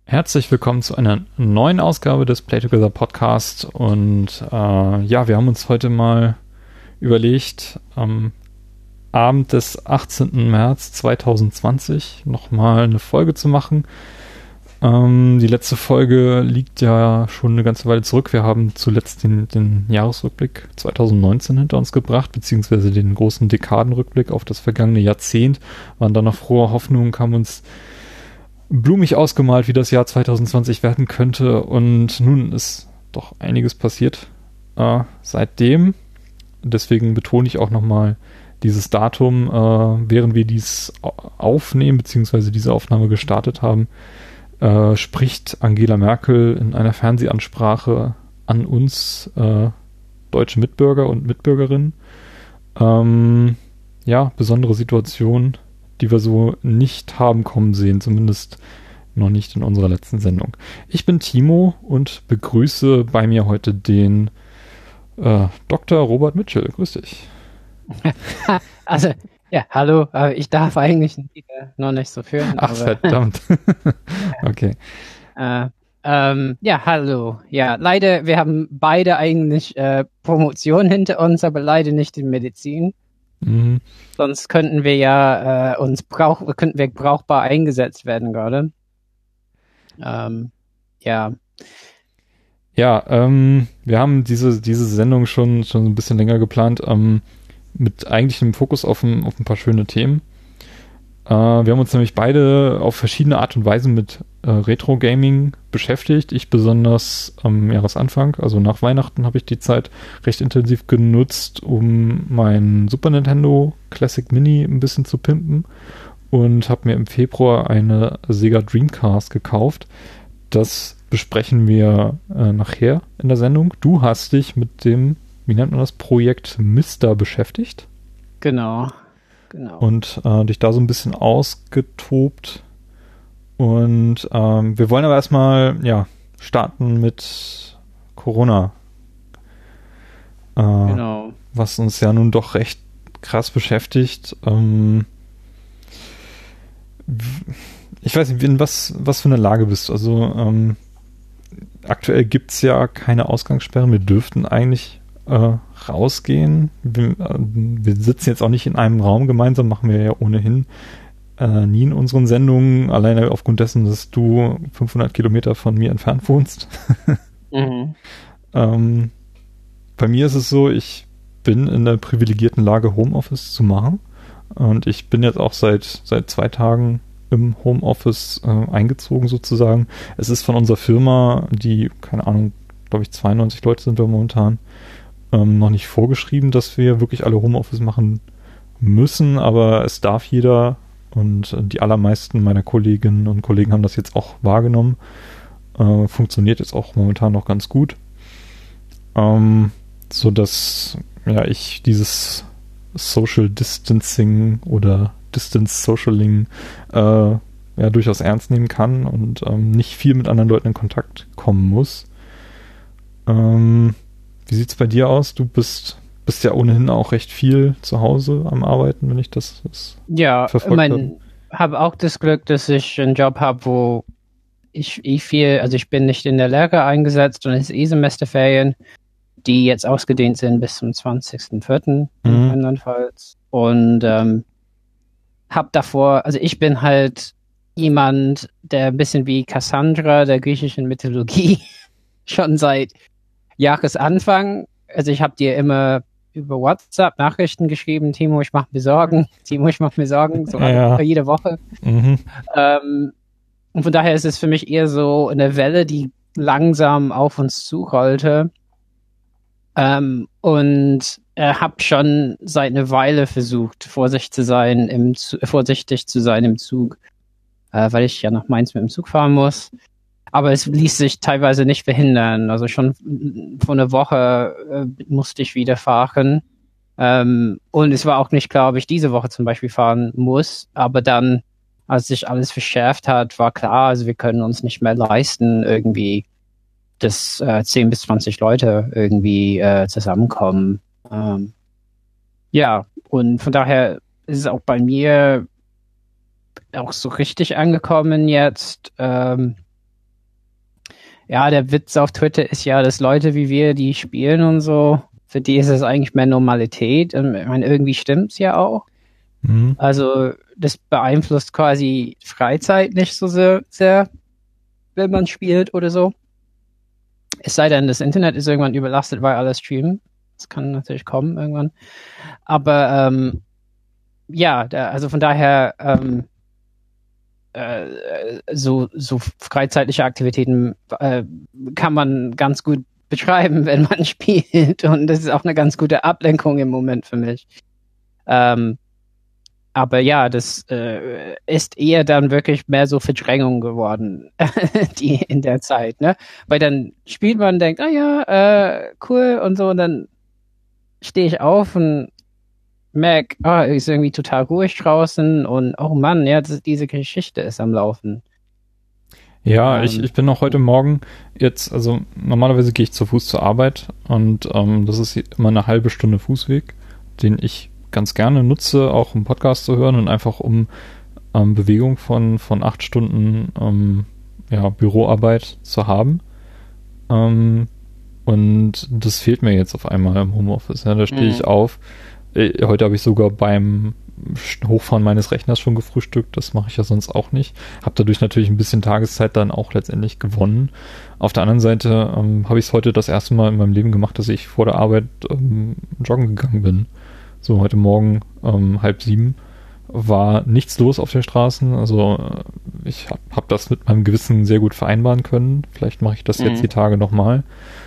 Herzlich willkommen zu einer neuen Ausgabe des Play Together Podcast und wir haben uns heute mal überlegt, am Abend des 18. März 2020 nochmal eine Folge zu machen. Die letzte Folge liegt ja schon eine ganze Weile zurück. Wir haben zuletzt den Jahresrückblick 2019 hinter uns gebracht, beziehungsweise den großen Dekadenrückblick auf das vergangene Jahrzehnt. Waren da noch frohe Hoffnungen, haben uns blumig ausgemalt, wie das Jahr 2020 werden könnte, und nun ist doch einiges passiert seitdem. Deswegen betone ich auch nochmal dieses Datum, während wir dies aufnehmen, beziehungsweise diese Aufnahme gestartet haben, spricht Angela Merkel in einer Fernsehansprache an uns deutsche Mitbürger und Mitbürgerinnen. Besondere Situation, die wir so nicht haben kommen sehen, zumindest noch nicht in unserer letzten Sendung. Ich bin Timo und begrüße bei mir heute den Dr. Robert Mitchell. Grüß dich. Also, ja, hallo, ich darf eigentlich noch nicht so führen. Ach, verdammt. Okay. Hallo. Ja, leider, wir haben beide eigentlich Promotion hinter uns, aber leider nicht in Medizin. Mhm. Sonst könnten wir ja könnten wir brauchbar eingesetzt werden gerade. Ja, wir haben diese Sendung schon ein bisschen länger geplant, mit eigentlich einem Fokus auf ein paar schöne Themen. Wir haben uns nämlich beide auf verschiedene Art und Weise mit Retro-Gaming beschäftigt. Ich besonders am Jahresanfang, also nach Weihnachten, habe ich die Zeit recht intensiv genutzt, um mein Super Nintendo Classic Mini ein bisschen zu pimpen, und habe mir im Februar eine Sega Dreamcast gekauft. Das besprechen wir nachher in der Sendung. Du hast dich mit dem, wie nennt man das, Projekt Mister beschäftigt. Genau. Und dich da so ein bisschen ausgetobt. Und wir wollen aber erstmal starten mit Corona. Genau. Was uns ja nun doch recht krass beschäftigt. Ich weiß nicht, in was für eine Lage bist du? Also aktuell gibt es ja keine Ausgangssperren. Wir dürften eigentlich rausgehen. Wir sitzen jetzt auch nicht in einem Raum gemeinsam, machen wir ja ohnehin nie in unseren Sendungen, alleine aufgrund dessen, dass du 500 Kilometer von mir entfernt wohnst. Mhm. Bei mir ist es so, ich bin in der privilegierten Lage, Homeoffice zu machen, und ich bin jetzt auch seit 2 Tagen im Homeoffice eingezogen sozusagen. Es ist von unserer Firma, die, keine Ahnung, glaube ich 92 Leute sind wir momentan, noch nicht vorgeschrieben, dass wir wirklich alle Homeoffice machen müssen, aber es darf jeder, und die allermeisten meiner Kolleginnen und Kollegen haben das jetzt auch wahrgenommen. Funktioniert jetzt auch momentan noch ganz gut. So dass ich dieses Social Distancing oder Distance Socialing durchaus ernst nehmen kann und nicht viel mit anderen Leuten in Kontakt kommen muss. Wie sieht's bei dir aus? Du bist ja ohnehin auch recht viel zu Hause am Arbeiten, wenn ich das verfolgt habe. Ich habe auch das Glück, dass ich einen Job habe, wo ich bin nicht in der Lehre eingesetzt und es ist Semesterferien, die jetzt ausgedehnt sind bis zum 20.04. andernfalls. Und habe davor, also ich bin halt jemand, der ein bisschen wie Cassandra der griechischen Mythologie schon seit Jahresanfang, also ich habe dir immer über WhatsApp Nachrichten geschrieben, Timo, ich mache mir Sorgen, so jede Woche. Mhm. Und von daher ist es für mich eher so eine Welle, die langsam auf uns zurollte. Und habe schon seit einer Weile versucht, vorsichtig zu sein im Zug, weil ich ja nach Mainz mit dem Zug fahren muss. Aber es ließ sich teilweise nicht verhindern. Also schon vor einer Woche musste ich wieder fahren. Und es war auch nicht klar, ob ich diese Woche zum Beispiel fahren muss. Aber dann, als sich alles verschärft hat, war klar, also wir können uns nicht mehr leisten, irgendwie, dass 10 bis 20 Leute irgendwie zusammenkommen. Und von daher ist es auch bei mir auch so richtig angekommen jetzt. Ja, der Witz auf Twitter ist ja, dass Leute wie wir, die spielen und so, für die ist es eigentlich mehr Normalität. Und ich meine, irgendwie stimmt's ja auch. Mhm. Also das beeinflusst quasi Freizeit nicht so sehr, wenn man spielt oder so. Es sei denn, das Internet ist irgendwann überlastet, weil alle streamen. Das kann natürlich kommen irgendwann. Aber ja, also von daher so freizeitliche Aktivitäten kann man ganz gut betreiben, wenn man spielt. Und das ist auch eine ganz gute Ablenkung im Moment für mich. Aber ja, das ist eher dann wirklich mehr so Verdrängung geworden, die in der Zeit, ne? Weil dann spielt man und denkt, cool und so, und dann stehe ich auf und merke, ist irgendwie total ruhig draußen und oh Mann, ja, diese Geschichte ist am Laufen. Ja, ich bin auch heute Morgen jetzt, also normalerweise gehe ich zu Fuß zur Arbeit und das ist immer eine halbe Stunde Fußweg, den ich ganz gerne nutze, auch um Podcast zu hören und einfach um Bewegung von 8 Stunden Büroarbeit zu haben. Und das fehlt mir jetzt auf einmal im Homeoffice. Ja, da stehe ich auf. Heute habe ich sogar beim Hochfahren meines Rechners schon gefrühstückt. Das mache ich ja sonst auch nicht. Habe dadurch natürlich ein bisschen Tageszeit dann auch letztendlich gewonnen. Auf der anderen Seite habe ich es heute das erste Mal in meinem Leben gemacht, dass ich vor der Arbeit joggen gegangen bin. So heute Morgen 6:30 war nichts los auf den Straßen. Also ich hab das mit meinem Gewissen sehr gut vereinbaren können. Vielleicht mache ich das jetzt die Tage nochmal.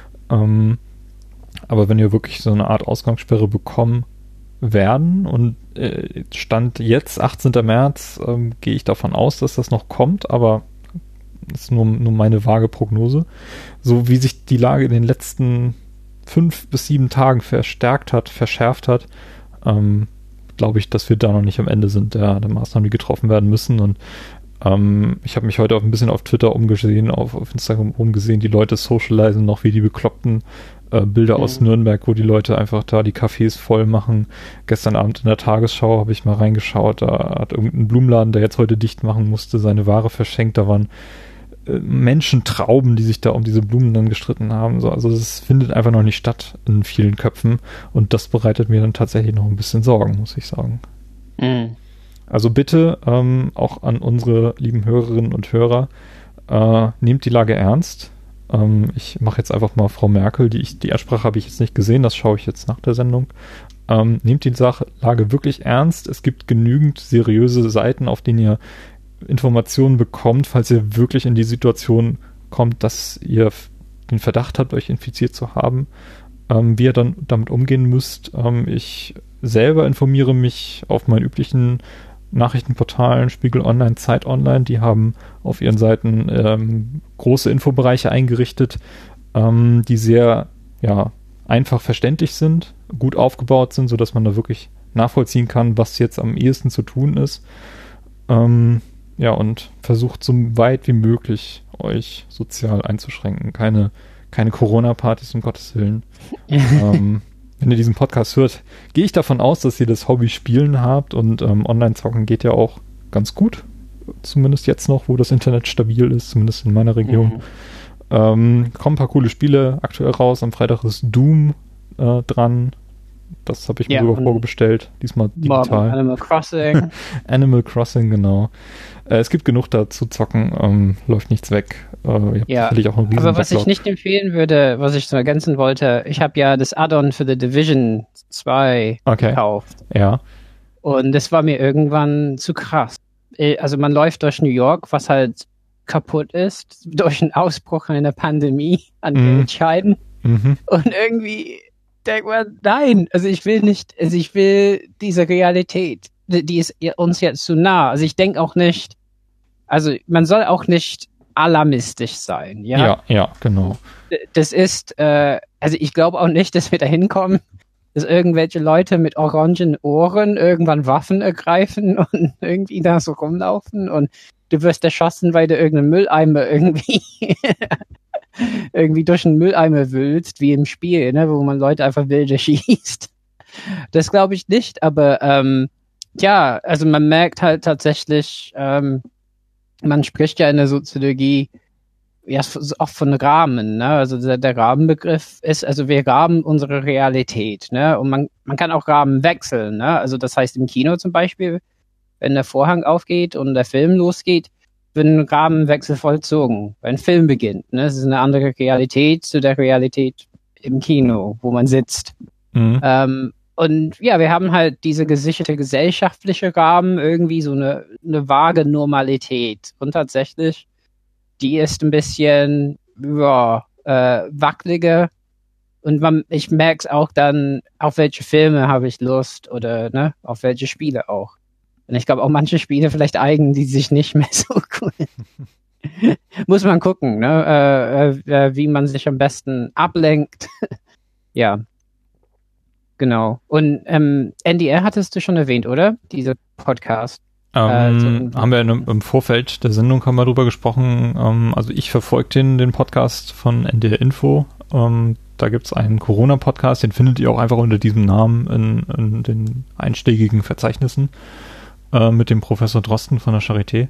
Aber wenn wir wirklich so eine Art Ausgangssperre bekommen werden und Stand jetzt, 18. März, gehe ich davon aus, dass das noch kommt, aber das ist nur meine vage Prognose. So wie sich die Lage in den letzten 5 bis 7 Tagen verschärft hat, glaube ich, dass wir da noch nicht am Ende sind der Maßnahmen, die getroffen werden müssen. Und ich habe mich heute auch ein bisschen auf Twitter umgesehen, auf Instagram umgesehen, die Leute socialisen noch wie die Bekloppten. Bilder aus Nürnberg, wo die Leute einfach da die Cafés voll machen. Gestern Abend in der Tagesschau habe ich mal reingeschaut, da hat irgendein Blumenladen, der jetzt heute dicht machen musste, seine Ware verschenkt. Da waren Menschentrauben, die sich da um diese Blumen dann gestritten haben. So, also das findet einfach noch nicht statt in vielen Köpfen und das bereitet mir dann tatsächlich noch ein bisschen Sorgen, muss ich sagen. Also bitte auch an unsere lieben Hörerinnen und Hörer, nehmt die Lage ernst. Ich mache jetzt einfach mal Frau Merkel, die Ansprache habe ich jetzt nicht gesehen, das schaue ich jetzt nach der Sendung. Nehmt die Lage wirklich ernst. Es gibt genügend seriöse Seiten, auf denen ihr Informationen bekommt, falls ihr wirklich in die Situation kommt, dass ihr den Verdacht habt, euch infiziert zu haben, wie ihr dann damit umgehen müsst. Ich selber informiere mich auf meinen üblichen Nachrichtenportalen, Spiegel Online, Zeit Online, die haben auf ihren Seiten große Infobereiche eingerichtet, die sehr einfach verständlich sind, gut aufgebaut sind, sodass man da wirklich nachvollziehen kann, was jetzt am ehesten zu tun ist. Und versucht so weit wie möglich euch sozial einzuschränken. Keine Corona-Partys, um Gottes Willen. Wenn ihr diesen Podcast hört, gehe ich davon aus, dass ihr das Hobby Spielen habt und Online-Zocken geht ja auch ganz gut. Zumindest jetzt noch, wo das Internet stabil ist, zumindest in meiner Region. Kommen ein paar coole Spiele aktuell raus. Am Freitag ist Doom dran. Das habe ich mir sogar vorbestellt. Diesmal digital. Animal Crossing. Animal Crossing, genau. Es gibt genug da zu zocken. Läuft nichts weg. Sicherlich auch einen riesen Aber was ich nicht empfehlen würde, was ich so ergänzen wollte, ich habe ja das Add-on für The Division 2 gekauft. Ja. Und das war mir irgendwann zu krass. Also man läuft durch New York, was halt kaputt ist, durch einen Ausbruch einer Pandemie an Geldscheiden. Und irgendwie denkt man, nein, also ich will diese Realität, die ist uns jetzt zu nah. Also ich denke auch nicht, also man soll auch nicht alarmistisch sein, ja? Ja, genau. Das ist, also ich glaube auch nicht, dass wir da hinkommen, dass irgendwelche Leute mit orangen Ohren irgendwann Waffen ergreifen und irgendwie da so rumlaufen und du wirst erschossen, weil du irgendeinen Mülleimer irgendwie durch einen Mülleimer wühlst, wie im Spiel, ne, wo man Leute einfach wilde schießt. Das glaube ich nicht, aber also man merkt halt tatsächlich, man spricht ja in der Soziologie auch von Rahmen, ne? Also der Rahmenbegriff ist, also wir rahmen unsere Realität, ne? Und man kann auch Rahmen wechseln, ne? Also das heißt im Kino zum Beispiel, wenn der Vorhang aufgeht und der Film losgeht, wird ein Rahmenwechsel vollzogen, wenn ein Film beginnt, ne? Es ist eine andere Realität zu der Realität im Kino, wo man sitzt. Mhm. Und ja, wir haben halt diese gesicherte gesellschaftliche Rahmen, irgendwie so eine vage Normalität. Und tatsächlich, die ist ein bisschen wackeliger. Und ich merke es auch dann, auf welche Filme habe ich Lust oder ne, auf welche Spiele auch. Und ich glaube auch manche Spiele vielleicht eignen die sich nicht mehr so gut. Muss man gucken, ne, wie man sich am besten ablenkt. Ja. Genau. Und NDR hattest du schon erwähnt, oder? Diese Podcast. Haben wir im Vorfeld der Sendung haben wir drüber gesprochen. Also ich verfolge den Podcast von NDR Info. Da gibt es einen Corona-Podcast, den findet ihr auch einfach unter diesem Namen in den einschlägigen Verzeichnissen mit dem Professor Drosten von der Charité.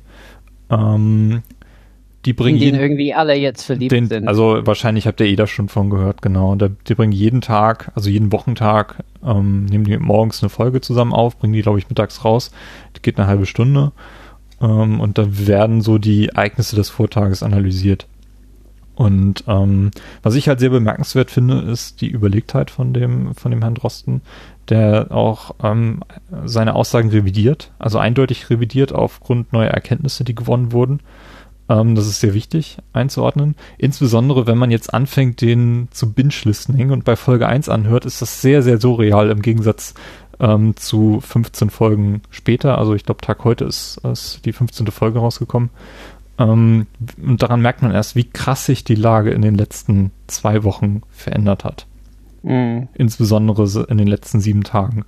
Die bringen in den irgendwie alle jetzt verliebt sind. Also wahrscheinlich habt ihr das schon von gehört, genau. Die bringen jeden Tag, also jeden Wochentag, nehmen die morgens eine Folge zusammen auf, bringen die, glaube ich, mittags raus. Die geht eine halbe Stunde. Und da werden so die Ereignisse des Vortages analysiert. Und was ich halt sehr bemerkenswert finde, ist die Überlegtheit von dem Herrn Drosten, der auch seine Aussagen revidiert, also eindeutig revidiert aufgrund neuer Erkenntnisse, die gewonnen wurden. Das ist sehr wichtig einzuordnen. Insbesondere, wenn man jetzt anfängt, den zu Binge-Listening und bei Folge 1 anhört, ist das sehr, sehr surreal im Gegensatz zu 15 Folgen später. Also ich glaube, Tag heute ist die 15. Folge rausgekommen. Und daran merkt man erst, wie krass sich die Lage in den letzten 2 Wochen verändert hat. Mhm. Insbesondere in den letzten 7 Tagen.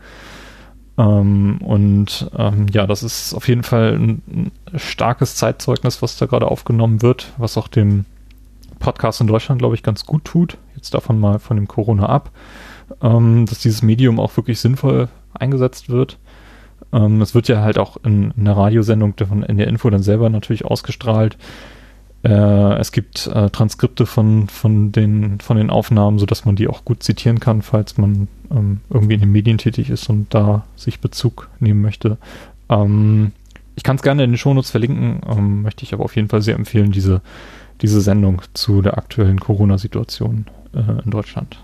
Ja, das ist auf jeden Fall ein starkes Zeitzeugnis, was da gerade aufgenommen wird, was auch dem Podcast in Deutschland, glaube ich, ganz gut tut. Jetzt davon mal von dem Corona ab, dass dieses Medium auch wirklich sinnvoll eingesetzt wird. Es wird ja halt auch in einer Radiosendung von NDR Info dann selber natürlich ausgestrahlt. Es gibt Transkripte von den Aufnahmen, sodass man die auch gut zitieren kann, falls man irgendwie in den Medien tätig ist und da sich Bezug nehmen möchte. Ich kann es gerne in den Shownotes verlinken, möchte ich aber auf jeden Fall sehr empfehlen, diese Sendung zu der aktuellen Corona-Situation in Deutschland.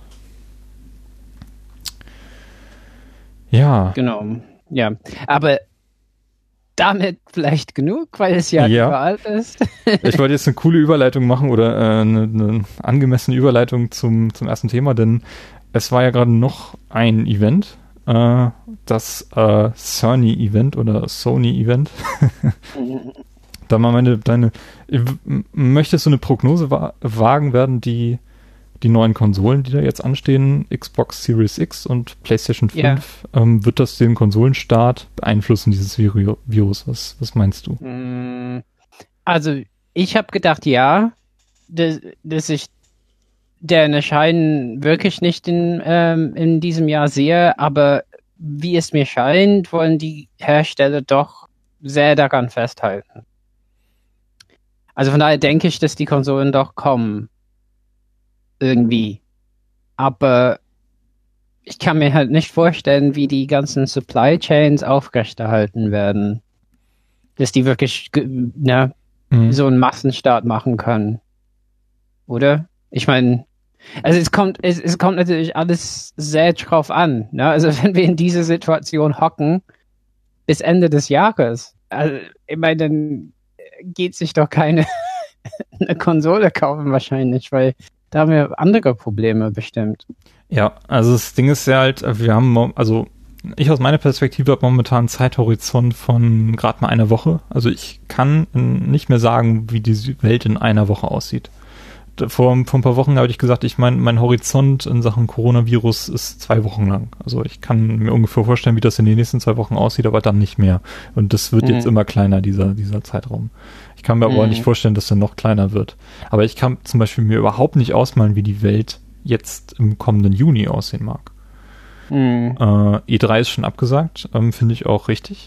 Ja. Genau, ja. Aber damit vielleicht genug, weil es ja überall ist. Ich wollte jetzt eine coole Überleitung machen oder eine angemessene Überleitung zum ersten Thema, denn es war ja gerade noch ein Event, das Sony-Event oder Sony-Event. Da mal möchtest du eine Prognose wagen, werden die neuen Konsolen, die da jetzt anstehen, Xbox Series X und PlayStation 5, wird das den Konsolenstart beeinflussen, dieses Virus? Was meinst du? Also, ich habe gedacht, ja, dass ich den Erscheinen wirklich nicht in diesem Jahr sehe, aber wie es mir scheint, wollen die Hersteller doch sehr daran festhalten. Also von daher denke ich, dass die Konsolen doch kommen. Irgendwie. Aber ich kann mir halt nicht vorstellen, wie die ganzen Supply Chains aufrechterhalten werden. Dass die wirklich so einen Massenstart machen können. Oder? Ich meine, also es kommt natürlich alles sehr drauf an. Ne? Also wenn wir in dieser Situation hocken, bis Ende des Jahres, also ich meine, dann geht sich doch keine eine Konsole kaufen wahrscheinlich, weil da haben wir andere Probleme bestimmt. Ja, also das Ding ist ja halt, ich aus meiner Perspektive habe momentan einen Zeithorizont von gerade mal einer Woche. Also ich kann nicht mehr sagen, wie die Welt in einer Woche aussieht. Vor ein paar Wochen habe ich gesagt, mein Horizont in Sachen Coronavirus ist 2 Wochen lang. Also ich kann mir ungefähr vorstellen, wie das in den nächsten 2 Wochen aussieht, aber dann nicht mehr. Und das wird jetzt immer kleiner, dieser Zeitraum. Ich kann mir aber auch nicht vorstellen, dass er noch kleiner wird. Aber ich kann zum Beispiel mir überhaupt nicht ausmalen, wie die Welt jetzt im kommenden Juni aussehen mag. E3 ist schon abgesagt, finde ich auch richtig.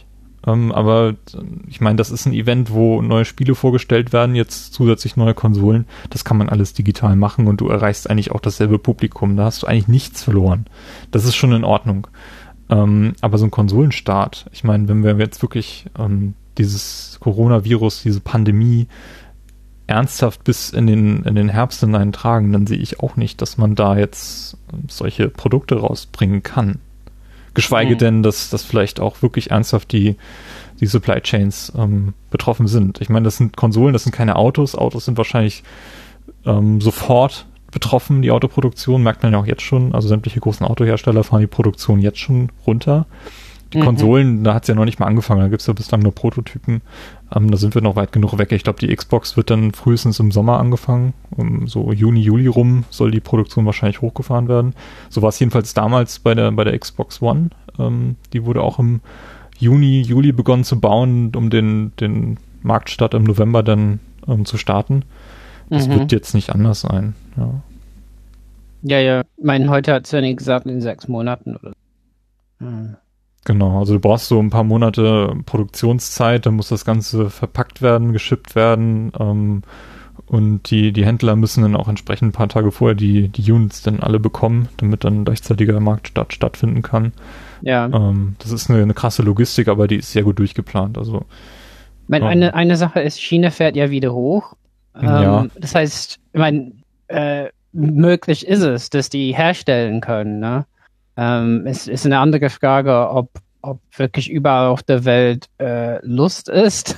Aber ich meine, das ist ein Event, wo neue Spiele vorgestellt werden, jetzt zusätzlich neue Konsolen. Das kann man alles digital machen und du erreichst eigentlich auch dasselbe Publikum. Da hast du eigentlich nichts verloren. Das ist schon in Ordnung. Aber so ein Konsolenstart, ich meine, wenn wir jetzt wirklich dieses Coronavirus, diese Pandemie ernsthaft bis in den Herbst hinein tragen, dann sehe ich auch nicht, dass man da jetzt solche Produkte rausbringen kann. Geschweige denn, dass vielleicht auch wirklich ernsthaft die Supply Chains betroffen sind. Ich meine, das sind Konsolen, das sind keine Autos. Autos sind wahrscheinlich sofort betroffen, die Autoproduktion, merkt man ja auch jetzt schon. Also sämtliche großen Autohersteller fahren die Produktion jetzt schon runter. Die Konsolen, da hat es ja noch nicht mal angefangen, da gibt es ja bislang nur Prototypen. Da sind wir noch weit genug weg. Ich glaube, die Xbox wird dann frühestens im Sommer angefangen. So Juni, Juli rum soll die Produktion wahrscheinlich hochgefahren werden. So war es jedenfalls damals bei der Xbox One. Die wurde auch im Juni, Juli begonnen zu bauen, um den Marktstart im November dann zu starten. Das wird jetzt nicht anders sein. Ja. Ich meine, heute hat Sony gesagt, in 6 Monaten oder so. Genau, also du brauchst so ein paar Monate Produktionszeit, dann muss das Ganze verpackt werden, geschippt werden und die Händler müssen dann auch entsprechend ein paar Tage vorher die Units dann alle bekommen, damit dann gleichzeitiger Marktstart stattfinden kann. Ja. Das ist eine krasse Logistik, aber die ist sehr gut durchgeplant. Also eine Sache ist, China fährt ja wieder hoch. Das heißt, ich meine, möglich ist es, dass die herstellen können, ne? Es ist eine andere Frage, ob wirklich überall auf der Welt Lust ist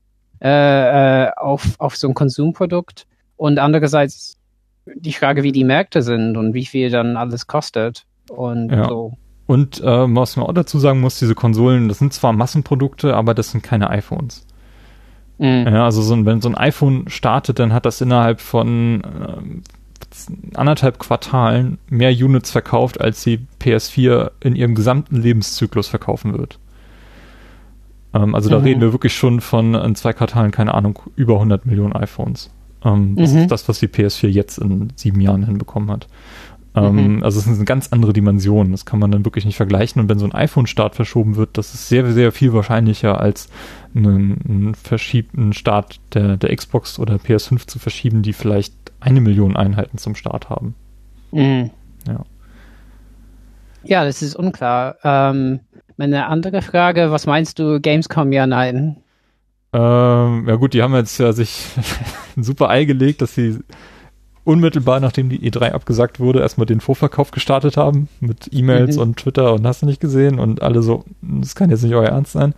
auf so ein Konsumprodukt und andererseits die Frage, wie die Märkte sind und wie viel dann alles kostet und so. Und was man auch dazu sagen muss, diese Konsolen, das sind zwar Massenprodukte, aber das sind keine iPhones. Ja, also wenn so ein iPhone startet, dann hat das innerhalb von 1,5 Quartalen mehr Units verkauft, als die PS4 in ihrem gesamten Lebenszyklus verkaufen wird. Also da reden wir wirklich schon von in 2 Quartalen, keine Ahnung, über 100 Millionen iPhones. Das ist das, was die PS4 jetzt in 7 Jahren hinbekommen hat. Also es ist eine ganz andere Dimension. Das kann man dann wirklich nicht vergleichen. Und wenn so ein iPhone-Start verschoben wird, das ist sehr, sehr viel wahrscheinlicher, als einen verschiebten Start der Xbox oder PS5 zu verschieben, die vielleicht 1 Million Einheiten zum Start haben. Ja, das ist unklar. Meine andere Frage, was meinst du, Gamescom, ja, nein? Ja gut, die haben jetzt ja sich ein super Ei gelegt, dass sie unmittelbar, nachdem die E3 abgesagt wurde, erstmal den Vorverkauf gestartet haben mit E-Mails und Twitter und hast du nicht gesehen und alle so, das kann jetzt nicht euer Ernst sein.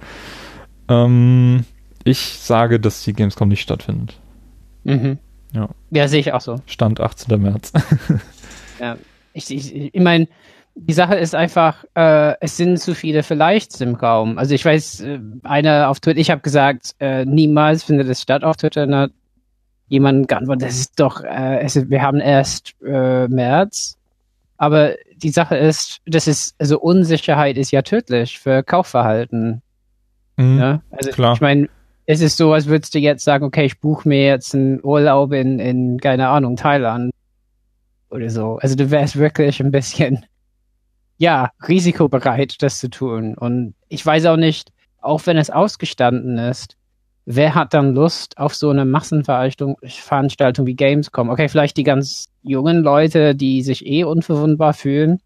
Ich sage, dass die Gamescom nicht stattfindet. Ja, sehe ich auch so. Stand 18. März. Ja, ich meine, die Sache ist einfach, es sind zu viele Vielleichts im Raum. Also ich weiß, einer auf Twitter, ich habe gesagt, niemals findet es statt auf Twitter, und hat jemand geantwortet, das ist doch, wir haben erst März. Aber die Sache ist, also Unsicherheit ist ja tödlich für Kaufverhalten. Ja? Also klar. Ich meine, es ist so, als würdest du jetzt sagen, okay, ich buche mir jetzt einen Urlaub in, keine Ahnung, Thailand oder so. Also du wärst wirklich ein bisschen, risikobereit, das zu tun. Und ich weiß auch nicht, auch wenn es ausgestanden ist, wer hat dann Lust auf so eine Massenveranstaltung wie Gamescom? Okay, vielleicht die ganz jungen Leute, die sich unverwundbar fühlen.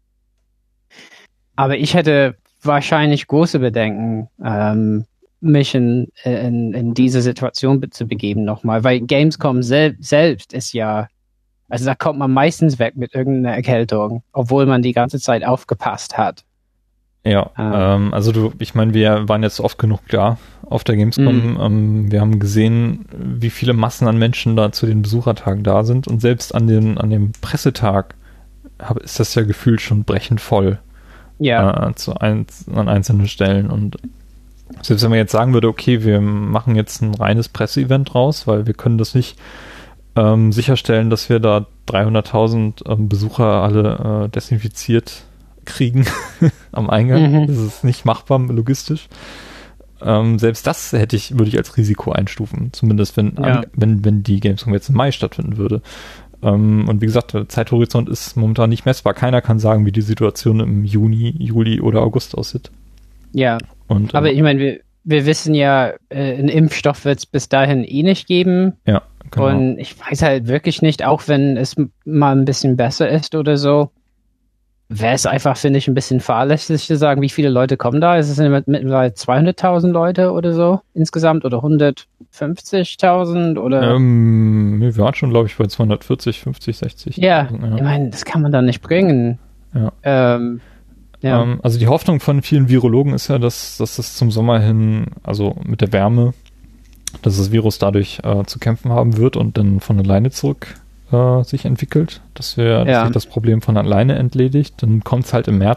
Aber ich hätte wahrscheinlich große Bedenken, mich in diese Situation zu begeben nochmal. Weil Gamescom selbst ist ja, also da kommt man meistens weg mit irgendeiner Erkältung, obwohl man die ganze Zeit aufgepasst hat. Ja, also ich meine, wir waren jetzt oft genug da auf der Gamescom. Wir haben gesehen, wie viele Massen an Menschen da zu den Besuchertagen da sind und selbst an dem Pressetag ist das ja gefühlt schon brechend voll. Ja. An einzelnen Stellen. Und selbst wenn man jetzt sagen würde, okay, wir machen jetzt ein reines Presseevent raus, weil wir können das nicht sicherstellen, dass wir da 300.000 Besucher alle desinfiziert kriegen am Eingang. Das ist nicht machbar logistisch. Selbst das würde ich als Risiko einstufen. Zumindest wenn die Gamescom jetzt im Mai stattfinden würde. Und wie gesagt, der Zeithorizont ist momentan nicht messbar. Keiner kann sagen, wie die Situation im Juni, Juli oder August aussieht. Ja, aber ich meine, wir wissen ja, einen Impfstoff wird es bis dahin eh nicht geben. Ja, genau. Und ich weiß halt wirklich nicht, auch wenn es mal ein bisschen besser ist oder so, wäre es einfach, finde ich, ein bisschen fahrlässig zu sagen, wie viele Leute kommen da. Es sind mittlerweile 200.000 Leute oder so insgesamt oder 150.000 oder... Wir waren schon, glaube ich, bei 240, 50, 60. Ja, ich meine, das kann man dann nicht bringen. Ja. Ja. Also die Hoffnung von vielen Virologen ist ja, dass das zum Sommer hin, also mit der Wärme, dass das Virus dadurch zu kämpfen haben wird und dann von alleine zurück sich entwickelt, dass sich das Problem von alleine entledigt. Dann kommt es halt im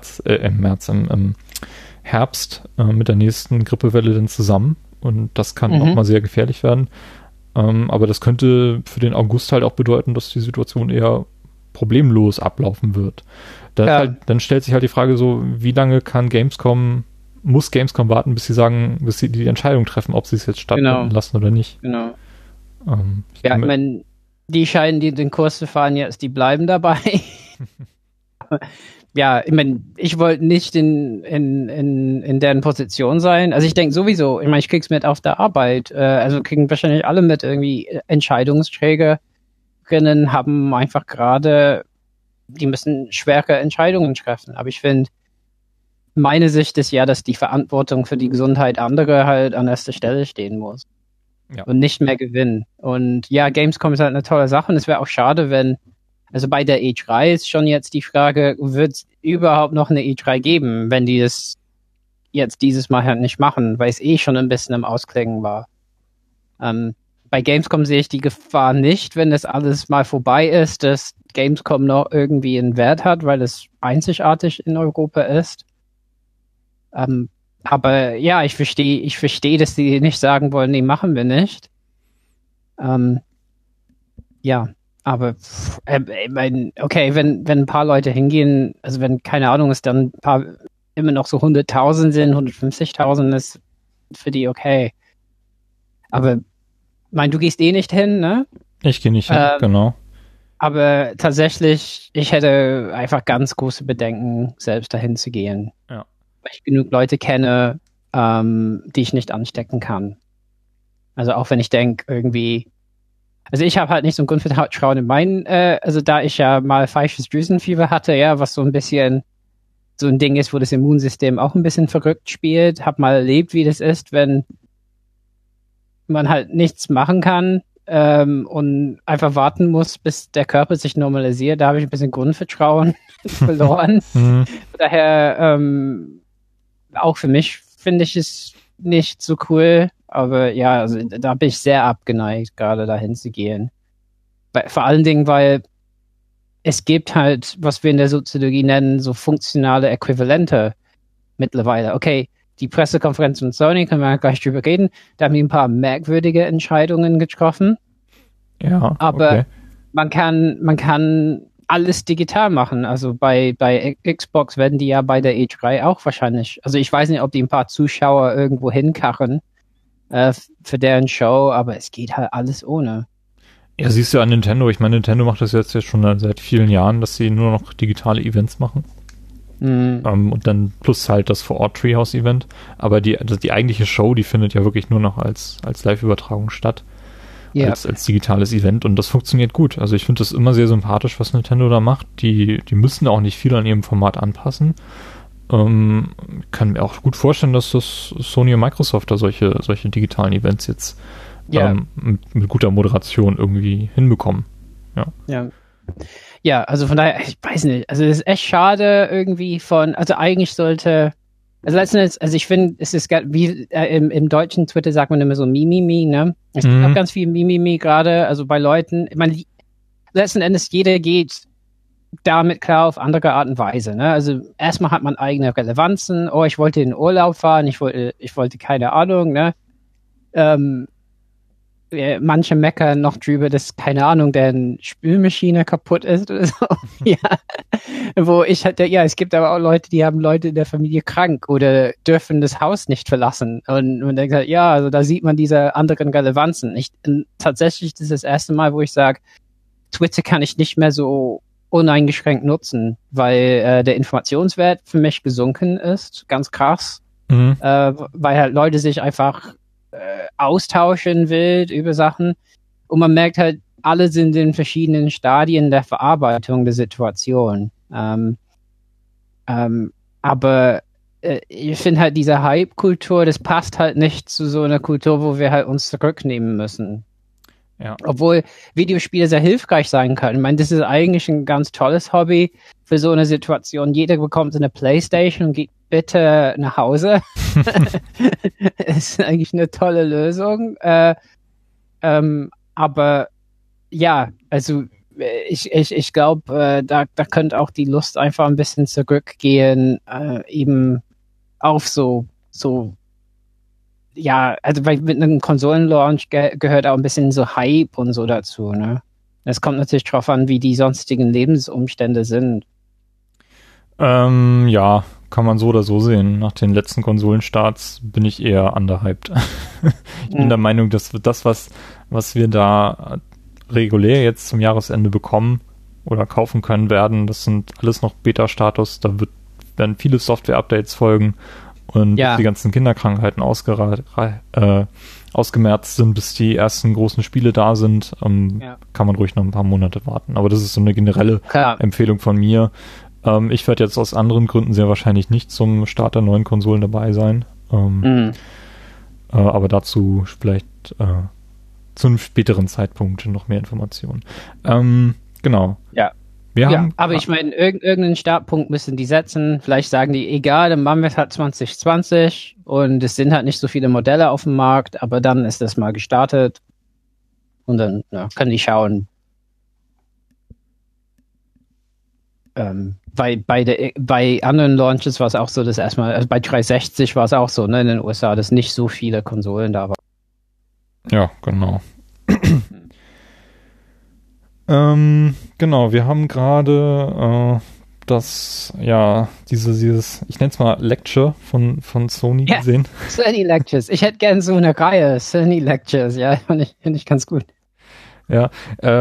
Herbst mit der nächsten Grippewelle dann zusammen und das kann auch mal sehr gefährlich werden. Aber das könnte für den August halt auch bedeuten, dass die Situation eher problemlos ablaufen wird. Dann stellt sich halt die Frage so, wie lange muss Gamescom warten, bis sie die Entscheidung treffen, ob sie es jetzt stattfinden lassen oder nicht. Genau. Ich meine, die scheinen den Kurs zu fahren jetzt, die bleiben dabei. Ja, ich meine, ich wollte nicht in deren Position sein. Also ich denke sowieso, ich meine, ich krieg's mit auf der Arbeit. Also kriegen wahrscheinlich alle mit irgendwie Entscheidungsträgerinnen haben einfach gerade, die müssen schwere Entscheidungen treffen. Aber ich finde, meine Sicht ist ja, dass die Verantwortung für die Gesundheit anderer halt an erster Stelle stehen muss. Ja. Und nicht mehr gewinnen. Und ja, Gamescom ist halt eine tolle Sache und es wäre auch schade, also bei der E3 ist schon jetzt die Frage, wird es überhaupt noch eine E3 geben, wenn die es jetzt dieses Mal halt nicht machen, weil es schon ein bisschen im Ausklingen war. Bei Gamescom sehe ich die Gefahr nicht, wenn das alles mal vorbei ist, dass Gamescom noch irgendwie einen Wert hat, weil es einzigartig in Europa ist. Aber ja, ich verstehe, dass die nicht sagen wollen, nee, machen wir nicht. Ja, aber ich mein, okay, wenn ein paar Leute hingehen, also wenn, keine Ahnung, es dann ein paar immer noch so 100.000 sind, 150.000 ist für die okay. Aber ich meine, du gehst eh nicht hin, ne? Ich gehe nicht hin, genau. Aber tatsächlich, ich hätte einfach ganz große Bedenken, selbst dahin zu gehen. Ja. Weil ich genug Leute kenne, die ich nicht anstecken kann. Also auch wenn ich denke, irgendwie, also ich habe halt nicht so ein Grundvertrauen in meinen, also da ich ja mal falsches Drüsenfieber hatte, ja, was so ein bisschen so ein Ding ist, wo das Immunsystem auch ein bisschen verrückt spielt, habe mal erlebt, wie das ist, wenn man halt nichts machen kann und einfach warten muss, bis der Körper sich normalisiert. Da habe ich ein bisschen Grundvertrauen verloren. Daher auch für mich finde ich es nicht so cool, aber ja, also da bin ich sehr abgeneigt, gerade dahin zu gehen. Vor allen Dingen, weil es gibt halt, was wir in der Soziologie nennen, so funktionale Äquivalente mittlerweile. Okay, die Pressekonferenz von Sony, können wir gleich drüber reden, da haben die ein paar merkwürdige Entscheidungen getroffen. Ja, aber okay. man kann alles digital machen. Also bei Xbox werden die ja bei der E3 auch wahrscheinlich, also ich weiß nicht, ob die ein paar Zuschauer irgendwo hinkarren für deren Show, aber es geht halt alles ohne. Ja, siehst du an Nintendo. Ich meine, Nintendo macht das jetzt schon seit vielen Jahren, dass sie nur noch digitale Events machen. Und dann plus halt das Vor-Ort-Treehouse-Event. Aber die eigentliche Show, die findet ja wirklich nur noch als Live-Übertragung statt. Yeah. Als digitales Event. Und das funktioniert gut. Also ich finde das immer sehr sympathisch, was Nintendo da macht. Die müssen auch nicht viel an ihrem Format anpassen. Kann mir auch gut vorstellen, dass das Sony und Microsoft da solche digitalen Events jetzt mit guter Moderation irgendwie hinbekommen. Ja, also von daher, ich weiß nicht, also es ist echt schade irgendwie also eigentlich sollte, also letzten Endes, also ich finde, es ist wie im deutschen Twitter sagt man immer so Mimimi, ne? Es gibt auch ganz viel Mimimi gerade, also bei Leuten, ich meine, letzten Endes jeder geht damit klar auf andere Art und Weise, ne? Also erstmal hat man eigene Relevanzen, ich wollte in den Urlaub fahren, ich wollte keine Ahnung, ne? Manche meckern noch drüber, dass, keine Ahnung, deren Spülmaschine kaputt ist oder so. Ja. Wo ich hatte, ja, es gibt aber auch Leute, die haben Leute in der Familie krank oder dürfen das Haus nicht verlassen. Und man denkt halt, ja, also da sieht man diese anderen Relevanzen. Tatsächlich das ist das erste Mal, wo ich sage, Twitter kann ich nicht mehr so uneingeschränkt nutzen, weil der Informationswert für mich gesunken ist, ganz krass. weil halt Leute sich einfach austauschen will über Sachen. Und man merkt halt, alle sind in verschiedenen Stadien der Verarbeitung der Situation. Aber ich finde halt diese Hype-Kultur, das passt halt nicht zu so einer Kultur, wo wir halt uns zurücknehmen müssen. Ja. Obwohl Videospiele sehr hilfreich sein können. Ich meine, das ist eigentlich ein ganz tolles Hobby für so eine Situation. Jeder bekommt eine Playstation und geht bitte nach Hause. Das ist eigentlich eine tolle Lösung. Aber ja, also ich glaube, da könnte auch die Lust einfach ein bisschen zurückgehen, eben auf so, ja, also weil mit einem Konsolenlaunch gehört auch ein bisschen so Hype und so dazu, ne? Es kommt natürlich drauf an, wie die sonstigen Lebensumstände sind. Ja, kann man so oder so sehen. Nach den letzten Konsolenstarts bin ich eher underhyped. Ich bin der Meinung, dass das, was wir da regulär jetzt zum Jahresende bekommen oder kaufen können werden, das sind alles noch Beta-Status, da werden viele Software-Updates folgen und bis die ganzen Kinderkrankheiten ausgemerzt sind, bis die ersten großen Spiele da sind, kann man ruhig noch ein paar Monate warten. Aber das ist so eine generelle Empfehlung von mir. Ich werde jetzt aus anderen Gründen sehr wahrscheinlich nicht zum Start der neuen Konsolen dabei sein. Aber dazu vielleicht zu einem späteren Zeitpunkt noch mehr Informationen. Genau. Ja. Aber ich meine, irgendeinen Startpunkt müssen die setzen. Vielleicht sagen die, egal, dann machen wir es halt 2020 und es sind halt nicht so viele Modelle auf dem Markt, aber dann ist das mal gestartet und dann können die schauen. Bei anderen Launches war es auch so, dass erstmal, also bei 360 war es auch so, ne, in den USA, dass nicht so viele Konsolen da waren. Ja, genau. Genau, wir haben gerade dieses, ich nenne es mal Lecture von Sony gesehen. Sony Lectures. Ich hätte gern so eine Reihe, Sony Lectures, ja, finde ich ganz gut. Ja,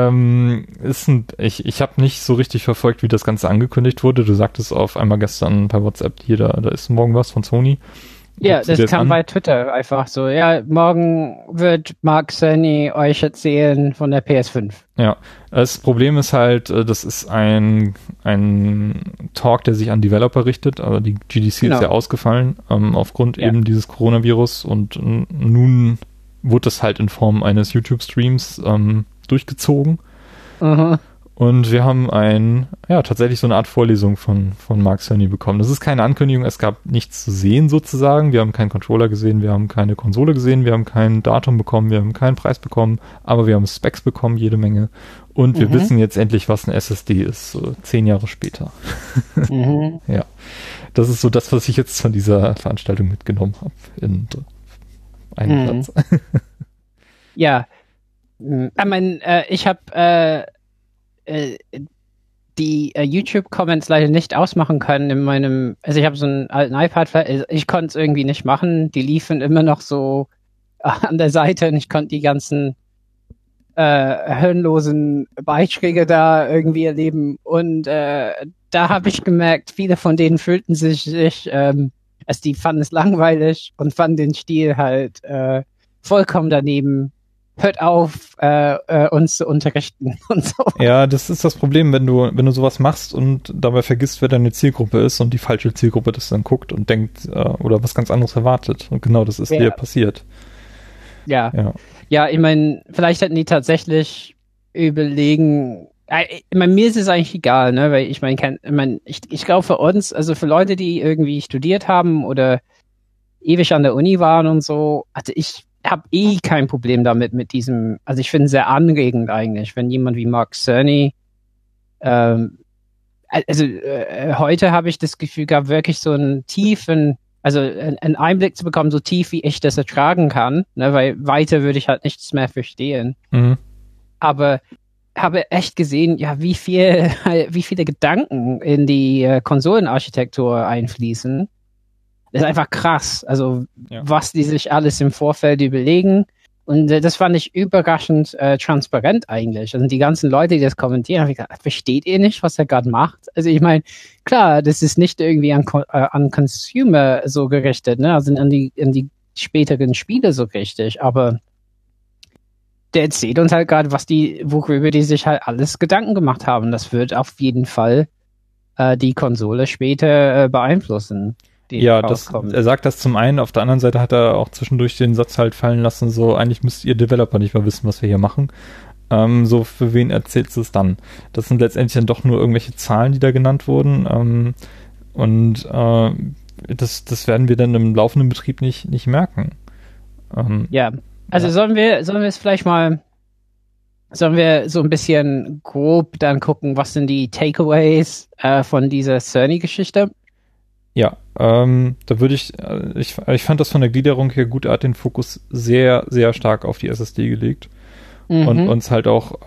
ich habe nicht so richtig verfolgt, wie das Ganze angekündigt wurde. Du sagtest auf einmal gestern per WhatsApp hier, da ist morgen was von Sony. Ja, das kam bei Twitter einfach so. Ja, morgen wird Mark Cerny euch erzählen von der PS5. Ja, das Problem ist halt, das ist ein Talk, der sich an Developer richtet. Also die GDC ist ja ausgefallen aufgrund eben dieses Coronavirus und nun wurde das halt in Form eines YouTube-Streams durchgezogen. Und wir haben tatsächlich so eine Art Vorlesung von Mark Cerny bekommen. Das ist keine Ankündigung, es gab nichts zu sehen sozusagen. Wir haben keinen Controller gesehen, wir haben keine Konsole gesehen, wir haben kein Datum bekommen, wir haben keinen Preis bekommen, aber wir haben Specs bekommen, jede Menge. Und wir wissen jetzt endlich, was eine SSD ist, so 10 Jahre später. Ja, das ist so das, was ich jetzt von dieser Veranstaltung mitgenommen habe in einem Satz. Ja, ich meine, ich habe die YouTube-Comments leider nicht ausmachen können in meinem, also ich habe so einen alten iPad, ich konnte es irgendwie nicht machen, die liefen immer noch so an der Seite und ich konnte die ganzen hirnlosen Beiträge da irgendwie erleben und da habe ich gemerkt, viele von denen fühlten sich also die fanden es langweilig und fanden den Stil halt vollkommen daneben. Hört auf, uns zu unterrichten und so. Ja, das ist das Problem, wenn du sowas machst und dabei vergisst, wer deine Zielgruppe ist und die falsche Zielgruppe das dann guckt und denkt oder was ganz anderes erwartet. Und genau das ist dir passiert. Ja, ich meine, vielleicht hätten die tatsächlich überlegen, ich meine, mir ist es eigentlich egal, ne, weil ich meine, ich glaube für uns, also für Leute, die irgendwie studiert haben oder ewig an der Uni waren und so, also ich habe kein Problem damit mit diesem, also ich finde es sehr anregend eigentlich, wenn jemand wie Mark Cerny heute habe ich das Gefühl gehabt, wirklich so einen einen Einblick zu bekommen, so tief wie ich das ertragen kann, ne, weil weiter würde ich halt nichts mehr verstehen. Aber habe echt gesehen, ja, wie viele Gedanken in die Konsolenarchitektur einfließen. Das ist einfach krass, also was die sich alles im Vorfeld überlegen Und das fand ich überraschend transparent eigentlich. Also die ganzen Leute, die das kommentieren, habe ich gedacht, versteht ihr nicht, was er gerade macht? Also ich meine, klar, das ist nicht irgendwie an Consumer so gerichtet, ne? Also an die späteren Spiele so richtig, aber der erzählt uns halt gerade, worüber die sich halt alles Gedanken gemacht haben. Das wird auf jeden Fall die Konsole später beeinflussen. Ja, er sagt das zum einen, auf der anderen Seite hat er auch zwischendurch den Satz halt fallen lassen, so, eigentlich müsst ihr Developer nicht mal wissen, was wir hier machen. So, für wen erzählst du es dann? Das sind letztendlich dann doch nur irgendwelche Zahlen, die da genannt wurden, das werden wir dann im laufenden Betrieb nicht merken. Ja, also sollen wir es vielleicht mal, sollen wir so ein bisschen grob dann gucken, was sind die Takeaways von dieser Cerny-Geschichte? Ja, da würde ich fand das von der Gliederung her gut, er hat den Fokus sehr, sehr stark auf die SSD gelegt und uns halt auch,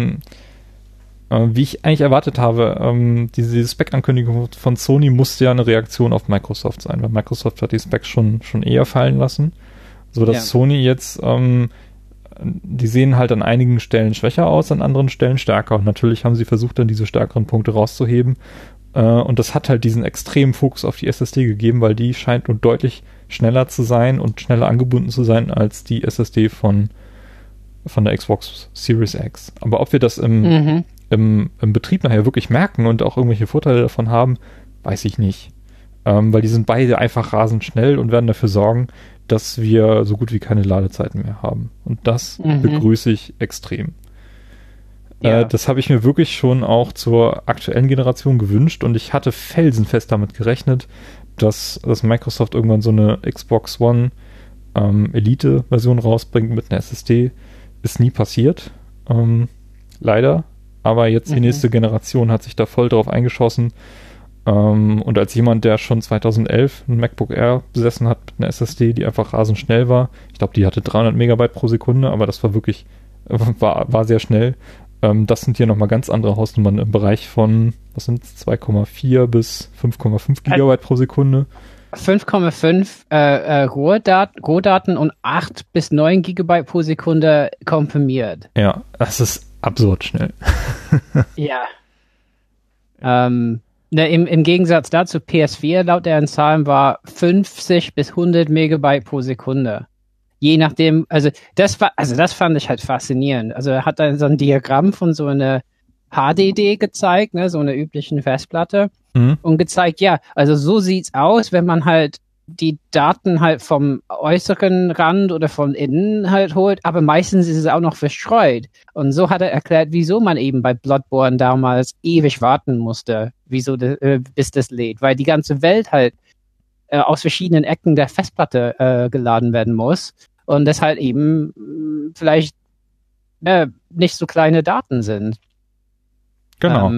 wie ich eigentlich erwartet habe, diese Spec-Ankündigung von Sony musste ja eine Reaktion auf Microsoft sein, weil Microsoft hat die Specs schon eher fallen lassen, so dass Sony jetzt, die sehen halt an einigen Stellen schwächer aus, an anderen Stellen stärker und natürlich haben sie versucht, dann diese stärkeren Punkte rauszuheben. Und das hat halt diesen extremen Fokus auf die SSD gegeben, weil die scheint nun deutlich schneller zu sein und schneller angebunden zu sein als die SSD von der Xbox Series X. Aber ob wir das im Betrieb nachher wirklich merken und auch irgendwelche Vorteile davon haben, weiß ich nicht. Weil die sind beide einfach rasend schnell und werden dafür sorgen, dass wir so gut wie keine Ladezeiten mehr haben. Und das begrüße ich extrem. Ja. Das habe ich mir wirklich schon auch zur aktuellen Generation gewünscht und ich hatte felsenfest damit gerechnet, dass Microsoft irgendwann so eine Xbox One Elite-Version rausbringt mit einer SSD. Ist nie passiert, leider. Aber jetzt die nächste Generation hat sich da voll drauf eingeschossen. Und als jemand, der schon 2011 ein MacBook Air besessen hat mit einer SSD, die einfach rasend schnell war, ich glaube, die hatte 300 Megabyte pro Sekunde, aber das war wirklich, war sehr schnell. Das sind hier nochmal ganz andere Hausnummern im Bereich von, was sind 2,4 bis 5,5 Gigabyte pro Sekunde. 5,5 Rohdaten und 8 bis 9 Gigabyte pro Sekunde komprimiert. Ja, das ist absurd schnell. Ja. Im Gegensatz dazu, PS4 laut deren Zahlen war 50 bis 100 Megabyte pro Sekunde. Je nachdem, das fand ich halt faszinierend. Also er hat dann so ein Diagramm von so einer HDD gezeigt, ne, so einer üblichen Festplatte und gezeigt, ja, also so sieht's aus, wenn man halt die Daten halt vom äußeren Rand oder von innen halt holt, aber meistens ist es auch noch verstreut. Und so hat er erklärt, wieso man eben bei Bloodborne damals ewig warten musste, bis das lädt, weil die ganze Welt halt aus verschiedenen Ecken der Festplatte geladen werden muss und das halt eben vielleicht nicht so kleine Daten sind. Genau.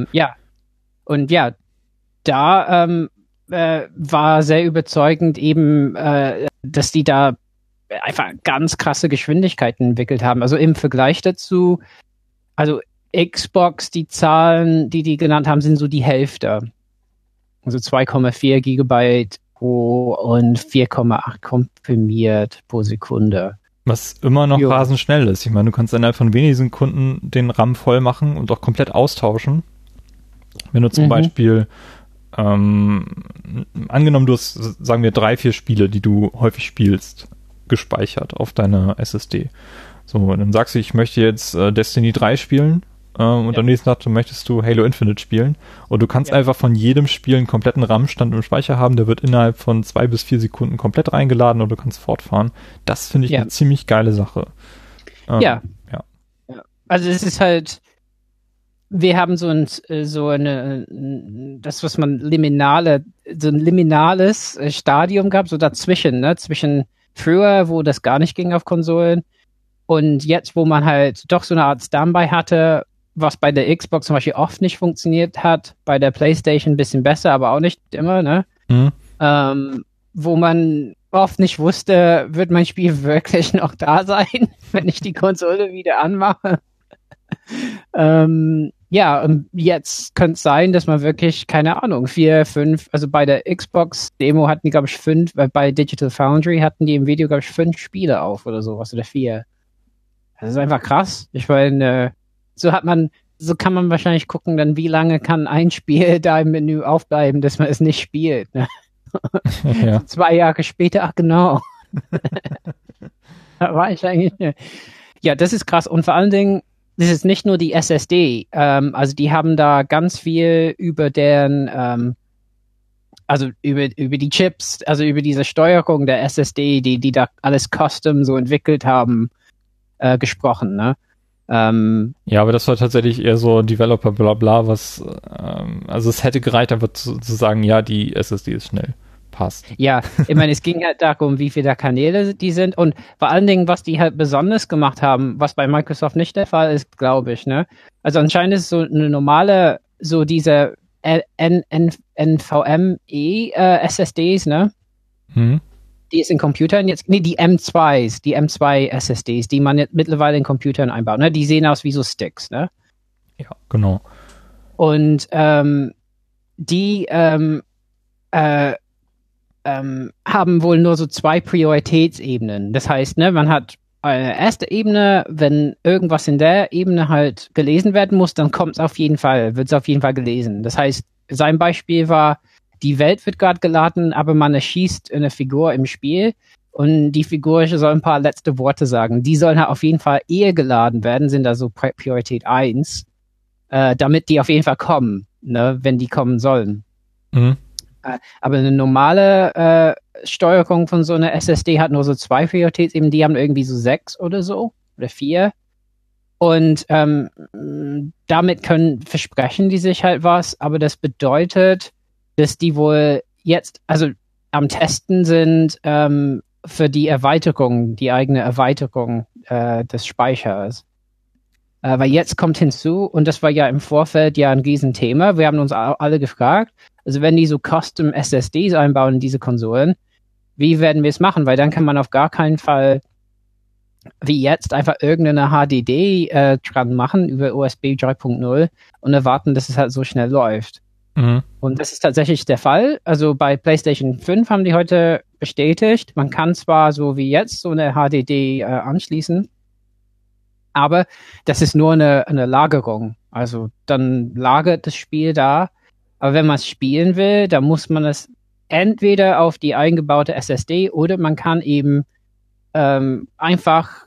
Da war sehr überzeugend eben, dass die da einfach ganz krasse Geschwindigkeiten entwickelt haben. Also im Vergleich dazu, also Xbox, die Zahlen, die genannt haben, sind so die Hälfte. Also 2,4 Gigabyte und 4,8 komprimiert pro Sekunde. Was immer noch rasend schnell ist. Ich meine, du kannst innerhalb von wenigen Sekunden den RAM voll machen und auch komplett austauschen. Wenn du zum Beispiel angenommen, du hast, sagen wir, 3-4 Spiele, die du häufig spielst, gespeichert auf deiner SSD. So, dann sagst du, ich möchte jetzt Destiny 3 spielen und am nächsten Tag möchtest du Halo Infinite spielen und du kannst einfach von jedem Spiel einen kompletten RAM-Stand im Speicher haben, der wird innerhalb von 2 bis 4 Sekunden komplett reingeladen und du kannst fortfahren. Das finde ich eine ziemlich geile Sache. Also es ist halt, wir haben so ein liminales Stadium gehabt, so dazwischen, ne, zwischen früher, wo das gar nicht ging auf Konsolen und jetzt, wo man halt doch so eine Art Standby hatte, was bei der Xbox zum Beispiel oft nicht funktioniert hat, bei der PlayStation ein bisschen besser, aber auch nicht immer, ne? Wo man oft nicht wusste, wird mein Spiel wirklich noch da sein, wenn ich die Konsole wieder anmache. Und jetzt könnte es sein, dass man wirklich, keine Ahnung, 4, 5, also bei der Xbox-Demo hatten die, glaube ich, 5, bei Digital Foundry hatten die im Video, glaube ich, 5 Spiele auf oder sowas oder 4. Das ist einfach krass. Ich meine, so kann man wahrscheinlich gucken, dann wie lange kann ein Spiel da im Menü aufbleiben, dass man es nicht spielt. Ne? Ja. 2 Jahre später, ach genau. Da war ich eigentlich. Ja, das ist krass. Und vor allen Dingen, das ist nicht nur die SSD. Also die haben da ganz viel über deren, also über die Chips, also über diese Steuerung der SSD, die da alles custom so entwickelt haben, gesprochen, ne? Ja, aber das war tatsächlich eher so Developer Blabla, was, also es hätte gereicht, einfach zu sagen, ja, die SSD ist schnell. Passt. Ja, ich meine, es ging halt darum, wie viele Kanäle die sind und vor allen Dingen, was die halt besonders gemacht haben, was bei Microsoft nicht der Fall ist, glaube ich, ne? Also anscheinend ist so eine normale, so diese NVMe SSDs, ne? Die ist in Computern jetzt, nee, die M2 SSDs, die man jetzt mittlerweile in Computern einbaut, ne? Die sehen aus wie so Sticks, ne? Ja, genau. Und die haben wohl nur so 2 Prioritätsebenen. Das heißt, ne, man hat eine erste Ebene, wenn irgendwas in der Ebene halt gelesen werden muss, dann wird es auf jeden Fall gelesen. Das heißt, sein Beispiel war, die Welt wird gerade geladen, aber man erschießt eine Figur im Spiel und die Figur soll ein paar letzte Worte sagen. Die sollen halt auf jeden Fall eher geladen werden, sind also Priorität 1, damit die auf jeden Fall kommen, ne, wenn die kommen sollen. Mhm. Aber eine normale Steuerung von so einer SSD hat nur so 2 Prioritätsebenen, die haben irgendwie so 6 oder so oder 4. Und damit versprechen die sich halt was, aber das bedeutet, dass die wohl jetzt, also am Testen sind für die Erweiterung, die eigene Erweiterung des Speichers. Weil jetzt kommt hinzu, und das war ja im Vorfeld ja ein Riesenthema, wir haben uns alle gefragt, also wenn die so Custom SSDs einbauen in diese Konsolen, wie werden wir es machen? Weil dann kann man auf gar keinen Fall wie jetzt einfach irgendeine HDD dran machen über USB 3.0 und erwarten, dass es halt so schnell läuft. Mhm. Und das ist tatsächlich der Fall. Also bei PlayStation 5 haben die heute bestätigt, man kann zwar so wie jetzt so eine HDD anschließen, aber das ist nur eine Lagerung. Also dann lagert das Spiel da. Aber wenn man es spielen will, dann muss man es entweder auf die eingebaute SSD oder man kann eben einfach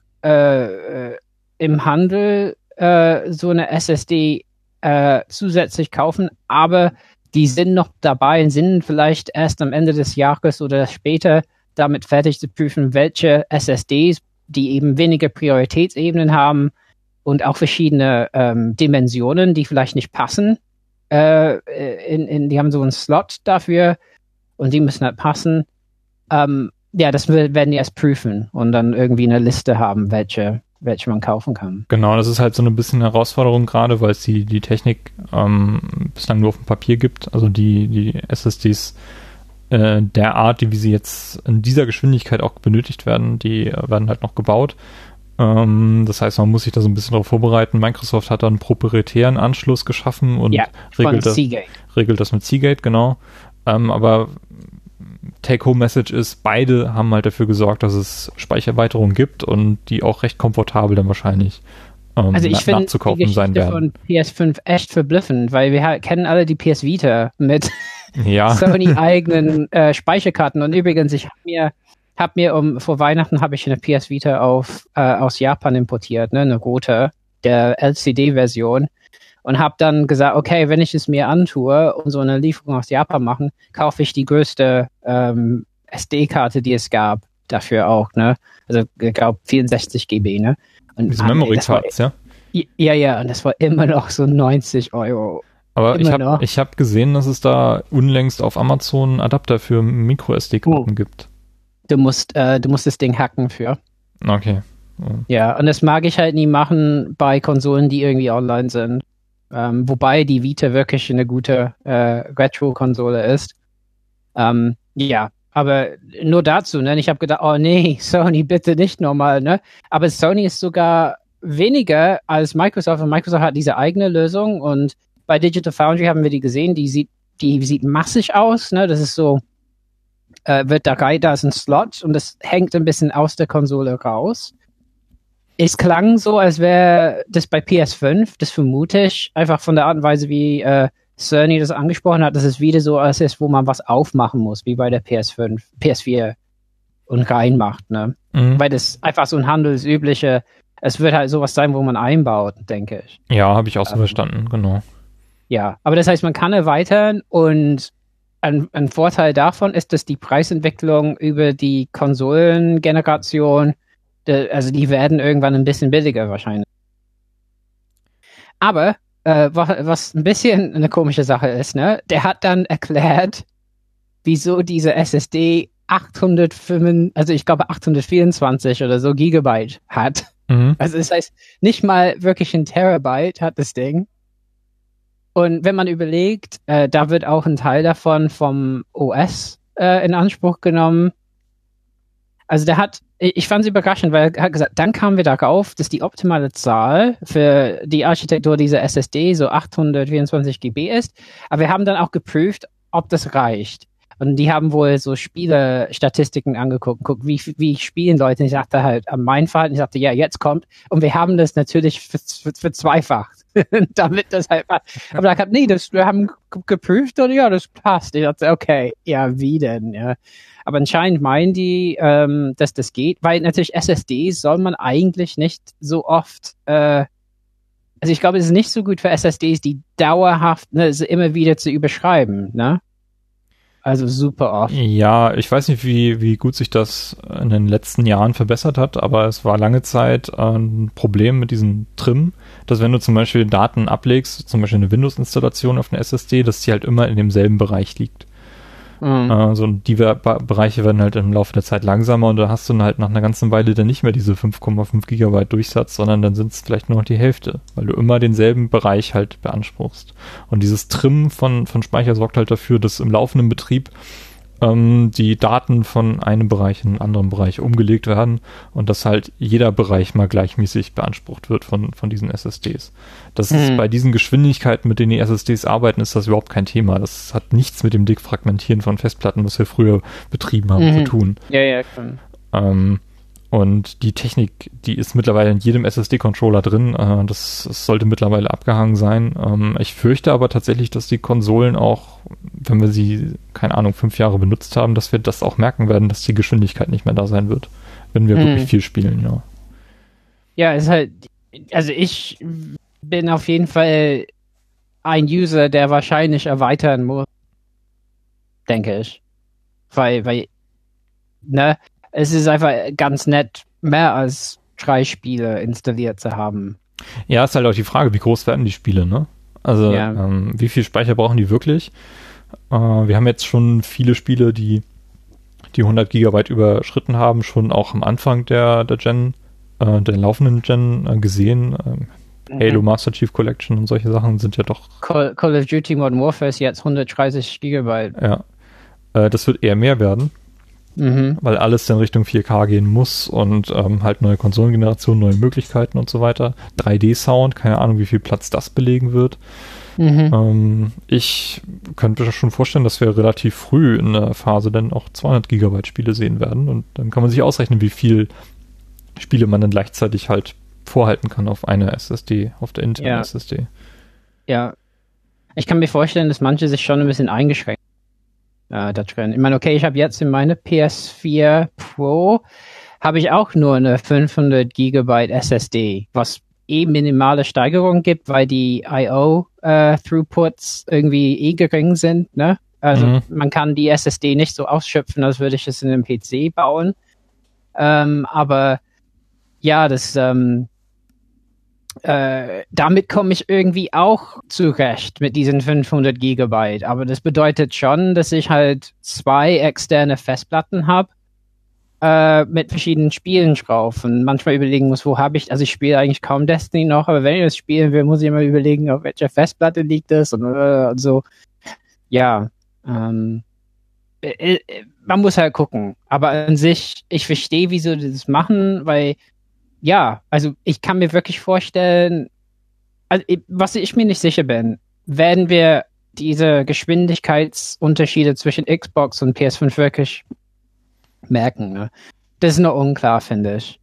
im Handel so eine SSD zusätzlich kaufen. Aber die sind noch dabei und sind vielleicht erst am Ende des Jahres oder später damit fertig zu prüfen, welche SSDs, die eben weniger Prioritätsebenen haben und auch verschiedene Dimensionen, die vielleicht nicht passen. Die haben so einen Slot dafür und die müssen halt passen. Ja, das werden die erst prüfen und dann irgendwie eine Liste haben, welche man kaufen kann. Genau, das ist halt so ein bisschen Herausforderung gerade, weil es die Technik bislang nur auf dem Papier gibt. Also die SSDs der Art, wie sie jetzt in dieser Geschwindigkeit auch benötigt werden, die werden halt noch gebaut. Das heißt, man muss sich da so ein bisschen darauf vorbereiten. Microsoft hat da einen proprietären Anschluss geschaffen und regelt das mit Seagate, genau. Aber Take-Home-Message ist, beide haben halt dafür gesorgt, dass es Speichererweiterungen gibt und die auch recht komfortabel dann wahrscheinlich also ich finde die sein werden. Von PS5 echt verblüffend, weil wir kennen alle die PS Vita mit Sony eigenen Speicherkarten. Und übrigens, ich habe mir vor Weihnachten habe ich eine PS Vita aus Japan importiert, ne, eine rote, der LCD-Version. Und habe dann gesagt, okay, wenn ich es mir antue und so eine Lieferung aus Japan machen, kaufe ich die größte SD-Karte, die es gab, dafür auch, ne? Also ich glaube 64 GB, ne? Und diese Memory Cards, ja? Ja, und das war immer noch so 90 €. Aber ich hab gesehen, dass es da unlängst auf Amazon einen Adapter für Micro-SD-Karten gibt. Du musst das Ding hacken für. Okay. Ja, und das mag ich halt nie machen bei Konsolen, die irgendwie online sind. Wobei die Vita wirklich eine gute Retro-Konsole ist. Ja, aber nur dazu, ne? Ich habe gedacht, oh nee, Sony bitte nicht nochmal, ne? Aber Sony ist sogar weniger als Microsoft und Microsoft hat diese eigene Lösung und bei Digital Foundry haben wir die gesehen, die sieht massig aus, ne? Das ist so, da ist ein Slot und das hängt ein bisschen aus der Konsole raus. Es klang so, als wäre das bei PS5, das vermute ich, einfach von der Art und Weise, wie Cerny das angesprochen hat, dass es wieder so als ist, wo man was aufmachen muss, wie bei der PS4 und reinmacht, ne? Weil das einfach so ein handelsübliche, es wird halt sowas sein, wo man einbaut, denke ich. Ja, habe ich auch so verstanden, genau. Ja, aber das heißt, man kann erweitern und ein Vorteil davon ist, dass die Preisentwicklung über die Konsolengeneration, also die werden irgendwann ein bisschen billiger wahrscheinlich. Aber was ein bisschen eine komische Sache ist, ne? Der hat dann erklärt, wieso diese SSD 824 oder so Gigabyte hat. Also das heißt, nicht mal wirklich ein Terabyte hat das Ding. Und wenn man überlegt, da wird auch ein Teil davon vom OS in Anspruch genommen. Also ich fand es überraschend, weil er hat gesagt, dann kamen wir darauf, dass die optimale Zahl für die Architektur dieser SSD so 824 GB ist. Aber wir haben dann auch geprüft, ob das reicht. Und die haben wohl so Spielerstatistiken angeguckt, wie spielen Leute. Und ich sagte halt, an mein Verhalten, ich sagte, ja, jetzt kommt. Und wir haben das natürlich verzweifacht. Damit das halt passt. Aber da kam, nee, wir haben geprüft und ja, das passt. Ich dachte, okay, ja, wie denn? Ja. Aber anscheinend meinen die, dass das geht, weil natürlich SSDs soll man eigentlich nicht so oft, also ich glaube, es ist nicht so gut für SSDs, die dauerhaft, immer wieder zu überschreiben, ne? Also super oft. Ja, ich weiß nicht, wie gut sich das in den letzten Jahren verbessert hat, aber es war lange Zeit ein Problem mit diesem Trim, dass wenn du zum Beispiel Daten ablegst, zum Beispiel eine Windows-Installation auf eine SSD, dass die halt immer in demselben Bereich liegt. So, die Bereiche werden halt im Laufe der Zeit langsamer und da hast du dann halt nach einer ganzen Weile dann nicht mehr diese 5,5 Gigabyte Durchsatz, sondern dann sind es vielleicht nur noch die Hälfte, weil du immer denselben Bereich halt beanspruchst. Und dieses Trimmen von Speicher sorgt halt dafür, dass im laufenden Betrieb die Daten von einem Bereich in einen anderen Bereich umgelegt werden und dass halt jeder Bereich mal gleichmäßig beansprucht wird von diesen SSDs. Das ist bei diesen Geschwindigkeiten, mit denen die SSDs arbeiten, ist das überhaupt kein Thema. Das hat nichts mit dem Defragmentieren von Festplatten, was wir früher betrieben haben, zu tun. Ja, klar. Und die Technik, die ist mittlerweile in jedem SSD-Controller drin. Das sollte mittlerweile abgehangen sein. Ich fürchte aber tatsächlich, dass die Konsolen auch, wenn wir sie, keine Ahnung, 5 Jahre benutzt haben, dass wir das auch merken werden, dass die Geschwindigkeit nicht mehr da sein wird, wenn wir wirklich viel spielen, ja. Ja, es ist halt, also ich bin auf jeden Fall ein User, der wahrscheinlich erweitern muss, denke ich. Weil, ne, es ist einfach ganz nett, mehr als 3 Spiele installiert zu haben. Ja, ist halt auch die Frage, wie groß werden die Spiele, ne? Also, wie viel Speicher brauchen die wirklich? Wir haben jetzt schon viele Spiele, die 100 Gigabyte überschritten haben, schon auch am Anfang der Gen, der laufenden Gen gesehen. Halo Master Chief Collection und solche Sachen sind ja doch... Call of Duty Modern Warfare ist jetzt 130 Gigabyte. Ja, das wird eher mehr werden. Weil alles in Richtung 4K gehen muss und halt neue Konsolengenerationen, neue Möglichkeiten und so weiter. 3D-Sound, keine Ahnung, wie viel Platz das belegen wird. Ich könnte mir schon vorstellen, dass wir relativ früh in der Phase dann auch 200 Gigabyte Spiele sehen werden und dann kann man sich ausrechnen, wie viel Spiele man dann gleichzeitig halt vorhalten kann auf einer SSD, auf der internen SSD. Ja, ich kann mir vorstellen, dass manche sich schon ein bisschen eingeschränkt da drin. Ich meine, okay, ich habe jetzt in meine PS4 Pro habe ich auch nur eine 500 Gigabyte SSD, was minimale Steigerung gibt, weil die I/O-Throughputs irgendwie gering sind, ne? Also man kann die SSD nicht so ausschöpfen, als würde ich es in einem PC bauen. Aber ja, das damit komme ich irgendwie auch zurecht mit diesen 500 Gigabyte. Aber das bedeutet schon, dass ich halt 2 externe Festplatten habe mit verschiedenen Spielen drauf und manchmal überlegen muss, wo habe ich, also ich spiele eigentlich kaum Destiny noch, aber wenn ich das spielen will, muss ich immer überlegen, auf welcher Festplatte liegt das und so. Ja, man muss halt gucken. Aber an sich, ich verstehe, wieso die das machen, weil ja, also ich kann mir wirklich vorstellen, also was ich mir nicht sicher bin, werden wir diese Geschwindigkeitsunterschiede zwischen Xbox und PS5 wirklich merken, ne? Das ist noch unklar, finde ich.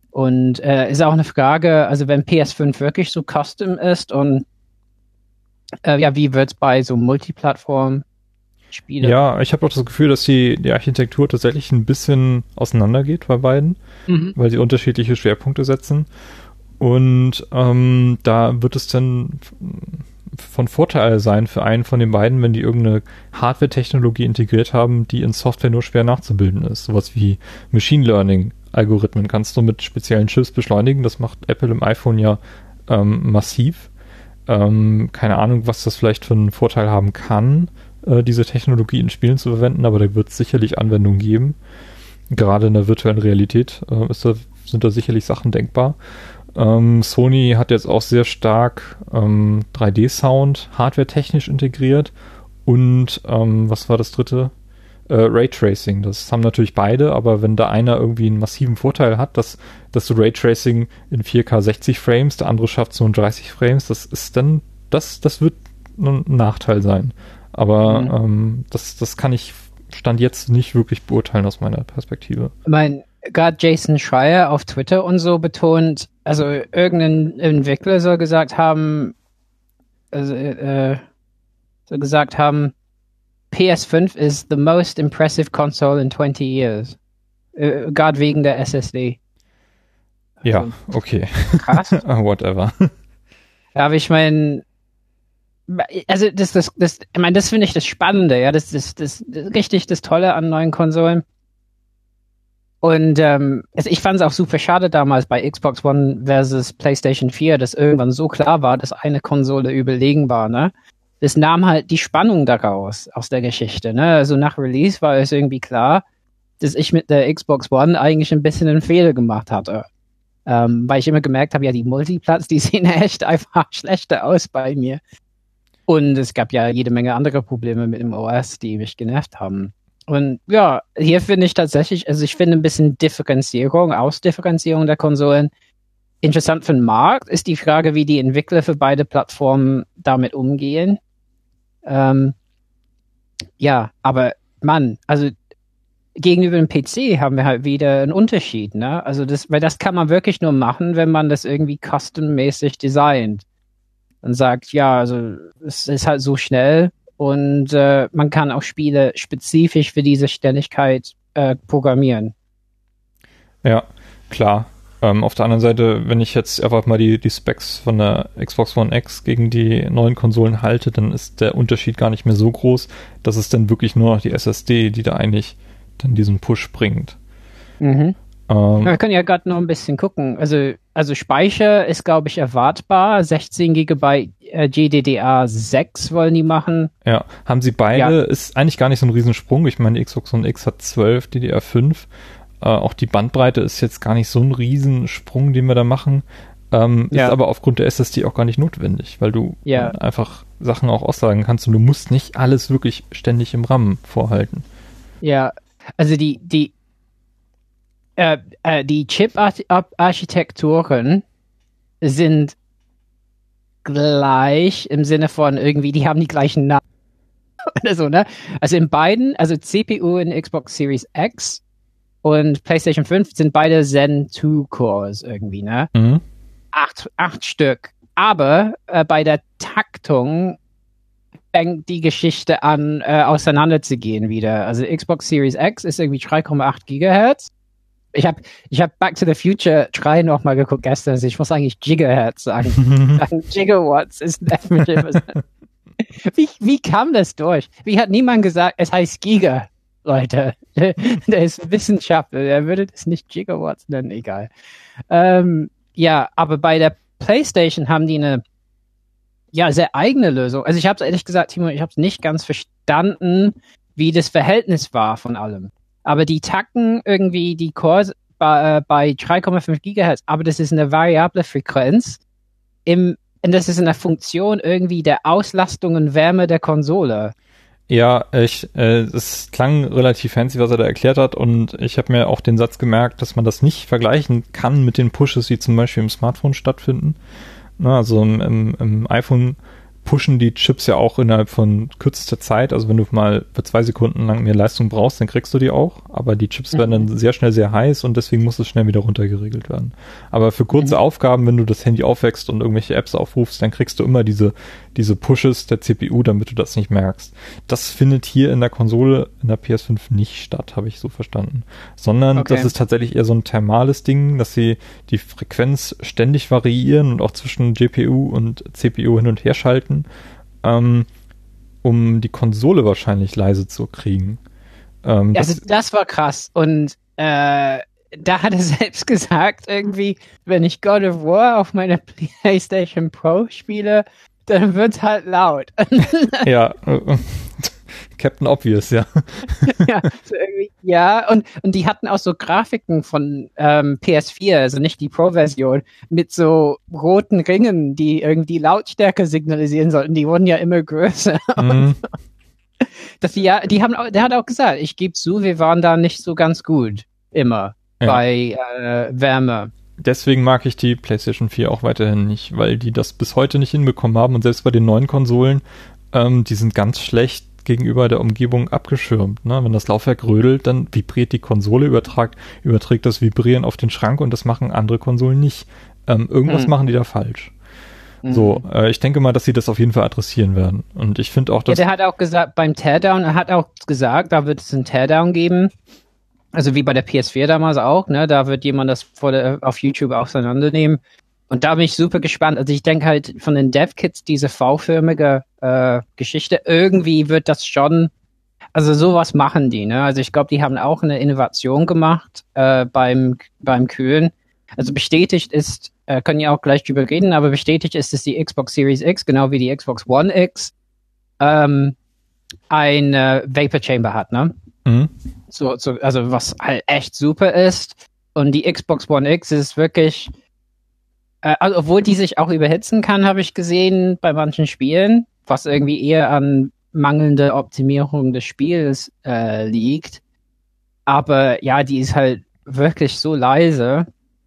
Und ist auch eine Frage, also wenn PS5 wirklich so custom ist und wie wird es bei so Multiplattform-Spielen? Ja, ich habe auch das Gefühl, dass die Architektur tatsächlich ein bisschen auseinandergeht bei beiden, weil sie unterschiedliche Schwerpunkte setzen. Und da wird es dann von Vorteil sein für einen von den beiden, wenn die irgendeine Hardware-Technologie integriert haben, die in Software nur schwer nachzubilden ist. Sowas wie Machine Learning-Algorithmen kannst du mit speziellen Chips beschleunigen. Das macht Apple im iPhone ja massiv. Keine Ahnung, was das vielleicht für einen Vorteil haben kann, diese Technologie in Spielen zu verwenden, aber da wird es sicherlich Anwendungen geben. Gerade in der virtuellen Realität sind da sicherlich Sachen denkbar. Sony hat jetzt auch sehr stark 3D-Sound hardware-technisch integriert und was war das dritte? Raytracing. Das haben natürlich beide, aber wenn da einer irgendwie einen massiven Vorteil hat, dass du Raytracing in 4K 60 Frames, der andere schafft es nur in 30 Frames, das wird ein Nachteil sein. Aber das kann ich Stand jetzt nicht wirklich beurteilen aus meiner Perspektive. Ich meine, gerade Jason Schreier auf Twitter und so betont, also irgendein Entwickler soll gesagt haben, PS5 is the most impressive console in 20 years. Gerade wegen der SSD. Ja, okay. Krass. Whatever. Ja, aber ich meine, also das finde ich das Spannende, ja, das richtig das Tolle an neuen Konsolen. Und ich fand es auch super schade damals bei Xbox One versus PlayStation 4, dass irgendwann so klar war, dass eine Konsole überlegen war, ne? Das nahm halt die Spannung daraus, aus der Geschichte, ne? Also nach Release war es irgendwie klar, dass ich mit der Xbox One eigentlich ein bisschen einen Fehler gemacht hatte. Weil ich immer gemerkt habe, ja, die Multiplatz, die sehen echt einfach schlechter aus bei mir. Und es gab ja jede Menge andere Probleme mit dem OS, die mich genervt haben. Und ja, hier finde ich tatsächlich, also ich finde ein bisschen Ausdifferenzierung der Konsolen interessant für den Markt. Ist die Frage, wie die Entwickler für beide Plattformen damit umgehen. Ja, aber Mann, also gegenüber dem PC haben wir halt wieder einen Unterschied, ne? Also weil das kann man wirklich nur machen, wenn man das irgendwie custom-mäßig designt. Und sagt, ja, also es ist halt so schnell und man kann auch Spiele spezifisch für diese Schnelligkeit programmieren. Ja, klar. Auf der anderen Seite, wenn ich jetzt einfach mal die Specs von der Xbox One X gegen die neuen Konsolen halte, dann ist der Unterschied gar nicht mehr so groß. Das ist dann wirklich nur noch die SSD, die da eigentlich dann diesen Push bringt. Wir können ja gerade noch ein bisschen gucken. Also Speicher ist, glaube ich, erwartbar. 16 GB GDDR6 wollen die machen. Ja, haben sie beide. Ja. Ist eigentlich gar nicht so ein Riesensprung. Ich meine, die Xbox One X hat 12 DDR5. Auch die Bandbreite ist jetzt gar nicht so ein Riesensprung, den wir da machen. Ist aber aufgrund der SSD auch gar nicht notwendig, weil du einfach Sachen auch auslagen kannst und du musst nicht alles wirklich ständig im RAM vorhalten. Ja, also die Chip-Architekturen sind gleich im Sinne von irgendwie, die haben die gleichen Namen oder so, ne? Also in beiden, also CPU in Xbox Series X und PlayStation 5 sind beide Zen 2 Cores irgendwie, ne? 8 Stück. Aber bei der Taktung fängt die Geschichte an, auseinanderzugehen wieder. Also Xbox Series X ist irgendwie 3,8 Gigahertz. Ich hab Back to the Future 3 noch mal geguckt gestern. Also ich muss eigentlich Gigahertz sagen. Gigawatts ist definitiv. Wie kam das durch? Wie hat niemand gesagt, es heißt Giga, Leute? Der ist Wissenschaftler, der würde das nicht Gigawatts nennen, egal. Aber bei der PlayStation haben die eine sehr eigene Lösung. Also ich habe es ehrlich gesagt, Timo, ich habe es nicht ganz verstanden, wie das Verhältnis war von allem. Aber die tacken irgendwie die Cores bei 3,5 Gigahertz, aber das ist eine variable Frequenz und das ist eine Funktion irgendwie der Auslastung und Wärme der Konsole. Ja, es klang relativ fancy, was er da erklärt hat, und ich habe mir auch den Satz gemerkt, dass man das nicht vergleichen kann mit den Pushes, die zum Beispiel im Smartphone stattfinden. Also im iPhone pushen die Chips ja auch innerhalb von kürzester Zeit. Also wenn du mal für 2 Sekunden lang mehr Leistung brauchst, dann kriegst du die auch. Aber die Chips werden dann sehr schnell sehr heiß und deswegen muss es schnell wieder runtergeregelt werden. Aber für kurze Aufgaben, wenn du das Handy aufwächst und irgendwelche Apps aufrufst, dann kriegst du immer diese Pushes der CPU, damit du das nicht merkst. Das findet hier in der Konsole, in der PS5 nicht statt, habe ich so verstanden. Sondern das ist tatsächlich eher so ein thermales Ding, dass sie die Frequenz ständig variieren und auch zwischen GPU und CPU hin und her schalten, um die Konsole wahrscheinlich leise zu kriegen. Also das war krass. Und da hat er selbst gesagt, irgendwie, wenn ich God of War auf meiner PlayStation Pro spiele, dann wird's halt laut. Ja, Captain Obvious, ja. Ja, so irgendwie, ja, und die hatten auch so Grafiken von PS4, also nicht die Pro-Version, mit so roten Ringen, die irgendwie Lautstärke signalisieren sollten. Die wurden ja immer größer. Mhm. Der hat auch gesagt, ich gebe zu, wir waren da nicht so ganz gut immer bei Wärme. Deswegen mag ich die PlayStation 4 auch weiterhin nicht, weil die das bis heute nicht hinbekommen haben und selbst bei den neuen Konsolen, die sind ganz schlecht gegenüber der Umgebung abgeschirmt. Ne? Wenn das Laufwerk rödelt, dann vibriert die Konsole, überträgt das Vibrieren auf den Schrank und das machen andere Konsolen nicht. Irgendwas machen die da falsch. So, ich denke mal, dass sie das auf jeden Fall adressieren werden. Und ich finde auch, dass... Ja, der hat auch gesagt, beim Teardown, da wird es einen Teardown geben. Also wie bei der PS4 damals auch, ne? Da wird jemand das auf YouTube auseinandernehmen. Und da bin ich super gespannt. Also ich denke halt von den Dev-Kits, diese V-förmige Geschichte, irgendwie wird das schon, also sowas machen die, ne? Also ich glaube, die haben auch eine Innovation gemacht beim Kühlen. Also bestätigt ist, können ja auch gleich drüber reden, aber bestätigt ist, dass die Xbox Series X, genau wie die Xbox One X, ein Vapor Chamber hat, ne? Also was halt echt super ist. Und die Xbox One X ist wirklich, also obwohl die sich auch überhitzen kann, habe ich gesehen bei manchen Spielen, was irgendwie eher an mangelnder Optimierung des Spiels liegt. Aber ja, die ist halt wirklich so leise.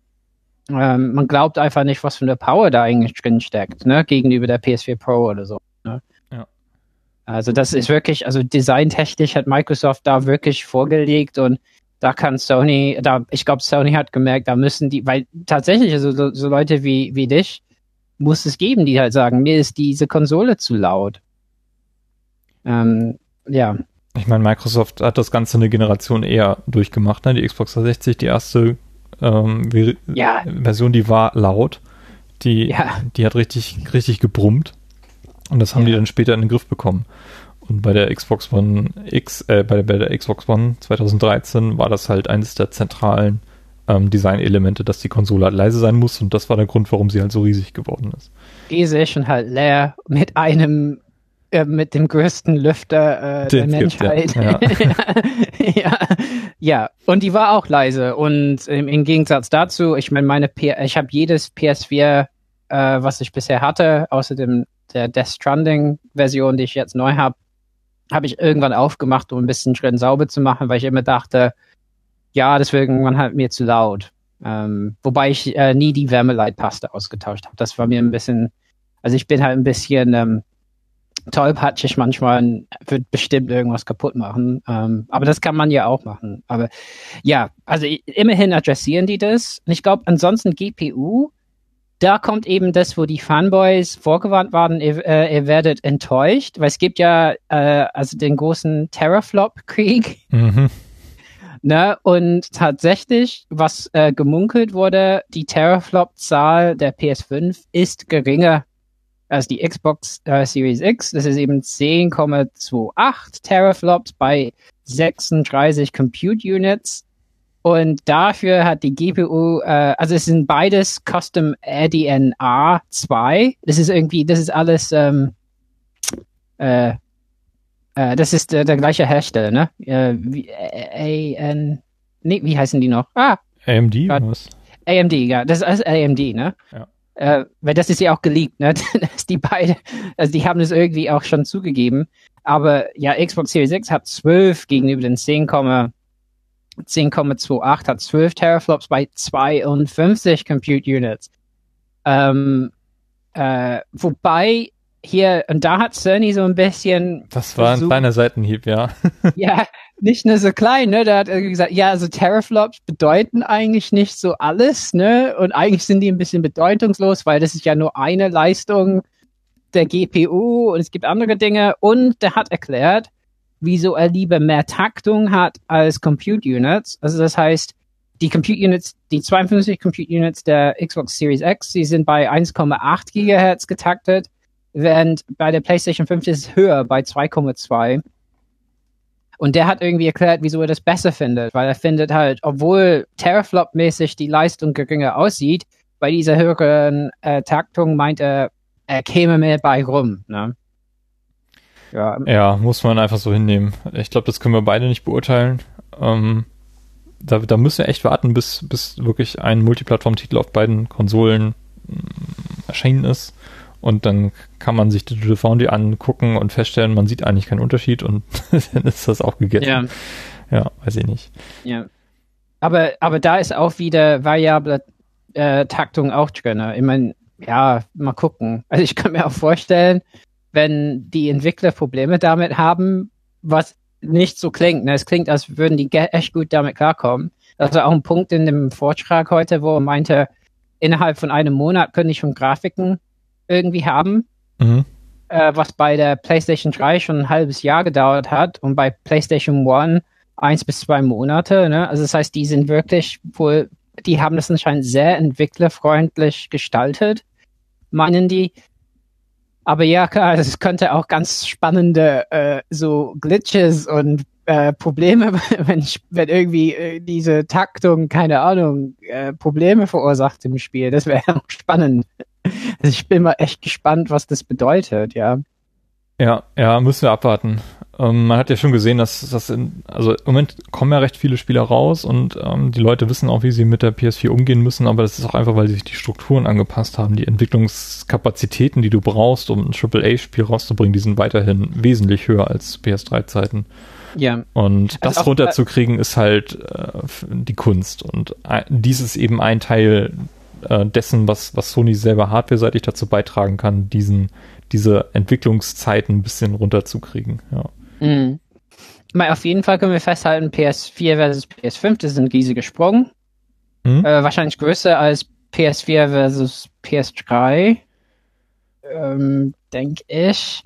Man glaubt einfach nicht, was für eine Power da eigentlich drin steckt, ne, gegenüber der PS4 Pro oder so. Ne? Ja. Also das ist wirklich, also designtechnisch hat Microsoft da wirklich vorgelegt und da kann Sony, ich glaube, Sony hat gemerkt, da müssen die, weil tatsächlich, also so Leute wie dich muss es geben, die halt sagen, mir ist diese Konsole zu laut. Ja. Ich meine, Microsoft hat das Ganze eine Generation eher durchgemacht, ne? Die Xbox 360, die erste Version, die war laut. Die hat richtig gebrummt. Und das haben die dann später in den Griff bekommen. Und bei der Xbox One X, bei der Xbox One 2013 war das halt eines der zentralen Designelemente, dass die Konsole halt leise sein muss. Und das war der Grund, warum sie halt so riesig geworden ist. Die ist ja schon halt leer mit dem größten Lüfter der Menschheit. Ja, und die war auch leise. Und im Gegensatz dazu, ich meine, ich habe jedes PS4, was ich bisher hatte, außer der Death Stranding-Version, die ich jetzt neu habe ich irgendwann aufgemacht, um ein bisschen drin sauber zu machen, weil ich immer dachte, ja, das wird irgendwann halt mir zu laut. Wobei ich nie die Wärmeleitpaste ausgetauscht habe. Das war mir ein bisschen, also ich bin halt ein bisschen tollpatschig manchmal, wird bestimmt irgendwas kaputt machen. Aber das kann man ja auch machen. Aber ja, also immerhin adressieren die das. Und ich glaube, ansonsten GPU, da kommt eben das, wo die Fanboys vorgewarnt waren, ihr werdet enttäuscht, weil es gibt ja also den großen Teraflop-Krieg. Ne? Und tatsächlich, was gemunkelt wurde, die Teraflop-Zahl der PS5 ist geringer als die Xbox Series X. Das ist eben 10,28 Teraflops bei 36 Compute Units. Und dafür hat die GPU, also es sind beides Custom ADNA 2. Das ist alles, das ist der gleiche Hersteller, ne? Wie heißen die noch? AMD, was? AMD, ja, das ist alles AMD, ne? Ja. Weil das ist ja auch geleakt, ne? Dass die beide, also die haben das irgendwie auch schon zugegeben. Aber ja, Xbox Series X hat 12 gegenüber den 10,28 hat 12 Teraflops bei 52 Compute Units. Wobei hier, und da hat Cerny so ein bisschen. Das war ein kleiner Seitenhieb, ja. Ja, nicht nur so klein, ne? Da hat er gesagt, ja, also Teraflops bedeuten eigentlich nicht so alles, ne? Und eigentlich sind die ein bisschen bedeutungslos, weil das ist ja nur eine Leistung der GPU und es gibt andere Dinge. Und der hat erklärt, wieso er lieber mehr Taktung hat als Compute Units. Also das heißt, die Compute Units, die 52 Compute Units der Xbox Series X, die sind bei 1,8 Gigahertz getaktet, während bei der PlayStation 5 ist es höher, bei 2,2. Und der hat irgendwie erklärt, wieso er das besser findet, weil er findet halt, obwohl Teraflop-mäßig die Leistung geringer aussieht, bei dieser höheren Taktung meint er käme mehr bei rum, ne? Ja, muss man einfach so hinnehmen. Ich glaube, das können wir beide nicht beurteilen. Da müssen wir echt warten, bis wirklich ein Multiplattform-Titel auf beiden Konsolen erschienen ist. Und dann kann man sich Digital Foundry angucken und feststellen, man sieht eigentlich keinen Unterschied und dann ist das auch gegessen. Ja, weiß ich nicht. Ja. Aber da ist auch wieder variable Taktung auch drin. Ich meine, ja, mal gucken. Also ich kann mir auch vorstellen, wenn die Entwickler Probleme damit haben, was nicht so klingt. Ne? Es klingt, als würden die echt gut damit klarkommen. Das war auch ein Punkt in dem Vortrag heute, wo er meinte, innerhalb von einem Monat können die schon Grafiken irgendwie haben, was bei der PlayStation 3 schon ein halbes Jahr gedauert hat und bei PlayStation 1 1 bis 2 Monate. Ne? Also das heißt, die sind wirklich wohl, die haben das anscheinend sehr entwicklerfreundlich gestaltet, meinen die. Aber ja, klar, es könnte auch ganz spannende so Glitches und Probleme, wenn irgendwie diese Taktung, keine Ahnung, Probleme verursacht im Spiel. Das wäre auch spannend. Also ich bin mal echt gespannt, was das bedeutet, ja. Ja, müssen wir abwarten. Man hat ja schon gesehen, dass also im Moment kommen ja recht viele Spiele raus und die Leute wissen auch, wie sie mit der PS4 umgehen müssen, aber das ist auch einfach, weil sich die Strukturen angepasst haben. Die Entwicklungskapazitäten, die du brauchst, um ein AAA-Spiel rauszubringen, die sind weiterhin wesentlich höher als PS3-Zeiten. Ja. Und also das runterzukriegen ist halt die Kunst. Und dies ist eben ein Teil dessen, was Sony selber hardwareseitig dazu beitragen kann, diese Entwicklungszeiten ein bisschen runterzukriegen. Ja. Mhm. Auf jeden Fall können wir festhalten, PS4 versus PS5, das ist ein riesiger Sprung. Wahrscheinlich größer als PS4 versus PS3, denke ich.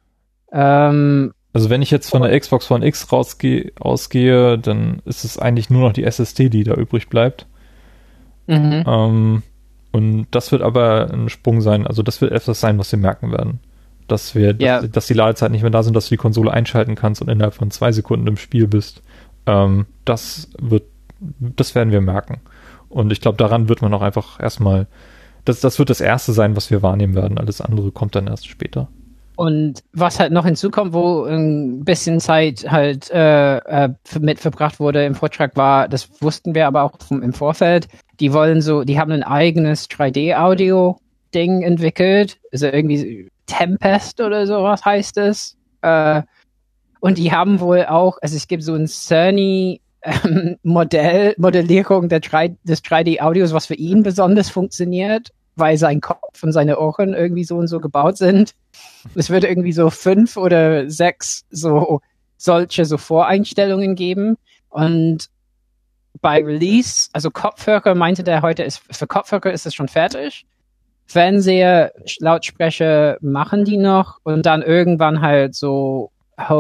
Also wenn ich jetzt von der Xbox One X ausgehe, dann ist es eigentlich nur noch die SSD, die da übrig bleibt. Und das wird aber ein Sprung sein, also das wird etwas sein, was wir merken werden. Dass die Ladezeiten nicht mehr da sind, dass du die Konsole einschalten kannst und innerhalb von 2 Sekunden im Spiel bist. Das werden wir merken. Und ich glaube, daran wird man auch einfach erstmal, das wird das Erste sein, was wir wahrnehmen werden. Alles andere kommt dann erst später. Und was halt noch hinzukommt, wo ein bisschen Zeit halt mit verbracht wurde im Vortrag war, das wussten wir aber auch im Vorfeld, die haben ein eigenes 3D-Audio-Ding entwickelt, also irgendwie Tempest oder sowas heißt es. Und die haben wohl auch, also es gibt so ein Cerny Modellierung des 3D-Audios, was für ihn besonders funktioniert, weil sein Kopf und seine Ohren irgendwie so und so gebaut sind. Es wird irgendwie so 5 oder 6 solche Voreinstellungen geben. Und bei Release, also Kopfhörer meinte der heute, für Kopfhörer ist es schon fertig. Fernseher, Lautsprecher machen die noch und dann irgendwann halt so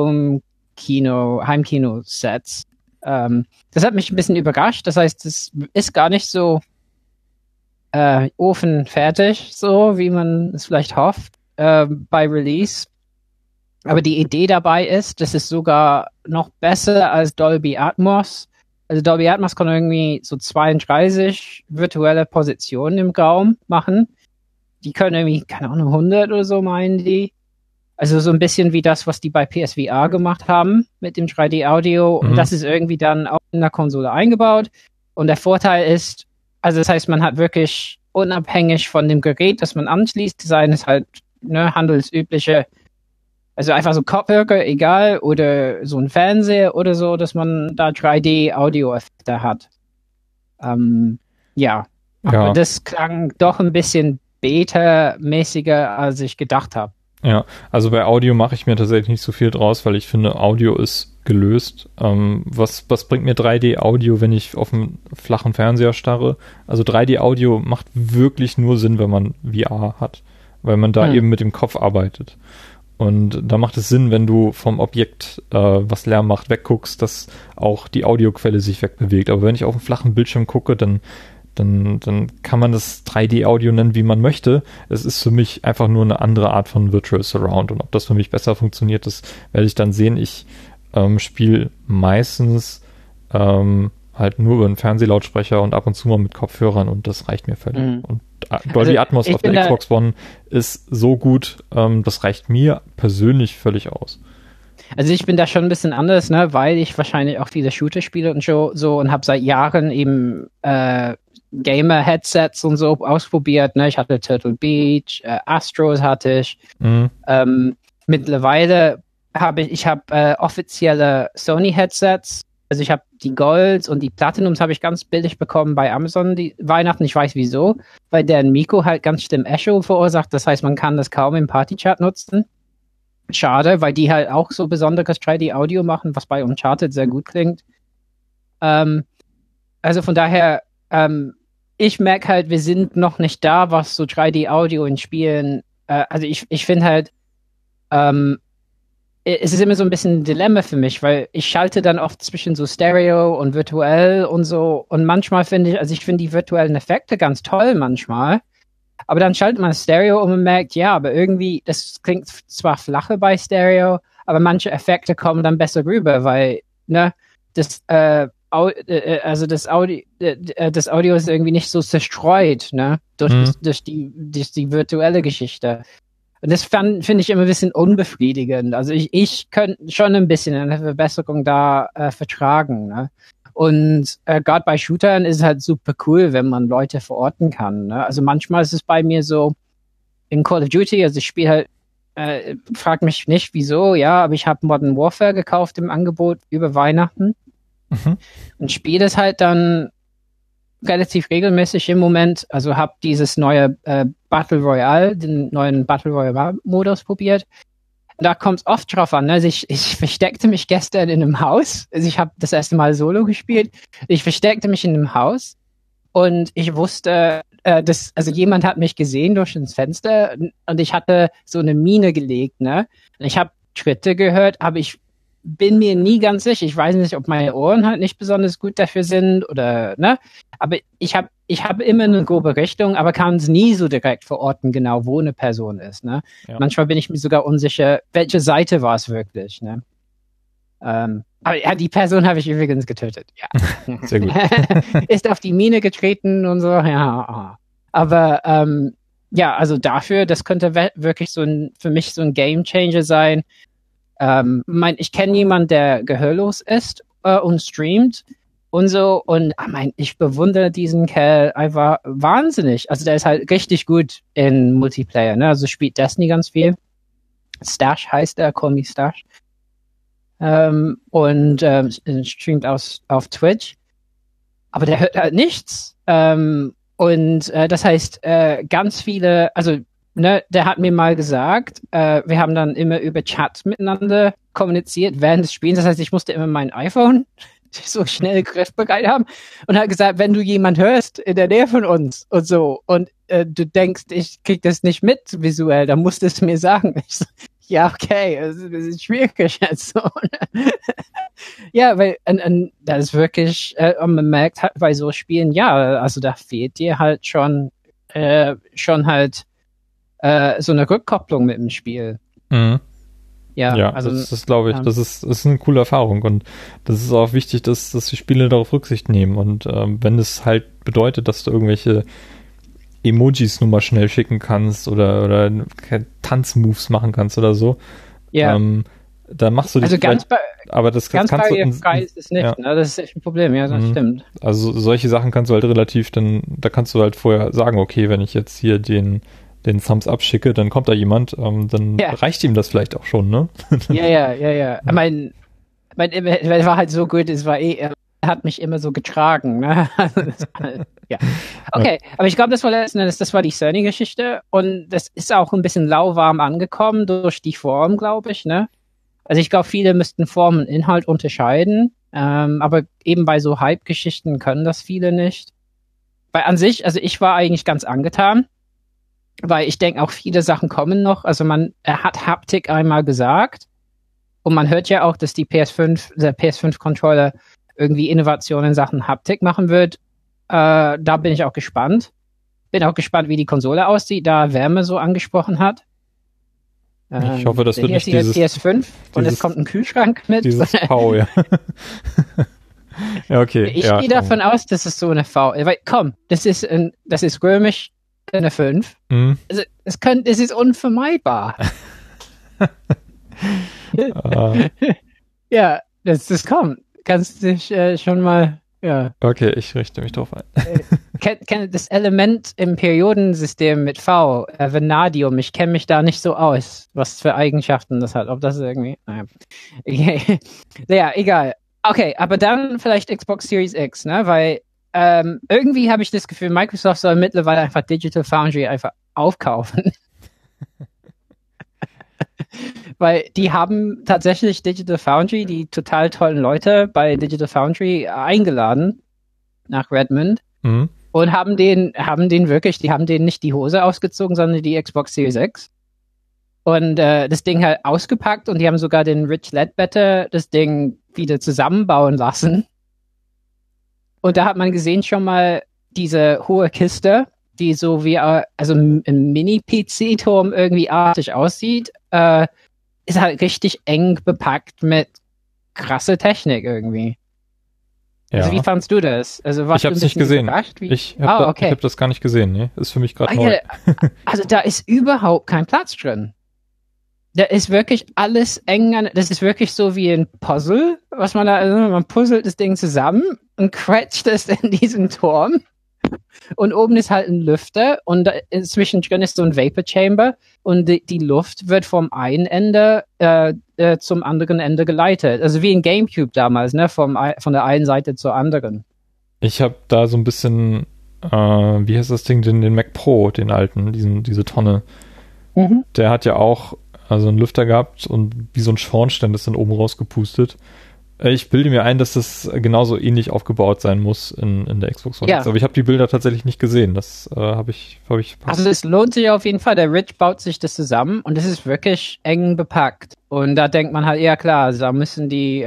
Heimkino-Sets. Das hat mich ein bisschen überrascht. Das heißt, es ist gar nicht so ofenfertig, so wie man es vielleicht hofft bei Release. Aber die Idee dabei ist, das ist sogar noch besser als Dolby Atmos. Also Dolby Atmos kann irgendwie so 32 virtuelle Positionen im Raum machen. Die können irgendwie, keine Ahnung, 100 oder so meinen die. Also so ein bisschen wie das, was die bei PSVR gemacht haben mit dem 3D-Audio. Und das ist irgendwie dann auch in der Konsole eingebaut. Und der Vorteil ist, also das heißt, man hat wirklich unabhängig von dem Gerät, das man anschließt, seien es halt handelsübliche, also einfach so Kopfhörer, egal, oder so ein Fernseher oder so, dass man da 3D-Audio-Effekte hat. Aber das klang doch ein bisschen Beta-mäßiger, als ich gedacht habe. Ja, also bei Audio mache ich mir tatsächlich nicht so viel draus, weil ich finde, Audio ist gelöst. Was bringt mir 3D-Audio, wenn ich auf einen flachen Fernseher starre? Also 3D-Audio macht wirklich nur Sinn, wenn man VR hat, weil man da eben mit dem Kopf arbeitet. Und da macht es Sinn, wenn du vom Objekt, was Lärm macht, wegguckst, dass auch die Audioquelle sich wegbewegt. Aber wenn ich auf einen flachen Bildschirm gucke, dann kann man das 3D-Audio nennen, wie man möchte. Es ist für mich einfach nur eine andere Art von Virtual Surround. Und ob das für mich besser funktioniert, das werde ich dann sehen. Ich spiele meistens halt nur über einen Fernsehlautsprecher und ab und zu mal mit Kopfhörern und das reicht mir völlig. Und Dolby Atmos auf der Xbox One ist so gut, das reicht mir persönlich völlig aus. Also ich bin da schon ein bisschen anders, ne, weil ich wahrscheinlich auch viele Shooter spiele und so und habe seit Jahren eben Gamer-Headsets und so ausprobiert, ne? Ich hatte Turtle Beach, Astros hatte ich. Mittlerweile habe ich offizielle Sony-Headsets. Also ich habe die Golds und die Platinums habe ich ganz billig bekommen bei Amazon die Weihnachten. Ich weiß wieso, weil deren Mikro halt ganz schlimm Echo verursacht. Das heißt, man kann das kaum im Partychat nutzen. Schade, weil die halt auch so besonderes 3D-Audio machen, was bei Uncharted sehr gut klingt. Also von daher, ich merke halt, wir sind noch nicht da, was so 3D-Audio in Spielen, also ich finde halt, es ist immer so ein bisschen ein Dilemma für mich, weil ich schalte dann oft zwischen so Stereo und virtuell und so und manchmal finde ich, also ich finde die virtuellen Effekte ganz toll manchmal, aber dann schaltet man Stereo und man merkt, ja, aber irgendwie, das klingt zwar flacher bei Stereo, aber manche Effekte kommen dann besser rüber, weil, ne, das Audio ist irgendwie nicht so zerstreut, ne, durch die virtuelle Geschichte. Und das finde ich immer ein bisschen unbefriedigend. Also ich könnte schon ein bisschen eine Verbesserung da vertragen, ne. Und gerade bei Shootern ist es halt super cool, wenn man Leute verorten kann, ne? Also manchmal ist es bei mir so, in Call of Duty, also ich spiele halt, frag mich nicht wieso, ja, aber ich habe Modern Warfare gekauft im Angebot über Weihnachten und spiele das halt dann relativ regelmäßig im Moment, also habe dieses neue Battle Royale, den neuen Battle Royale Modus probiert. Da kommt es oft drauf an. Also ich versteckte mich gestern in einem Haus. Also ich habe das erste Mal Solo gespielt. Ich versteckte mich in einem Haus und ich wusste, also jemand hat mich gesehen durch das Fenster und ich hatte so eine Mine gelegt, ne? Und ich habe Schritte gehört, aber ich bin mir nie ganz sicher. Ich weiß nicht, ob meine Ohren halt nicht besonders gut dafür sind oder, ne? Aber ich habe immer eine grobe Richtung, aber kann es nie so direkt verorten, genau, wo eine Person ist, ne? Ja. Manchmal bin ich mir sogar unsicher, welche Seite war es wirklich, ne? Aber ja, die Person habe ich übrigens getötet, ja. Sehr gut. Ist auf die Mine getreten und so, ja. Aber, ja, also dafür, das könnte wirklich für mich so ein Game Changer sein. Ich kenne jemanden, der gehörlos ist und streamt und so und ich bewundere diesen Kerl einfach wahnsinnig. Also der ist halt richtig gut in Multiplayer, ne? Also spielt Destiny ganz viel. Stash heißt er, Call Me Stash. Und streamt auf Twitch. Aber der hört halt nichts. Das heißt, ganz viele, also ne, der hat mir mal gesagt, wir haben dann immer über Chat miteinander kommuniziert während des Spiels. Das heißt, ich musste immer mein iPhone so schnell griffbereit haben und hat gesagt, wenn du jemand hörst in der Nähe von uns und so und du denkst, ich krieg das nicht mit visuell, dann musst du es mir sagen. Ich so, ja, okay, das ist schwierig jetzt so. Ja, weil das ist wirklich, man merkt halt bei so Spielen, ja, also da fehlt dir halt schon halt so eine Rückkopplung mit dem Spiel. Mhm. Ja, also das glaube ich, das ist eine coole Erfahrung und das ist auch wichtig, dass die Spiele darauf Rücksicht nehmen und wenn es halt bedeutet, dass du irgendwelche Emojis nur mal schnell schicken kannst oder Tanzmoves machen kannst oder so, dann machst du also aber das ganz kannst du geil ist es nicht, ja. Ne? Das ist echt ein Problem, ja, das stimmt. Also solche Sachen kannst du halt da kannst du halt vorher sagen, okay, wenn ich jetzt hier den Thumbs up schicke, dann kommt da jemand, dann reicht ihm das vielleicht auch schon, ne? Ja. Ich meine, es war halt so gut, er hat mich immer so getragen, ne? Ja. Okay, aber ich glaube, das war letzten Endes, das war die Sony-Geschichte und das ist auch ein bisschen lauwarm angekommen durch die Form, glaube ich, ne? Also ich glaube, viele müssten Form und Inhalt unterscheiden, aber eben bei so Hype-Geschichten können das viele nicht. Weil an sich, also ich war eigentlich ganz angetan, weil ich denke auch viele Sachen kommen noch. Also er hat Haptik einmal gesagt und man hört ja auch, dass der PS5-Controller irgendwie Innovationen in Sachen Haptik machen wird. Da bin ich auch gespannt. Bin auch gespannt, wie die Konsole aussieht, da Wärme so angesprochen hat. Ich hoffe, das wird nicht dieses PS5 und es kommt ein Kühlschrank mit. Dieses V, ja. Ja, okay. Ich gehe davon aus, dass es so eine V ist. Weil, komm, das ist römisch eine 5. Mhm. Also, es ist unvermeidbar. Ja, das kommt. Kannst dich schon mal, ja. Okay, ich richte mich drauf ein. Kennt das Element im Periodensystem mit V, Vanadium, ich kenne mich da nicht so aus, was für Eigenschaften das hat. Ob das irgendwie, naja. Okay. Ja, egal. Okay, aber dann vielleicht Xbox Series X, ne? Weil irgendwie habe ich das Gefühl, Microsoft soll mittlerweile einfach Digital Foundry einfach aufkaufen. Weil die haben tatsächlich Digital Foundry, die total tollen Leute bei Digital Foundry eingeladen nach Redmond und haben denen nicht die Hose ausgezogen, sondern die Xbox Series X. Und das Ding halt ausgepackt und die haben sogar den Rich Ledbetter das Ding wieder zusammenbauen lassen. Und da hat man gesehen schon mal diese hohe Kiste, die so wie also ein Mini-PC-Turm irgendwie artig aussieht, ist halt richtig eng bepackt mit krasse Technik irgendwie. Ja. Also wie fandst du das? Also ich habe es nicht gesehen. Ich habe das gar nicht gesehen. Nee? Ist für mich gerade neu. Also da ist überhaupt kein Platz drin. Da ist wirklich alles eng das ist wirklich so wie ein Puzzle, was man puzzelt das Ding zusammen und quetscht es in diesen Turm. Und oben ist halt ein Lüfter und zwischendrin ist so ein Vapor Chamber und die Luft wird vom einen Ende zum anderen Ende geleitet. Also wie ein Gamecube damals, ne? Von der einen Seite zur anderen. Ich habe da so ein bisschen, wie heißt das Ding, den Mac Pro, den alten, diese Tonne. Mhm. Der hat ja auch einen Lüfter gehabt und wie so ein Schornstein ist dann oben rausgepustet. Ich bilde mir ein, dass das genauso ähnlich aufgebaut sein muss in der Xbox One X. Aber ich habe die Bilder tatsächlich nicht gesehen. Das habe ich verpasst. Also es lohnt sich auf jeden Fall. Der Rich baut sich das zusammen und es ist wirklich eng bepackt. Und da denkt man halt, ja klar, also da müssen die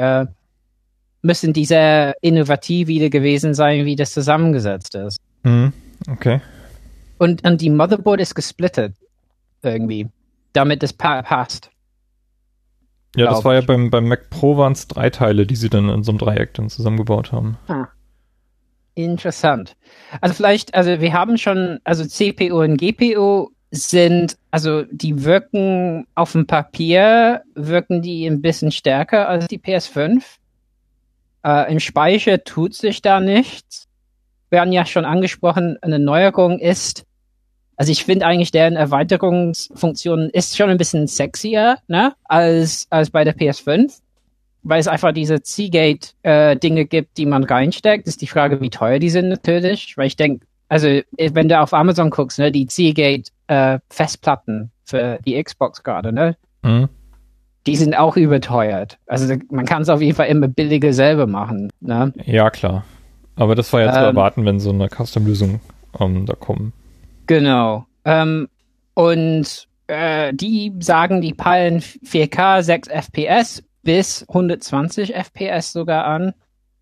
sehr innovativ wieder gewesen sein, wie das zusammengesetzt ist. Mhm. Okay. Und die Motherboard ist gesplittet irgendwie, damit es passt. Ja, das war ja beim Mac Pro waren es 3 Teile, die sie dann in so einem Dreieck dann zusammengebaut haben. Interessant. Also wir haben schon, also CPU und GPU die wirken auf dem Papier, wirken die ein bisschen stärker als die PS5. Im Speicher tut sich da nichts. Wir haben ja schon angesprochen, eine Neuerung ist, also ich finde eigentlich, deren Erweiterungsfunktion ist schon ein bisschen sexier, ne, als bei der PS5, weil es einfach diese Seagate-Dinge gibt, die man reinsteckt. Ist die Frage, wie teuer die sind natürlich, weil ich denke, also wenn du auf Amazon guckst, ne, die Seagate-Festplatten für die Xbox gerade, ne, die sind auch überteuert. Also man kann es auf jeden Fall immer billiger selber machen, ne. Ja, klar. Aber das war ja zu erwarten, wenn so eine Custom-Lösung da kommen. Genau. Und die sagen, die peilen 4K 6 FPS bis 120 FPS sogar an.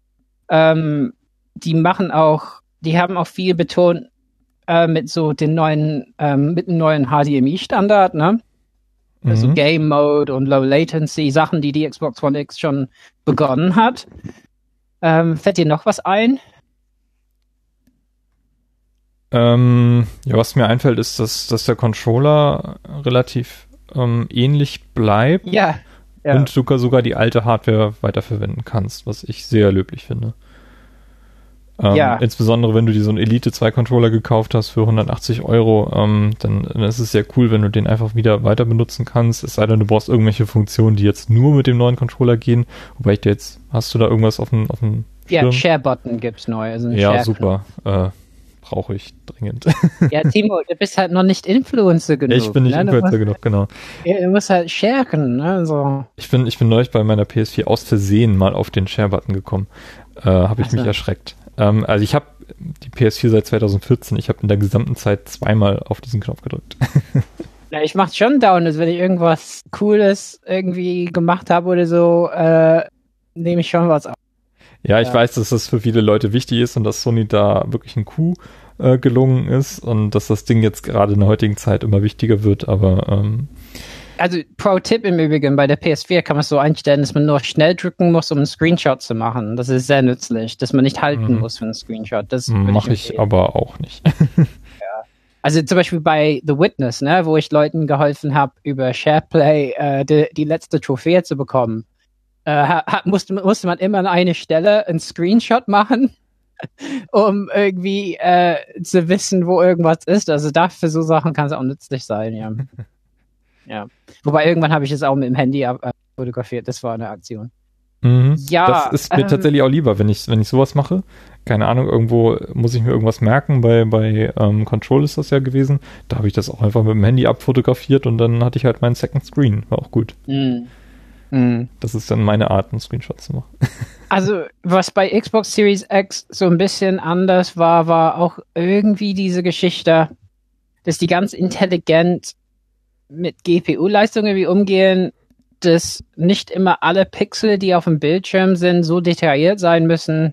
Die haben auch viel betont mit so dem neuen HDMI-Standard, ne? Also Game Mode und Low Latency, Sachen, die Xbox One X schon begonnen hat. Fällt dir noch was ein? Was mir einfällt, ist, dass der Controller relativ ähnlich bleibt. Ja. Und du sogar die alte Hardware weiterverwenden kannst, was ich sehr löblich finde. Insbesondere, wenn du dir so einen Elite 2 Controller gekauft hast für 180 €, dann ist es sehr cool, wenn du den einfach wieder weiter benutzen kannst. Es sei denn, du brauchst irgendwelche Funktionen, die jetzt nur mit dem neuen Controller gehen. Wobei hast du da irgendwas auf dem Schirm? Ja, Share-Button gibt's neu. Also ja, super. brauche ich dringend. Ja, Timo, du bist halt noch nicht Influencer genug. Ich bin nicht Influencer genug, genau. Ja, du musst halt sharen, ne? So. Ich bin neulich bei meiner PS4 aus Versehen mal auf den Share-Button gekommen. Habe ich mich erschreckt. Also ich habe die PS4 seit 2014. Ich habe in der gesamten Zeit zweimal auf diesen Knopf gedrückt. Ja, ich mach schon down, dass wenn ich irgendwas Cooles irgendwie gemacht habe oder so, nehme ich schon was auf. Ja, ich weiß, dass das für viele Leute wichtig ist und dass Sony da wirklich ein Coup gelungen ist und dass das Ding jetzt gerade in der heutigen Zeit immer wichtiger wird, aber also Pro-Tipp im Übrigen, bei der PS4 kann man es so einstellen, dass man nur schnell drücken muss, um einen Screenshot zu machen. Das ist sehr nützlich, dass man nicht halten muss für einen Screenshot. Das mache ich aber auch nicht. Also zum Beispiel bei The Witness, ne, wo ich Leuten geholfen habe, über SharePlay die letzte Trophäe zu bekommen, musste man immer an eine Stelle einen Screenshot machen, um irgendwie zu wissen, wo irgendwas ist. Also dafür so Sachen kann es auch nützlich sein, ja. Ja. Wobei irgendwann habe ich es auch mit dem Handy fotografiert. Das war eine Aktion. Ja, das ist mir tatsächlich auch lieber, wenn ich sowas mache. Keine Ahnung, irgendwo muss ich mir irgendwas merken. Bei Control ist das ja gewesen. Da habe ich das auch einfach mit dem Handy abfotografiert und dann hatte ich halt meinen Second Screen. War auch gut. Das ist dann meine Art, einen Screenshot zu machen. Also, was bei Xbox Series X so ein bisschen anders war auch irgendwie diese Geschichte, dass die ganz intelligent mit GPU-Leistung irgendwie umgehen, dass nicht immer alle Pixel, die auf dem Bildschirm sind, so detailliert sein müssen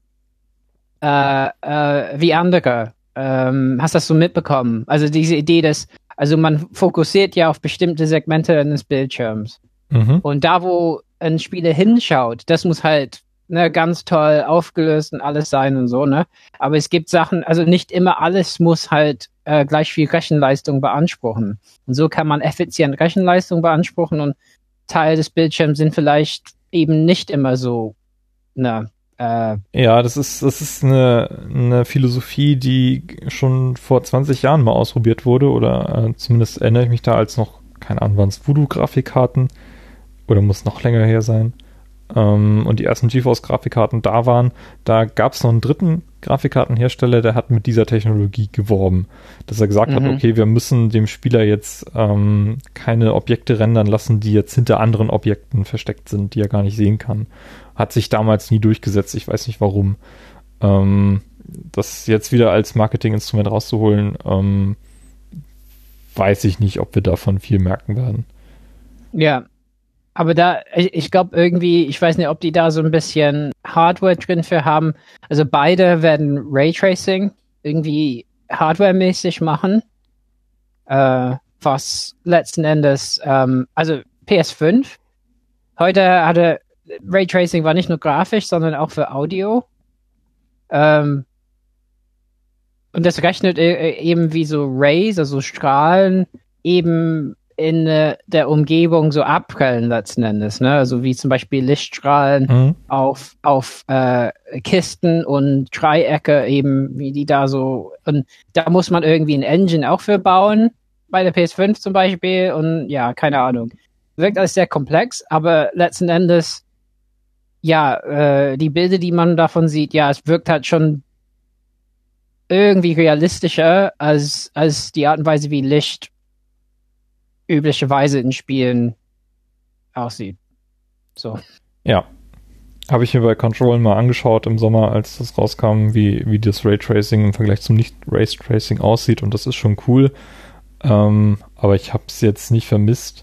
wie andere. Hast du das so mitbekommen? Also diese Idee, dass man fokussiert ja auf bestimmte Segmente eines Bildschirms. Und da, wo ein Spieler hinschaut, das muss halt ganz toll aufgelöst und alles sein und so, ne? Aber es gibt Sachen, also nicht immer alles muss halt gleich viel Rechenleistung beanspruchen. Und so kann man effizient Rechenleistung beanspruchen und Teil des Bildschirms sind vielleicht eben nicht immer so, ja, das ist eine Philosophie, die schon vor 20 Jahren mal ausprobiert wurde oder zumindest erinnere ich mich da als noch, keine Ahnung, waren es Voodoo-Grafikkarten oder muss noch länger her sein. Und die ersten GeForce-Grafikkarten da waren, da gab es noch einen dritten Grafikkartenhersteller, der hat mit dieser Technologie geworben, dass er gesagt hat, okay, wir müssen dem Spieler jetzt keine Objekte rendern lassen, die jetzt hinter anderen Objekten versteckt sind, die er gar nicht sehen kann. Hat sich damals nie durchgesetzt, ich weiß nicht warum. Das jetzt wieder als Marketinginstrument rauszuholen, weiß ich nicht, ob wir davon viel merken werden. Ja. Aber ich glaube irgendwie, ich weiß nicht, ob die da so ein bisschen Hardware drin für haben. Also beide werden Raytracing irgendwie hardwaremäßig machen. Was letzten Endes, also PS5. Heute hatte Raytracing war nicht nur grafisch, sondern auch für Audio. Und das rechnet eben wie so Rays, also Strahlen, eben in der Umgebung so abprallen letzten Endes, ne? Also wie zum Beispiel Lichtstrahlen auf Kisten und Dreiecke eben, wie die da so, und da muss man irgendwie ein Engine auch für bauen, bei der PS5 zum Beispiel, und ja, keine Ahnung. Wirkt alles sehr komplex, aber letzten Endes, ja, die Bilder, die man davon sieht, ja, es wirkt halt schon irgendwie realistischer als die Art und Weise, wie Licht üblicherweise in Spielen aussieht. So. Ja. Habe ich mir bei Control mal angeschaut im Sommer, als das rauskam, wie das Raytracing im Vergleich zum Nicht-Raytracing aussieht, und das ist schon cool. Aber ich habe es jetzt nicht vermisst.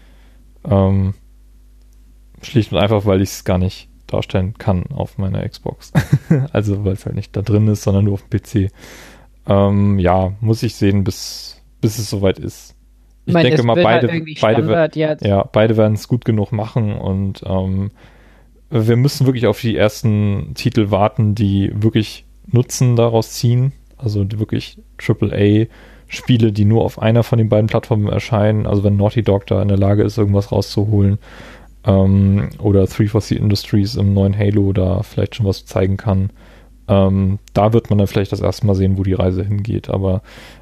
Schlicht und einfach, weil ich es gar nicht darstellen kann auf meiner Xbox. Also, weil es halt nicht da drin ist, sondern nur auf dem PC. Ja, muss ich sehen, bis es soweit ist. Ich denke mal, beide werden es gut genug machen, und wir müssen wirklich auf die ersten Titel warten, die wirklich Nutzen daraus ziehen. Also die wirklich AAA-Spiele, die nur auf einer von den beiden Plattformen erscheinen. Also wenn Naughty Dog da in der Lage ist, irgendwas rauszuholen, oder 343 Industries im neuen Halo da vielleicht schon was zeigen kann. Da wird man dann vielleicht das erste Mal sehen, wo die Reise hingeht. Aber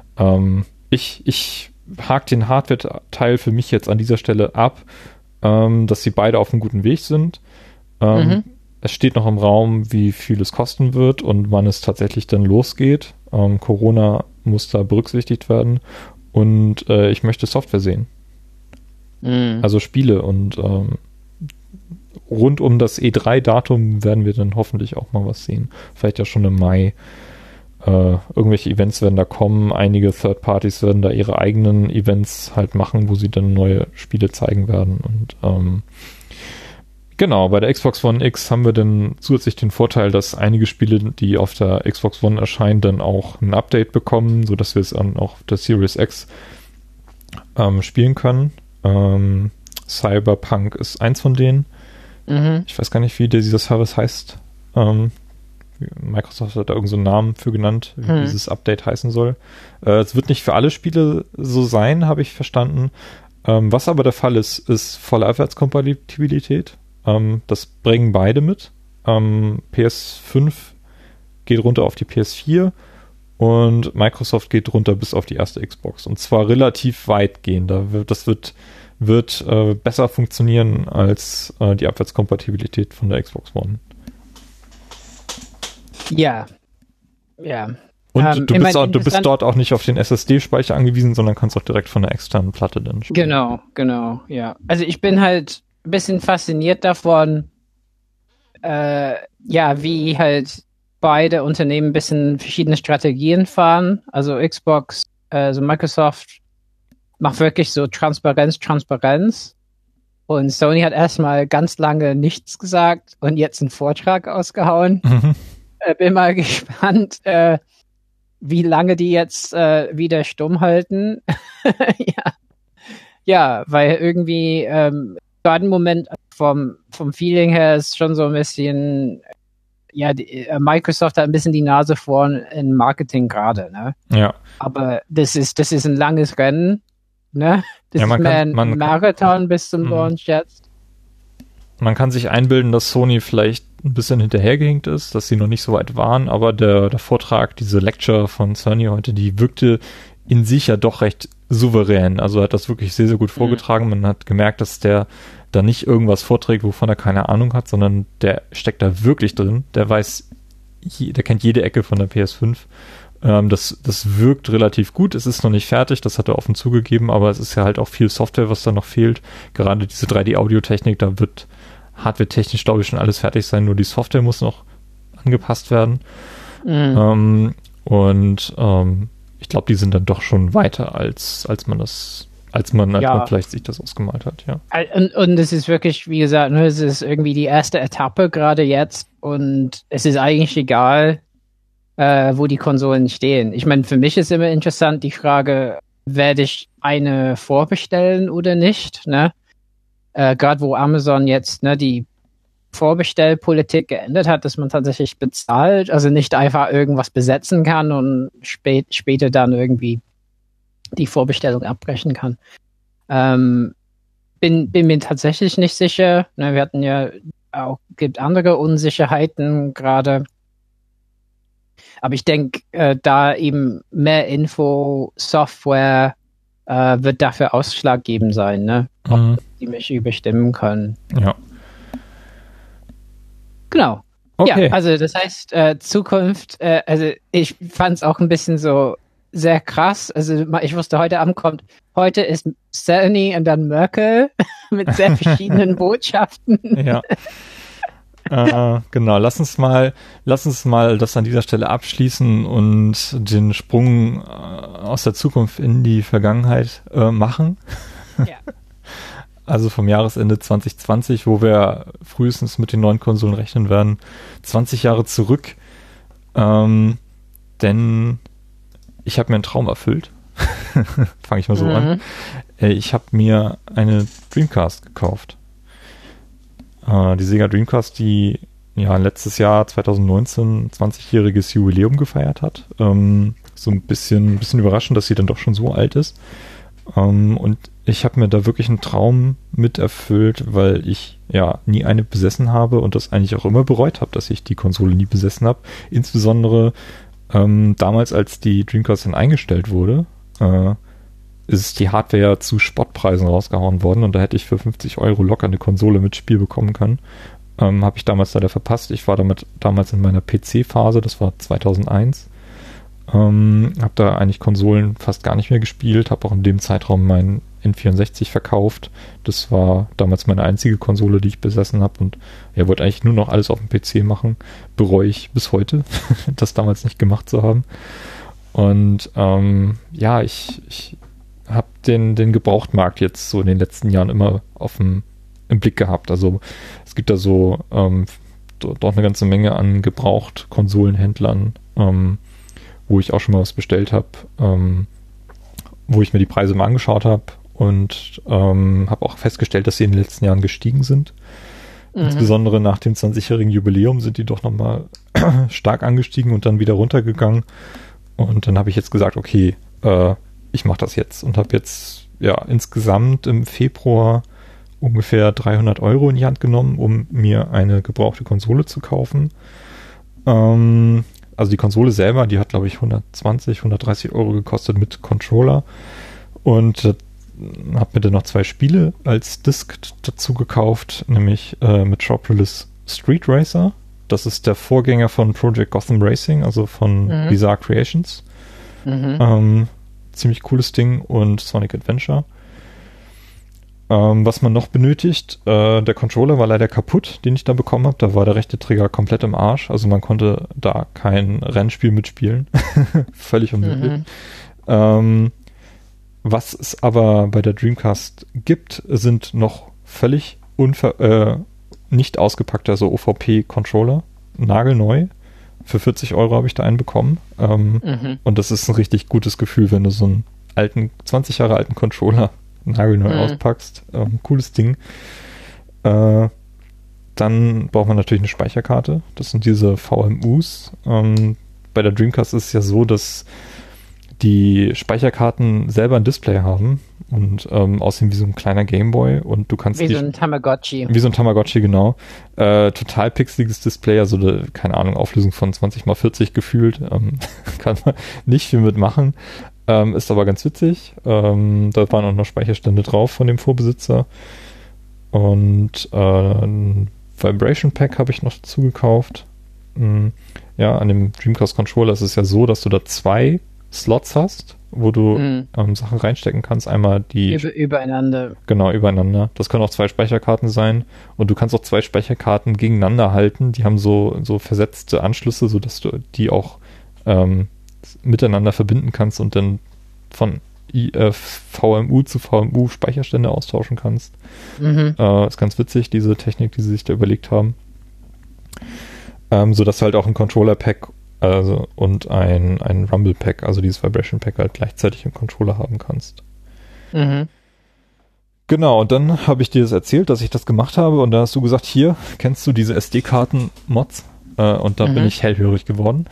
ich hakt den Hardware-Teil für mich jetzt an dieser Stelle ab, dass sie beide auf einem guten Weg sind. es steht noch im Raum, wie viel es kosten wird und wann es tatsächlich dann losgeht. Corona muss da berücksichtigt werden und ich möchte Software sehen. Also Spiele und rund um das E3-Datum werden wir dann hoffentlich auch mal was sehen. Vielleicht ja schon im Mai. Irgendwelche Events werden da kommen. Einige Third Parties werden da ihre eigenen Events halt machen, wo sie dann neue Spiele zeigen werden. Und genau, bei der Xbox One X haben wir dann zusätzlich den Vorteil, dass einige Spiele, die auf der Xbox One erscheinen, dann auch ein Update bekommen, sodass wir es dann auch auf der Series X spielen können. Cyberpunk ist eins von denen. Ich weiß gar nicht, wie dieser Service heißt. Microsoft hat da irgendeinen so einen Namen für genannt, wie dieses Update heißen soll. Es wird nicht für alle Spiele so sein, habe ich verstanden. Was aber der Fall ist, ist volle Abwärtskompatibilität. Das bringen beide mit. PS5 geht runter auf die PS4 und Microsoft geht runter bis auf die erste Xbox. Und zwar relativ weitgehend. Das wird besser funktionieren als die Abwärtskompatibilität von der Xbox One. Ja. Und du bist dort auch nicht auf den SSD-Speicher angewiesen, sondern kannst auch direkt von der externen Platte dann spielen. Genau, ja. Also ich bin halt ein bisschen fasziniert davon, wie halt beide Unternehmen ein bisschen verschiedene Strategien fahren. Also Xbox, also Microsoft macht wirklich so Transparenz. Und Sony hat erstmal ganz lange nichts gesagt und jetzt einen Vortrag ausgehauen. Bin mal gespannt, wie lange die jetzt wieder stumm halten. Ja, weil irgendwie gerade im Moment vom Feeling her ist schon so ein bisschen, Microsoft hat ein bisschen die Nase vorn in Marketing gerade, ne? Ja. Aber das ist ein langes Rennen, ne? Das ist mehr ein Marathon bis zum Launch jetzt. Man kann sich einbilden, dass Sony vielleicht ein bisschen hinterhergehinkt ist, dass sie noch nicht so weit waren, aber der Vortrag, diese Lecture von Sony heute, die wirkte in sich ja doch recht souverän. Also er hat das wirklich sehr, sehr gut vorgetragen. Man hat gemerkt, dass der da nicht irgendwas vorträgt, wovon er keine Ahnung hat, sondern der steckt da wirklich drin. Der kennt jede Ecke von der PS5. Das wirkt relativ gut. Es ist noch nicht fertig, das hat er offen zugegeben, aber es ist ja halt auch viel Software, was da noch fehlt. Gerade diese 3D-Audio-Technik, da wird hardware-technisch, glaube ich, schon alles fertig sein, nur die Software muss noch angepasst werden. Ich glaube, die sind dann doch schon weiter, als man vielleicht sich das ausgemalt hat, ja. Und es ist wirklich, wie gesagt, es ist irgendwie die erste Etappe gerade jetzt und es ist eigentlich egal, wo die Konsolen stehen. Ich meine, für mich ist immer interessant die Frage, werde ich eine vorbestellen oder nicht, ne? Gerade wo Amazon jetzt die Vorbestellpolitik geändert hat, dass man tatsächlich bezahlt, also nicht einfach irgendwas besetzen kann und später dann irgendwie die Vorbestellung abbrechen kann. Bin mir tatsächlich nicht sicher. Wir hatten ja auch, gibt andere Unsicherheiten gerade. Aber ich denke, da eben mehr Info, Software wird dafür ausschlaggebend sein, ne? Ob die mich überstimmen können. Ja. Genau. Okay. Ja, also das heißt, Zukunft, also ich fand es auch ein bisschen so sehr krass. Also ich wusste, heute ist Sony und dann Merkel mit sehr verschiedenen Botschaften. Ja. Genau, lass uns mal das an dieser Stelle abschließen und den Sprung aus der Zukunft in die Vergangenheit machen. Ja. Also vom Jahresende 2020, wo wir frühestens mit den neuen Konsolen rechnen werden, 20 Jahre zurück. Denn ich habe mir einen Traum erfüllt. Fange ich mal so an. Ich habe mir eine Dreamcast gekauft. Die Sega Dreamcast, die letztes Jahr 2019 20-jähriges Jubiläum gefeiert hat. So ein bisschen überraschend, dass sie dann doch schon so alt ist. Und ich habe mir da wirklich einen Traum mit erfüllt, weil ich nie eine besessen habe und das eigentlich auch immer bereut habe, dass ich die Konsole nie besessen habe. Insbesondere damals, als die Dreamcast dann eingestellt wurde, ist die Hardware ja zu Spottpreisen rausgehauen worden und da hätte ich für 50 € locker eine Konsole mit Spiel bekommen können. Habe ich damals leider verpasst. Ich war damit damals in meiner PC-Phase, das war 2001. Habe da eigentlich Konsolen fast gar nicht mehr gespielt, habe auch in dem Zeitraum meinen N64 verkauft. Das war damals meine einzige Konsole, die ich besessen habe, und wollte eigentlich nur noch alles auf dem PC machen. Bereue ich bis heute, das damals nicht gemacht zu haben. Und ich habe den Gebrauchtmarkt jetzt so in den letzten Jahren immer im Blick gehabt. Also es gibt da so dort eine ganze Menge an Gebraucht-Konsolenhändlern, wo ich auch schon mal was bestellt habe, wo ich mir die Preise mal angeschaut habe und habe auch festgestellt, dass sie in den letzten Jahren gestiegen sind. Insbesondere nach dem 20-jährigen Jubiläum sind die doch nochmal stark angestiegen und dann wieder runtergegangen. Und dann habe ich jetzt gesagt, okay, ich mache das jetzt, und habe jetzt insgesamt im Februar ungefähr 300 Euro in die Hand genommen, um mir eine gebrauchte Konsole zu kaufen. Also die Konsole selber, die hat, glaube ich, 120, 130 Euro gekostet mit Controller, und habe mir dann noch 2 Spiele als Disc dazu gekauft, nämlich Metropolis Street Racer. Das ist der Vorgänger von Project Gotham Racing, also von Bizarre Creations. Ziemlich cooles Ding, und Sonic Adventure. Was man noch benötigt, der Controller war leider kaputt, den ich da bekommen habe. Da war der rechte Trigger komplett im Arsch. Also man konnte da kein Rennspiel mitspielen. Völlig unmöglich. Was es aber bei der Dreamcast gibt, sind noch völlig nicht ausgepackter so OVP-Controller. Nagelneu. Für 40 Euro habe ich da einen bekommen. Und das ist ein richtig gutes Gefühl, wenn du so einen 20 Jahre alten Controller nagelneu auspackst. Cooles Ding. Dann braucht man natürlich eine Speicherkarte. Das sind diese VMUs. Bei der Dreamcast ist es ja so, dass die Speicherkarten selber ein Display haben und aussehen wie so ein kleiner Gameboy, und du kannst so ein Tamagotchi. Wie so ein Tamagotchi, genau. Total pixeliges Display, also keine Ahnung, Auflösung von 20x40 gefühlt. Kann man nicht viel mitmachen. Ist aber ganz witzig. Da waren auch noch Speicherstände drauf von dem Vorbesitzer. Und ein Vibration Pack habe ich noch dazu gekauft. An dem Dreamcast Controller ist es ja so, dass du da 2 Slots hast, wo du Sachen reinstecken kannst. Einmal die... Übereinander. Genau, übereinander. Das können auch 2 Speicherkarten sein. Und du kannst auch 2 Speicherkarten gegeneinander halten. Die haben so versetzte Anschlüsse, sodass du die auch miteinander verbinden kannst und dann von VMU zu VMU Speicherstände austauschen kannst. Ist ganz witzig, diese Technik, die sie sich da überlegt haben. Sodass du halt auch ein Controller-Pack und ein Rumble-Pack, also dieses Vibration-Pack, halt gleichzeitig im Controller haben kannst. Genau, und dann habe ich dir das erzählt, dass ich das gemacht habe, und da hast du gesagt, hier, kennst du diese SD-Karten-Mods? Und da bin ich hellhörig geworden.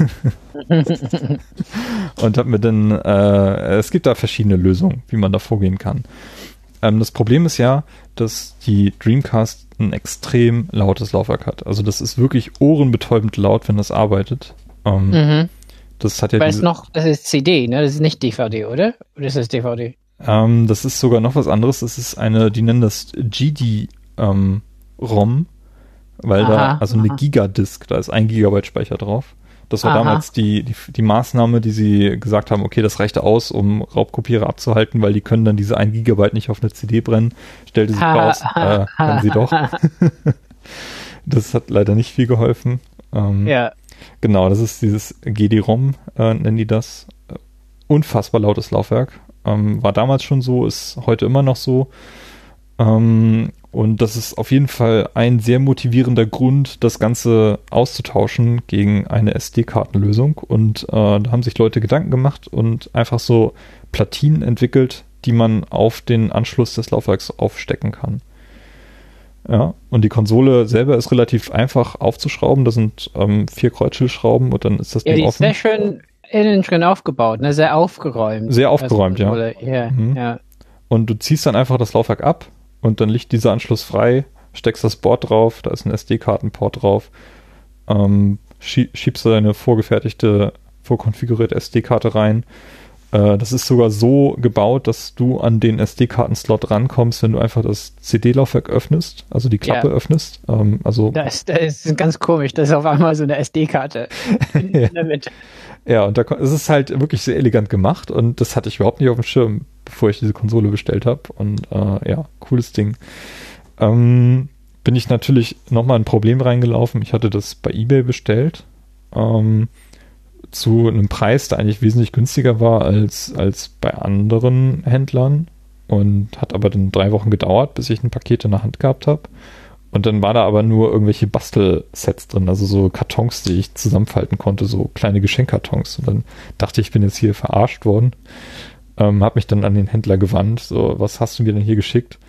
Und habe mir dann, es gibt da verschiedene Lösungen, wie man da vorgehen kann. Das Problem ist ja, dass die Dreamcast ein extrem lautes Laufwerk hat. Also das ist wirklich ohrenbetäubend laut, wenn das arbeitet. Das hat ja das ist CD, ne? Das ist nicht DVD, oder? Oder ist das DVD? Das ist sogar noch was anderes. Das ist die nennen das GD-ROM. Weil eine Gigadisk, da ist 1 Gigabyte Speicher drauf. Das war damals die Maßnahme, die sie gesagt haben, okay, das reichte aus, um Raubkopierer abzuhalten, weil die können dann diese 1 Gigabyte nicht auf eine CD brennen. Stellte sich raus, können sie doch. Das hat leider nicht viel geholfen. Genau, das ist dieses GD-ROM, nennen die das. Unfassbar lautes Laufwerk. War damals schon so, ist heute immer noch so. Und das ist auf jeden Fall ein sehr motivierender Grund, das Ganze auszutauschen gegen eine SD-Kartenlösung. Und da haben sich Leute Gedanken gemacht und einfach so Platinen entwickelt, die man auf den Anschluss des Laufwerks aufstecken kann. Ja, und die Konsole selber ist relativ einfach aufzuschrauben. Da sind 4 Kreuzschlitschrauben und dann ist das Ding offen. Ja, die ist sehr schön innen drin aufgebaut, ne? Sehr aufgeräumt. Sehr aufgeräumt, ja. Ja. Und du ziehst dann einfach das Laufwerk ab. Und dann liegt dieser Anschluss frei, steckst das Board drauf, da ist ein SD-Kartenport drauf, schiebst du deine vorkonfigurierte SD-Karte rein Das ist sogar so gebaut, dass du an den SD-Karten-Slot rankommst, wenn du einfach das CD-Laufwerk öffnest, also die Klappe öffnest. Das ist ganz komisch, das ist auf einmal so eine SD-Karte in der Mitte. Ja, und es ist halt wirklich sehr elegant gemacht und das hatte ich überhaupt nicht auf dem Schirm, bevor ich diese Konsole bestellt habe. Und cooles Ding. Bin ich natürlich nochmal ein Problem reingelaufen. Ich hatte das bei eBay bestellt. Zu einem Preis, der eigentlich wesentlich günstiger war als bei anderen Händlern und hat aber dann 3 Wochen gedauert, bis ich ein Paket in der Hand gehabt habe. Und dann war da aber nur irgendwelche Bastelsets drin, also so Kartons, die ich zusammenfalten konnte, so kleine Geschenkkartons. Und dann dachte ich bin jetzt hier verarscht worden. Habe mich dann an den Händler gewandt, so, was hast du mir denn hier geschickt?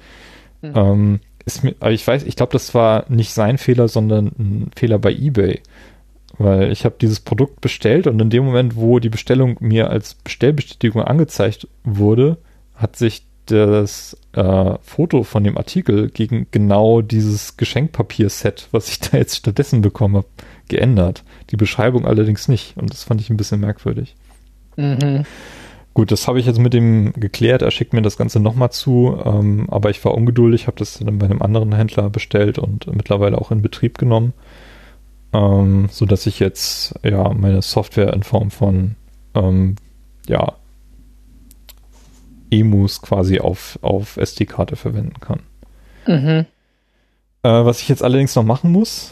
Ich glaube, das war nicht sein Fehler, sondern ein Fehler bei eBay. Weil ich habe dieses Produkt bestellt und in dem Moment, wo die Bestellung mir als Bestellbestätigung angezeigt wurde, hat sich das Foto von dem Artikel gegen genau dieses Geschenkpapierset, was ich da jetzt stattdessen bekommen habe, geändert. Die Beschreibung allerdings nicht und das fand ich ein bisschen merkwürdig. Mhm. Gut, das habe ich jetzt mit dem geklärt. Er schickt mir das Ganze nochmal zu, aber ich war ungeduldig, habe das dann bei einem anderen Händler bestellt und mittlerweile auch in Betrieb genommen. So dass ich jetzt meine Software in Form von Emus quasi auf SD-Karte verwenden kann. Mhm. Was ich jetzt allerdings noch machen muss,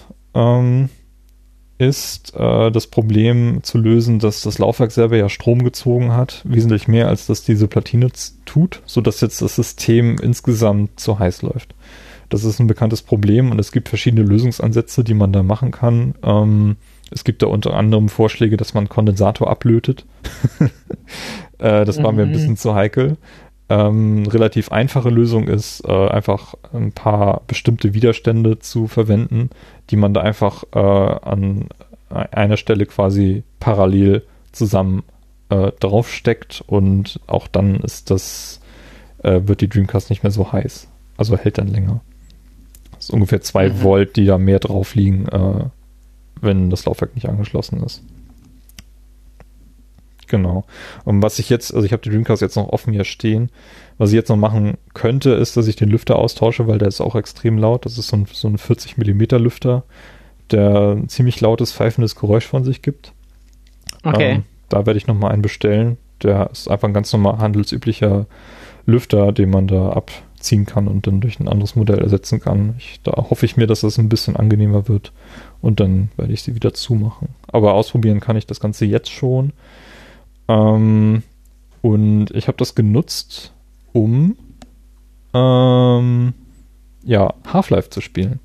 ist das Problem zu lösen, dass das Laufwerk selber ja Strom gezogen hat, wesentlich mehr als das diese Platine tut, sodass jetzt das System insgesamt zu heiß läuft. Das ist ein bekanntes Problem und es gibt verschiedene Lösungsansätze, die man da machen kann. Es gibt da unter anderem Vorschläge, dass man Kondensator ablötet. Das war mir ein bisschen zu heikel. Relativ einfache Lösung ist, einfach ein paar bestimmte Widerstände zu verwenden, die man da einfach an einer Stelle quasi parallel zusammen draufsteckt und auch dann wird die Dreamcast nicht mehr so heiß. Also hält dann länger. Das ist ungefähr 2 Volt, die da mehr drauf liegen, wenn das Laufwerk nicht angeschlossen ist. Genau. Und was ich jetzt, also ich habe die Dreamcast jetzt noch offen hier stehen. Was ich jetzt noch machen könnte, ist, dass ich den Lüfter austausche, weil der ist auch extrem laut. Das ist so ein 40 mm Lüfter, der ein ziemlich lautes, pfeifendes Geräusch von sich gibt. Okay. Da werde ich nochmal einen bestellen. Der ist einfach ein ganz normal handelsüblicher Lüfter, den man da abziehen kann und dann durch ein anderes Modell ersetzen kann. Da hoffe ich mir, dass das ein bisschen angenehmer wird und dann werde ich sie wieder zumachen. Aber ausprobieren kann ich das Ganze jetzt schon. Und ich habe das genutzt, um Half-Life zu spielen.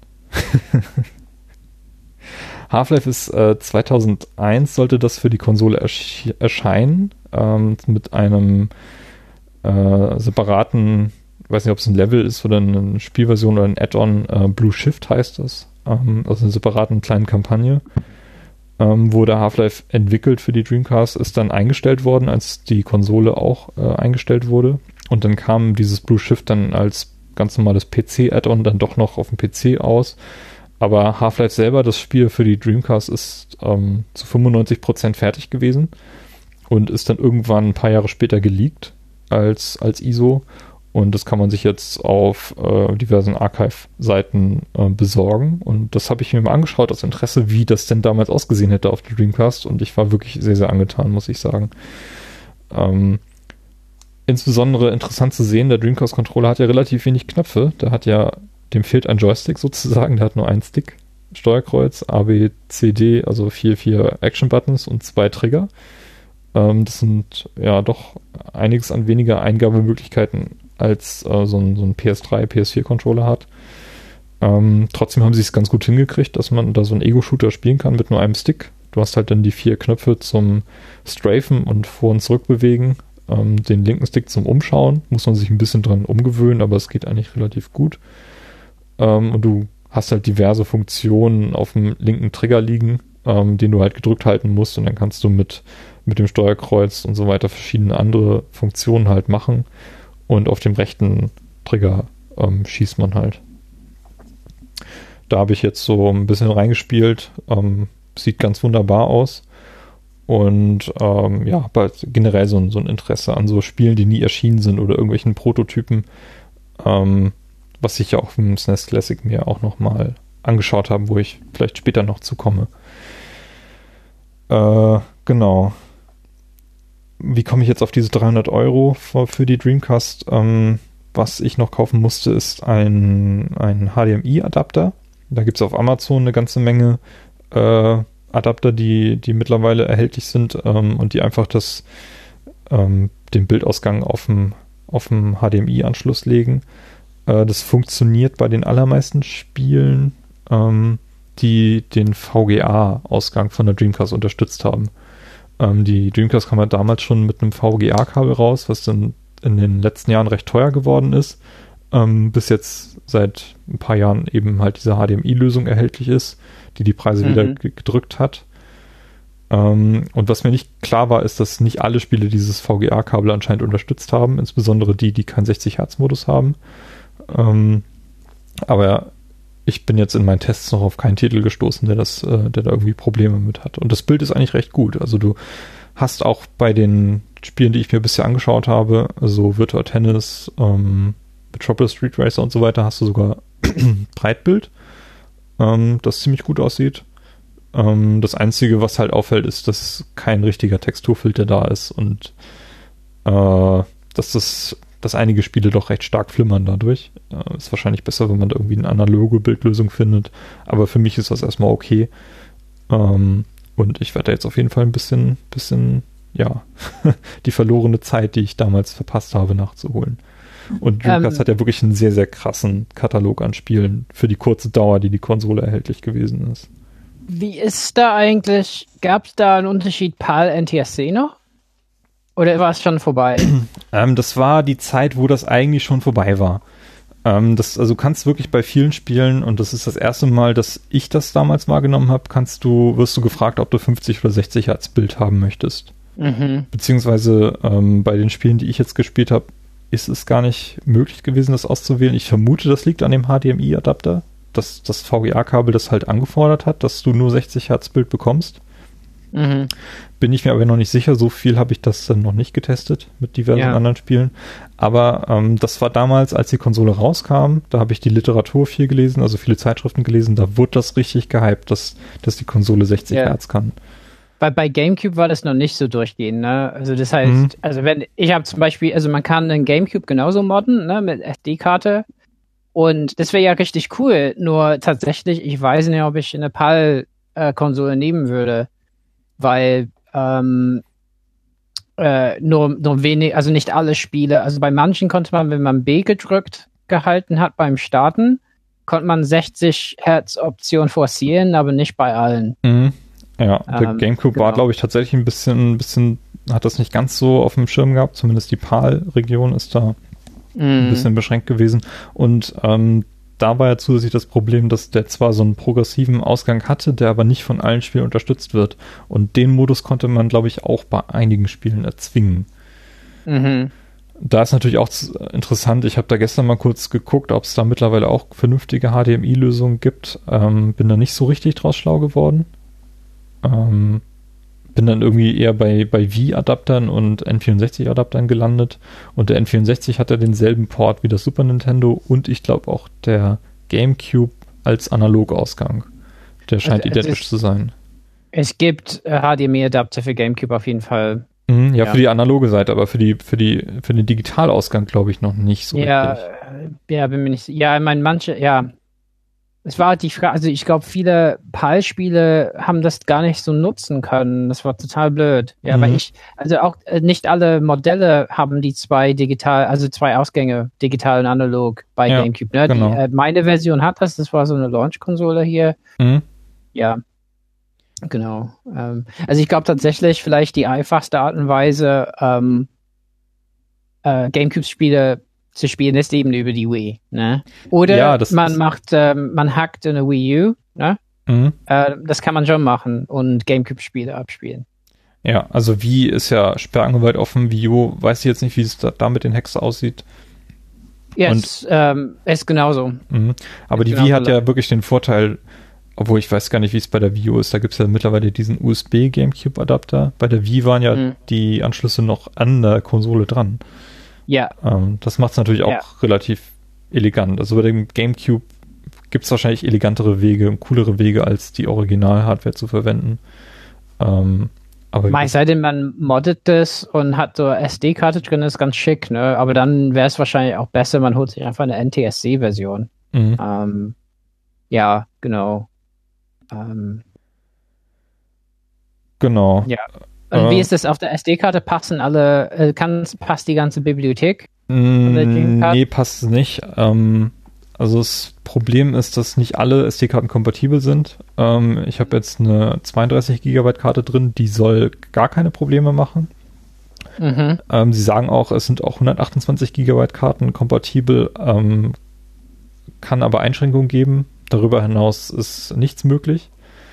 Half-Life ist 2001 sollte das für die Konsole erscheinen, mit einem separaten, weiß nicht, ob es ein Level ist oder eine Spielversion oder ein Add-on, Blue Shift heißt das, also eine separaten kleinen Kampagne. Wurde Half-Life entwickelt für die Dreamcast, ist dann eingestellt worden, als die Konsole auch eingestellt wurde. Und dann kam dieses Blue Shift dann als ganz normales PC-Add-on dann doch noch auf dem PC aus. Aber Half-Life selber, das Spiel für die Dreamcast, ist zu 95% fertig gewesen und ist dann irgendwann ein paar Jahre später geleakt als ISO. Und das kann man sich jetzt auf diversen Archive-Seiten besorgen. Und das habe ich mir mal angeschaut aus Interesse, wie das denn damals ausgesehen hätte auf der Dreamcast. Und ich war wirklich sehr, sehr angetan, muss ich sagen. Insbesondere interessant zu sehen, der Dreamcast-Controller hat ja relativ wenig Knöpfe. Dem fehlt ein Joystick sozusagen. Der hat nur einen Stick, Steuerkreuz, A, B, C, D, also 4 Action-Buttons und 2 Trigger. Das sind ja doch einiges an weniger Eingabemöglichkeiten als so ein PS3, PS4-Controller hat. Trotzdem haben sie es ganz gut hingekriegt, dass man da so einen Ego-Shooter spielen kann mit nur einem Stick. Du hast halt dann die 4 Knöpfe zum Strafen und vor- und zurückbewegen. Den linken Stick zum Umschauen. Muss man sich ein bisschen dran umgewöhnen, aber es geht eigentlich relativ gut. Und du hast halt diverse Funktionen auf dem linken Trigger liegen, den du halt gedrückt halten musst. Und dann kannst du mit dem Steuerkreuz und so weiter verschiedene andere Funktionen halt machen. Und auf dem rechten Trigger schießt man halt. Da habe ich jetzt so ein bisschen reingespielt. Sieht ganz wunderbar aus. Und aber generell so ein Interesse an so Spielen, die nie erschienen sind oder irgendwelchen Prototypen, was ich ja auch im SNES Classic mir auch nochmal angeschaut habe, wo ich vielleicht später noch zukomme. Genau. Wie komme ich jetzt auf diese 300 Euro für die Dreamcast? Was ich noch kaufen musste, ist ein HDMI-Adapter. Da gibt es auf Amazon eine ganze Menge Adapter, die mittlerweile erhältlich sind und die einfach den Bildausgang auf dem HDMI-Anschluss legen. Das funktioniert bei den allermeisten Spielen, die den VGA-Ausgang von der Dreamcast unterstützt haben. Die Dreamcast kam halt damals schon mit einem VGA-Kabel raus, was dann in den letzten Jahren recht teuer geworden ist, bis jetzt seit ein paar Jahren eben halt diese HDMI-Lösung erhältlich ist, die Preise wieder gedrückt hat. Und was mir nicht klar war, ist, dass nicht alle Spiele dieses VGA-Kabel anscheinend unterstützt haben, insbesondere die keinen 60-Hertz-Modus haben. Aber ich bin jetzt in meinen Tests noch auf keinen Titel gestoßen, der da irgendwie Probleme mit hat. Und das Bild ist eigentlich recht gut. Also du hast auch bei den Spielen, die ich mir bisher angeschaut habe, also Virtua Tennis, Metropolis Street Racer und so weiter, hast du sogar Breitbild, das ziemlich gut aussieht. Das Einzige, was halt auffällt, ist, dass kein richtiger Texturfilter da ist und dass einige Spiele doch recht stark flimmern dadurch. Ist wahrscheinlich besser, wenn man da irgendwie eine analoge Bildlösung findet, aber für mich ist das erstmal okay. Und ich werde da jetzt auf jeden Fall ein bisschen die verlorene Zeit, die ich damals verpasst habe, nachzuholen. Und Dreamcast hat ja wirklich einen sehr, sehr krassen Katalog an Spielen für die kurze Dauer, die Konsole erhältlich gewesen ist. Wie ist da eigentlich, gab es da einen Unterschied PAL NTSC noch? Oder war es schon vorbei? Das war die Zeit, wo das eigentlich schon vorbei war. Also kannst wirklich bei vielen Spielen, und das ist das erste Mal, dass ich das damals wahrgenommen habe, wirst du gefragt, ob du 50 oder 60 Hertz Bild haben möchtest. Beziehungsweise bei den Spielen, die ich jetzt gespielt habe, ist es gar nicht möglich gewesen, das auszuwählen. Ich vermute, das liegt an dem HDMI-Adapter, dass das VGA-Kabel das halt angefordert hat, dass du nur 60 Hertz Bild bekommst. Bin ich mir aber noch nicht sicher, so viel habe ich das dann noch nicht getestet mit diversen anderen Spielen. Aber das war damals, als die Konsole rauskam, da habe ich die Literatur viel gelesen, also viele Zeitschriften gelesen, da wurde das richtig gehypt, dass die Konsole 60 Hertz kann. Bei GameCube war das noch nicht so durchgehend, ne? Also das heißt, ich habe zum Beispiel, also man kann einen GameCube genauso modden, ne, mit SD-Karte. Und das wäre ja richtig cool, nur tatsächlich, ich weiß nicht, ob ich eine PAL-Konsole nehmen würde, weil nur wenig, also nicht alle Spiele, also bei manchen konnte man, wenn man B gedrückt gehalten hat beim Starten, konnte man 60 Hertz Option forcieren, aber nicht bei allen. Ja, der GameCube war, glaube ich, tatsächlich ein bisschen, hat das nicht ganz so auf dem Schirm gehabt, zumindest die PAL-Region ist da ein bisschen beschränkt gewesen. Und da war ja zusätzlich das Problem, dass der zwar so einen progressiven Ausgang hatte, der aber nicht von allen Spielen unterstützt wird. Und den Modus konnte man, glaube ich, auch bei einigen Spielen erzwingen. Da ist natürlich auch interessant, ich habe da gestern mal kurz geguckt, ob es da mittlerweile auch vernünftige HDMI-Lösungen gibt. Bin da nicht so richtig draus schlau geworden. Bin dann irgendwie eher bei Wii-Adaptern und N64-Adaptern gelandet. Und der N64 hat ja denselben Port wie das Super Nintendo und ich glaube auch der GameCube als Analogausgang. Der scheint identisch zu sein. Es gibt HDMI-Adapter für GameCube auf jeden Fall. Ja, für die analoge Seite, aber für den Digitalausgang glaube ich noch nicht so richtig. Ja, bin mir nicht. Ja, ich meine, es war die Frage, also ich glaube, viele PAL-Spiele haben das gar nicht so nutzen können. Das war total blöd. Ja, weil auch nicht alle Modelle haben die zwei Ausgänge, digital und analog bei GameCube. Ne? Genau. Meine Version hat das war so eine Launch-Konsole hier. Ja, genau. Also ich glaube tatsächlich vielleicht die einfachste Art und Weise, GameCube-Spiele zu spielen, ist eben über die Wii, ne? Oder man hackt eine Wii U, ne? Das kann man schon machen und GameCube-Spiele abspielen. Ja, also Wii ist ja sperrangeweiht offen, Wii U, weiß ich jetzt nicht, wie es da mit den Hacks aussieht. Ja, ist genauso. Aber die Wii hat ja wirklich den Vorteil, Obwohl ich weiß gar nicht, wie es bei der Wii U ist. Da gibt es ja mittlerweile diesen USB-GameCube-Adapter. Bei der Wii waren ja die Anschlüsse noch an der Konsole dran. Ja. Das macht es natürlich auch relativ elegant. Also bei dem GameCube gibt es wahrscheinlich elegantere Wege und coolere Wege, als die Original-Hardware zu verwenden. Aber sei denn, man moddet das und hat so SD-Karte drin, ist ganz schick, ne? Aber dann wäre es wahrscheinlich auch besser, man holt sich einfach eine NTSC-Version. Ja, genau. Genau. Ja. Und wie ist das auf der SD-Karte? Passt die ganze Bibliothek? Nee, passt nicht. Also das Problem ist, dass nicht alle SD-Karten kompatibel sind. Ich habe jetzt eine 32 GB Karte drin, die soll gar keine Probleme machen. Sie sagen auch, es sind auch 128 GB Karten kompatibel, kann aber Einschränkungen geben. Darüber hinaus ist nichts möglich.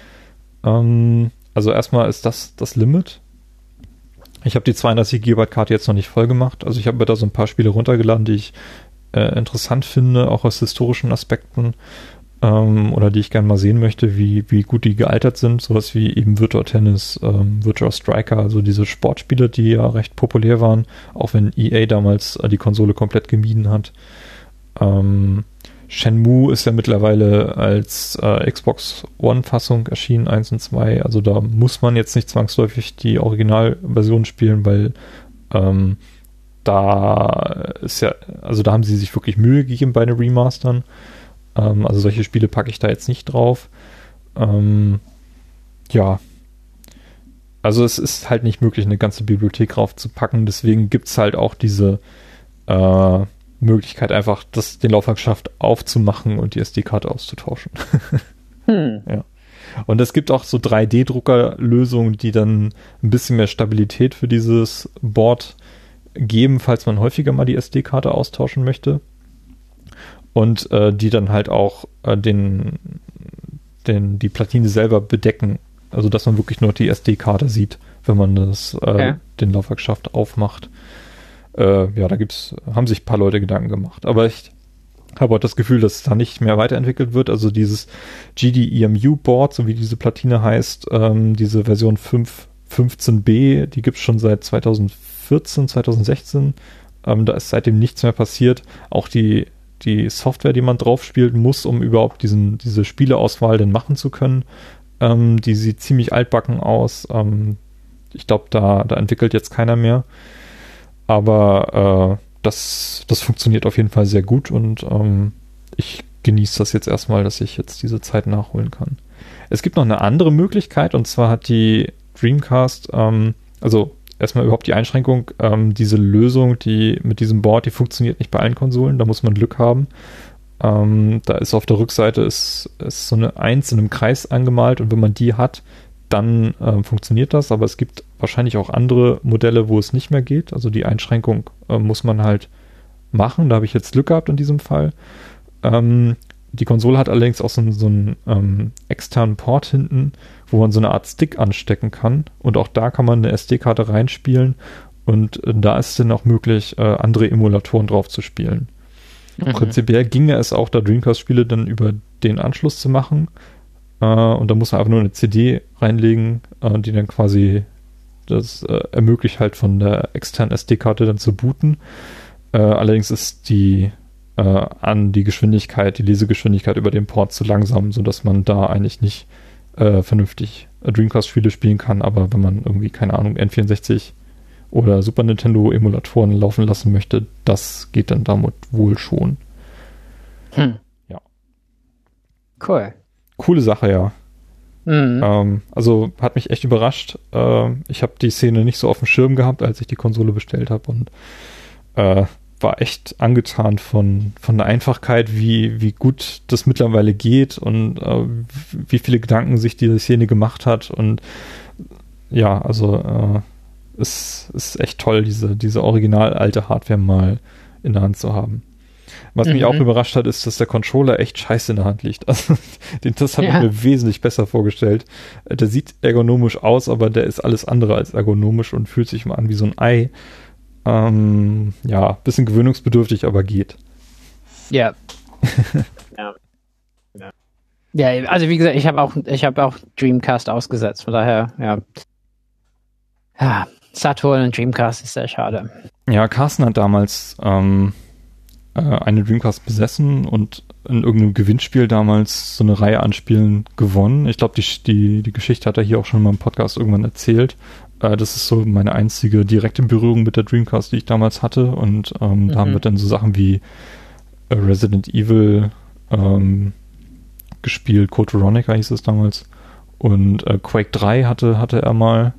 Also erstmal ist das Limit. Ich habe die 32 GB Karte jetzt noch nicht voll gemacht. Also ich habe mir da so ein paar Spiele runtergeladen, die ich interessant finde, auch aus historischen Aspekten, oder die ich gerne mal sehen möchte, wie gut die gealtert sind. Sowas wie eben Virtua Tennis, Virtua Striker, also diese Sportspiele, die ja recht populär waren, auch wenn EA damals die Konsole komplett gemieden hat. Shenmue ist ja mittlerweile als Xbox One-Fassung erschienen, 1 und 2. Also da muss man jetzt nicht zwangsläufig die Originalversion spielen, weil da haben sie sich wirklich Mühe gegeben bei den Remastern. Also solche Spiele packe ich da jetzt nicht drauf. Ja. Also es ist halt nicht möglich, eine ganze Bibliothek draufzupacken. Deswegen gibt es halt auch diese Möglichkeit, einfach den Laufwerkschaft aufzumachen und die SD-Karte auszutauschen. Ja. Und es gibt auch so 3D-Drucker-Lösungen, die dann ein bisschen mehr Stabilität für dieses Board geben, falls man häufiger mal die SD-Karte austauschen möchte. Und die dann halt auch die Platine selber bedecken. Also dass man wirklich nur die SD-Karte sieht, wenn man den Laufwerksschaft aufmacht. Da haben sich ein paar Leute Gedanken gemacht. Aber ich habe auch das Gefühl, dass es da nicht mehr weiterentwickelt wird. Also dieses GDEMU-Board, so wie diese Platine heißt, diese Version 5.15b, die gibt es schon seit 2014, 2016. Da ist seitdem nichts mehr passiert. Auch die Software, die man drauf spielt, muss, um überhaupt diese Spieleauswahl denn machen zu können, die sieht ziemlich altbacken aus. Ich glaube, da entwickelt jetzt keiner mehr. Aber das funktioniert auf jeden Fall sehr gut und ich genieße das jetzt erstmal, dass ich jetzt diese Zeit nachholen kann. Es gibt noch eine andere Möglichkeit und zwar hat die Dreamcast, also erstmal überhaupt die Einschränkung, diese Lösung, die mit diesem Board, die funktioniert nicht bei allen Konsolen, da muss man Glück haben. Da ist auf der Rückseite ist so eine 1 in einem Kreis angemalt und wenn man die hat, dann funktioniert das, aber es gibt wahrscheinlich auch andere Modelle, wo es nicht mehr geht. Also die Einschränkung muss man halt machen. Da habe ich jetzt Glück gehabt in diesem Fall. Die Konsole hat allerdings auch so einen externen Port hinten, wo man so eine Art Stick anstecken kann. Und auch da kann man eine SD-Karte reinspielen. Und da ist es dann auch möglich, andere Emulatoren drauf zu spielen. Prinzipiell ginge es auch, da Dreamcast-Spiele dann über den Anschluss zu machen. Und da muss man einfach nur eine CD reinlegen, die dann quasi das ermöglicht halt von der externen SD-Karte dann zu booten. Allerdings ist die Lesegeschwindigkeit über den Port zu langsam, sodass man da eigentlich nicht vernünftig Dreamcast-Spiele spielen kann. Aber wenn man irgendwie, keine Ahnung, N64 oder Super Nintendo Emulatoren laufen lassen möchte, das geht dann damit wohl schon. Ja. Cool. Coole Sache, ja. Also hat mich echt überrascht. Ich habe die Szene nicht so auf dem Schirm gehabt, als ich die Konsole bestellt habe und war echt angetan von der Einfachkeit, wie gut das mittlerweile geht und wie viele Gedanken sich diese Szene gemacht hat und ja, also es ist echt toll, diese original alte Hardware mal in der Hand zu haben. Was mich auch überrascht hat, ist, dass der Controller echt scheiße in der Hand liegt. Also, das habe ich mir wesentlich besser vorgestellt. Der sieht ergonomisch aus, aber der ist alles andere als ergonomisch und fühlt sich mal an wie so ein Ei. Bisschen gewöhnungsbedürftig, aber geht. Ja. Ja, also wie gesagt, ich habe auch Dreamcast ausgesetzt, von daher, ja. Ja, Saturn und Dreamcast ist sehr schade. Ja, Carsten hat damals eine Dreamcast besessen und in irgendeinem Gewinnspiel damals so eine Reihe an Spielen gewonnen. Ich glaube, die Geschichte hat er hier auch schon mal im Podcast irgendwann erzählt. Das ist so meine einzige direkte Berührung mit der Dreamcast, die ich damals hatte. Und da haben wir dann so Sachen wie Resident Evil gespielt, Code Veronica hieß es damals. Und Quake 3 hatte er mal.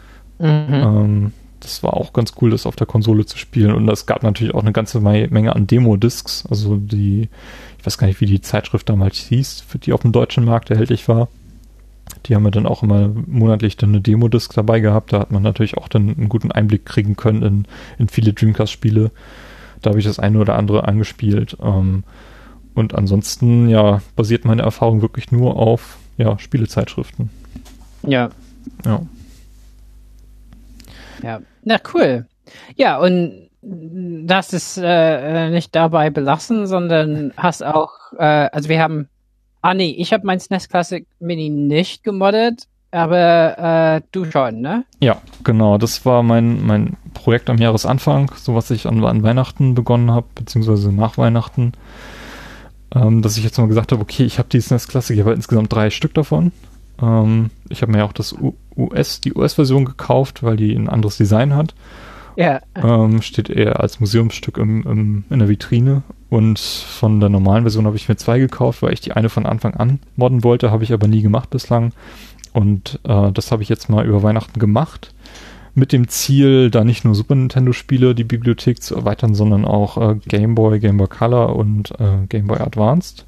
Das war auch ganz cool, das auf der Konsole zu spielen. Und es gab natürlich auch eine ganze Menge an Demo-Discs. Also ich weiß gar nicht, wie die Zeitschrift damals hieß, für die auf dem deutschen Markt erhältlich war. Die haben wir dann auch immer monatlich dann eine Demo-Disc dabei gehabt. Da hat man natürlich auch dann einen guten Einblick kriegen können in viele Dreamcast-Spiele. Da habe ich das eine oder andere angespielt. Und ansonsten, ja, basiert meine Erfahrung wirklich nur auf, ja, Spielezeitschriften. Ja. Ja. Ja, na cool. Ja, und das ist nicht dabei belassen, sondern hast auch, also wir haben, ich habe mein SNES Classic Mini nicht gemoddet, aber du schon, ne? Ja, genau. Das war mein Projekt am Jahresanfang, so was ich an Weihnachten begonnen habe, beziehungsweise nach Weihnachten, dass ich jetzt mal gesagt habe, okay, ich habe die SNES Classic, ich habe insgesamt 3 Stück davon. Ich habe mir ja auch die US-Version gekauft, weil die ein anderes Design hat. Ja. Steht eher als Museumsstück in der Vitrine. Und von der normalen Version habe ich mir 2 gekauft, weil ich die eine von Anfang an modden wollte, habe ich aber nie gemacht bislang. Und das habe ich jetzt mal über Weihnachten gemacht. Mit dem Ziel, da nicht nur Super Nintendo-Spiele die Bibliothek zu erweitern, sondern auch Game Boy Color und Game Boy Advanced.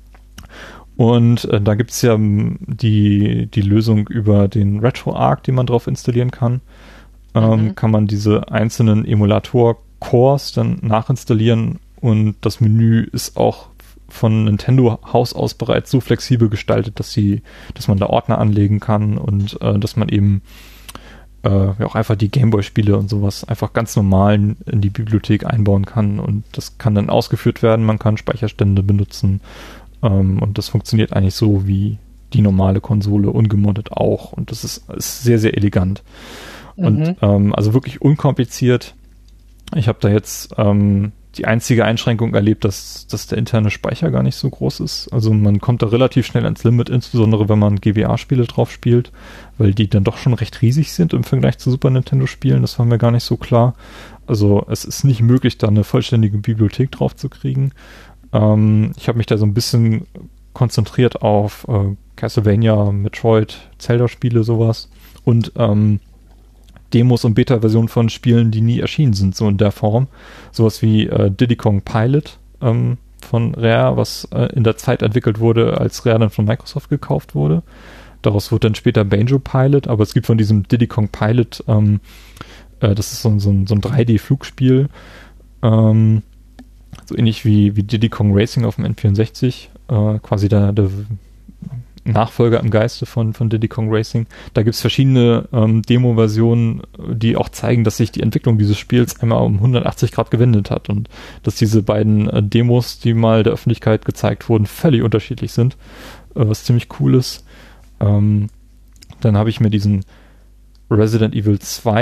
Und da gibt es ja die Lösung über den RetroArch, den man drauf installieren kann. Kann man diese einzelnen Emulator-Cores dann nachinstallieren und das Menü ist auch von Nintendo Haus aus bereits so flexibel gestaltet, dass man da Ordner anlegen kann und dass man eben auch einfach die Gameboy-Spiele und sowas einfach ganz normal in die Bibliothek einbauen kann und das kann dann ausgeführt werden, man kann Speicherstände benutzen. Und das funktioniert eigentlich so wie die normale Konsole, ungemoddet auch. Und das ist sehr, sehr elegant. Und also wirklich unkompliziert. Ich habe da jetzt die einzige Einschränkung erlebt, dass der interne Speicher gar nicht so groß ist. Also man kommt da relativ schnell ans Limit, insbesondere wenn man GBA-Spiele drauf spielt, weil die dann doch schon recht riesig sind im Vergleich zu Super Nintendo-Spielen. Das war mir gar nicht so klar. Also es ist nicht möglich, da eine vollständige Bibliothek drauf zu kriegen. Ich habe mich da so ein bisschen konzentriert auf Castlevania, Metroid, Zelda-Spiele, sowas und Demos und Beta-Versionen von Spielen, die nie erschienen sind, so in der Form. Sowas wie Diddy Kong Pilot von Rare, was in der Zeit entwickelt wurde, als Rare dann von Microsoft gekauft wurde. Daraus wurde dann später Banjo Pilot, aber es gibt von diesem Diddy Kong Pilot, das ist so ein 3D-Flugspiel, so ähnlich wie Diddy Kong Racing auf dem N64, quasi der Nachfolger im Geiste von Diddy Kong Racing. Da gibt es verschiedene Demo-Versionen, die auch zeigen, dass sich die Entwicklung dieses Spiels einmal um 180 Grad gewendet hat und dass diese beiden Demos, die mal der Öffentlichkeit gezeigt wurden, völlig unterschiedlich sind, was ziemlich cool ist. Dann habe ich mir diesen Resident Evil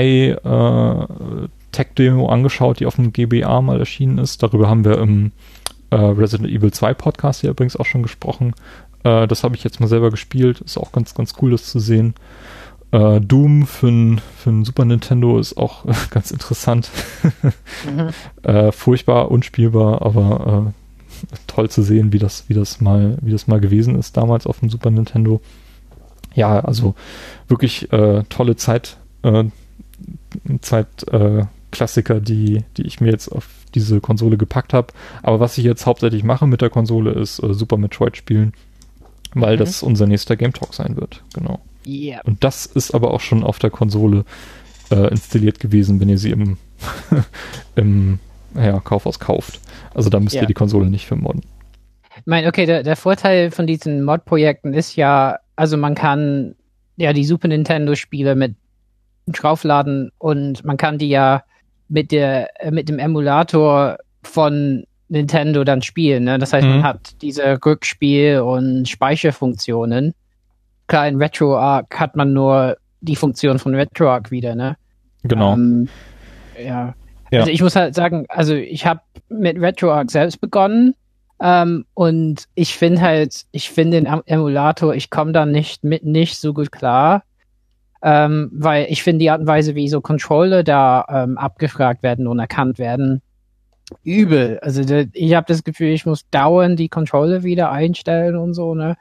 2 Tech-Demo angeschaut, die auf dem GBA mal erschienen ist. Darüber haben wir im Resident Evil 2 Podcast hier übrigens auch schon gesprochen. Das habe ich jetzt mal selber gespielt. Ist auch ganz, ganz cool, das zu sehen. Doom für ein Super Nintendo ist auch ganz interessant. Furchtbar unspielbar, aber toll zu sehen, wie das mal gewesen ist damals auf dem Super Nintendo. Ja, also wirklich tolle Klassiker, die ich mir jetzt auf diese Konsole gepackt habe. Aber was ich jetzt hauptsächlich mache mit der Konsole ist Super Metroid spielen, weil das unser nächster Game Talk sein wird. Genau. Yeah. Und das ist aber auch schon auf der Konsole installiert gewesen, wenn ihr sie im Kaufhaus kauft. Also da müsst ihr die Konsole nicht für modden. Ich meine, okay, der Vorteil von diesen Mod-Projekten ist ja, also man kann ja die Super Nintendo-Spiele mit draufladen und man kann die ja mit dem Emulator von Nintendo dann spielen. Ne? Das heißt, man hat diese Rückspiel- und Speicherfunktionen. Klar, in RetroArch hat man nur die Funktion von RetroArch wieder. Ne? Genau. Ja. Also ich muss halt sagen, also ich habe mit RetroArch selbst begonnen und ich finde den Emulator, ich komme da nicht so gut klar. Weil ich finde die Art und Weise, wie so Controller da abgefragt werden und erkannt werden, übel. Also ich habe das Gefühl, ich muss dauernd die Controller wieder einstellen und so, ne?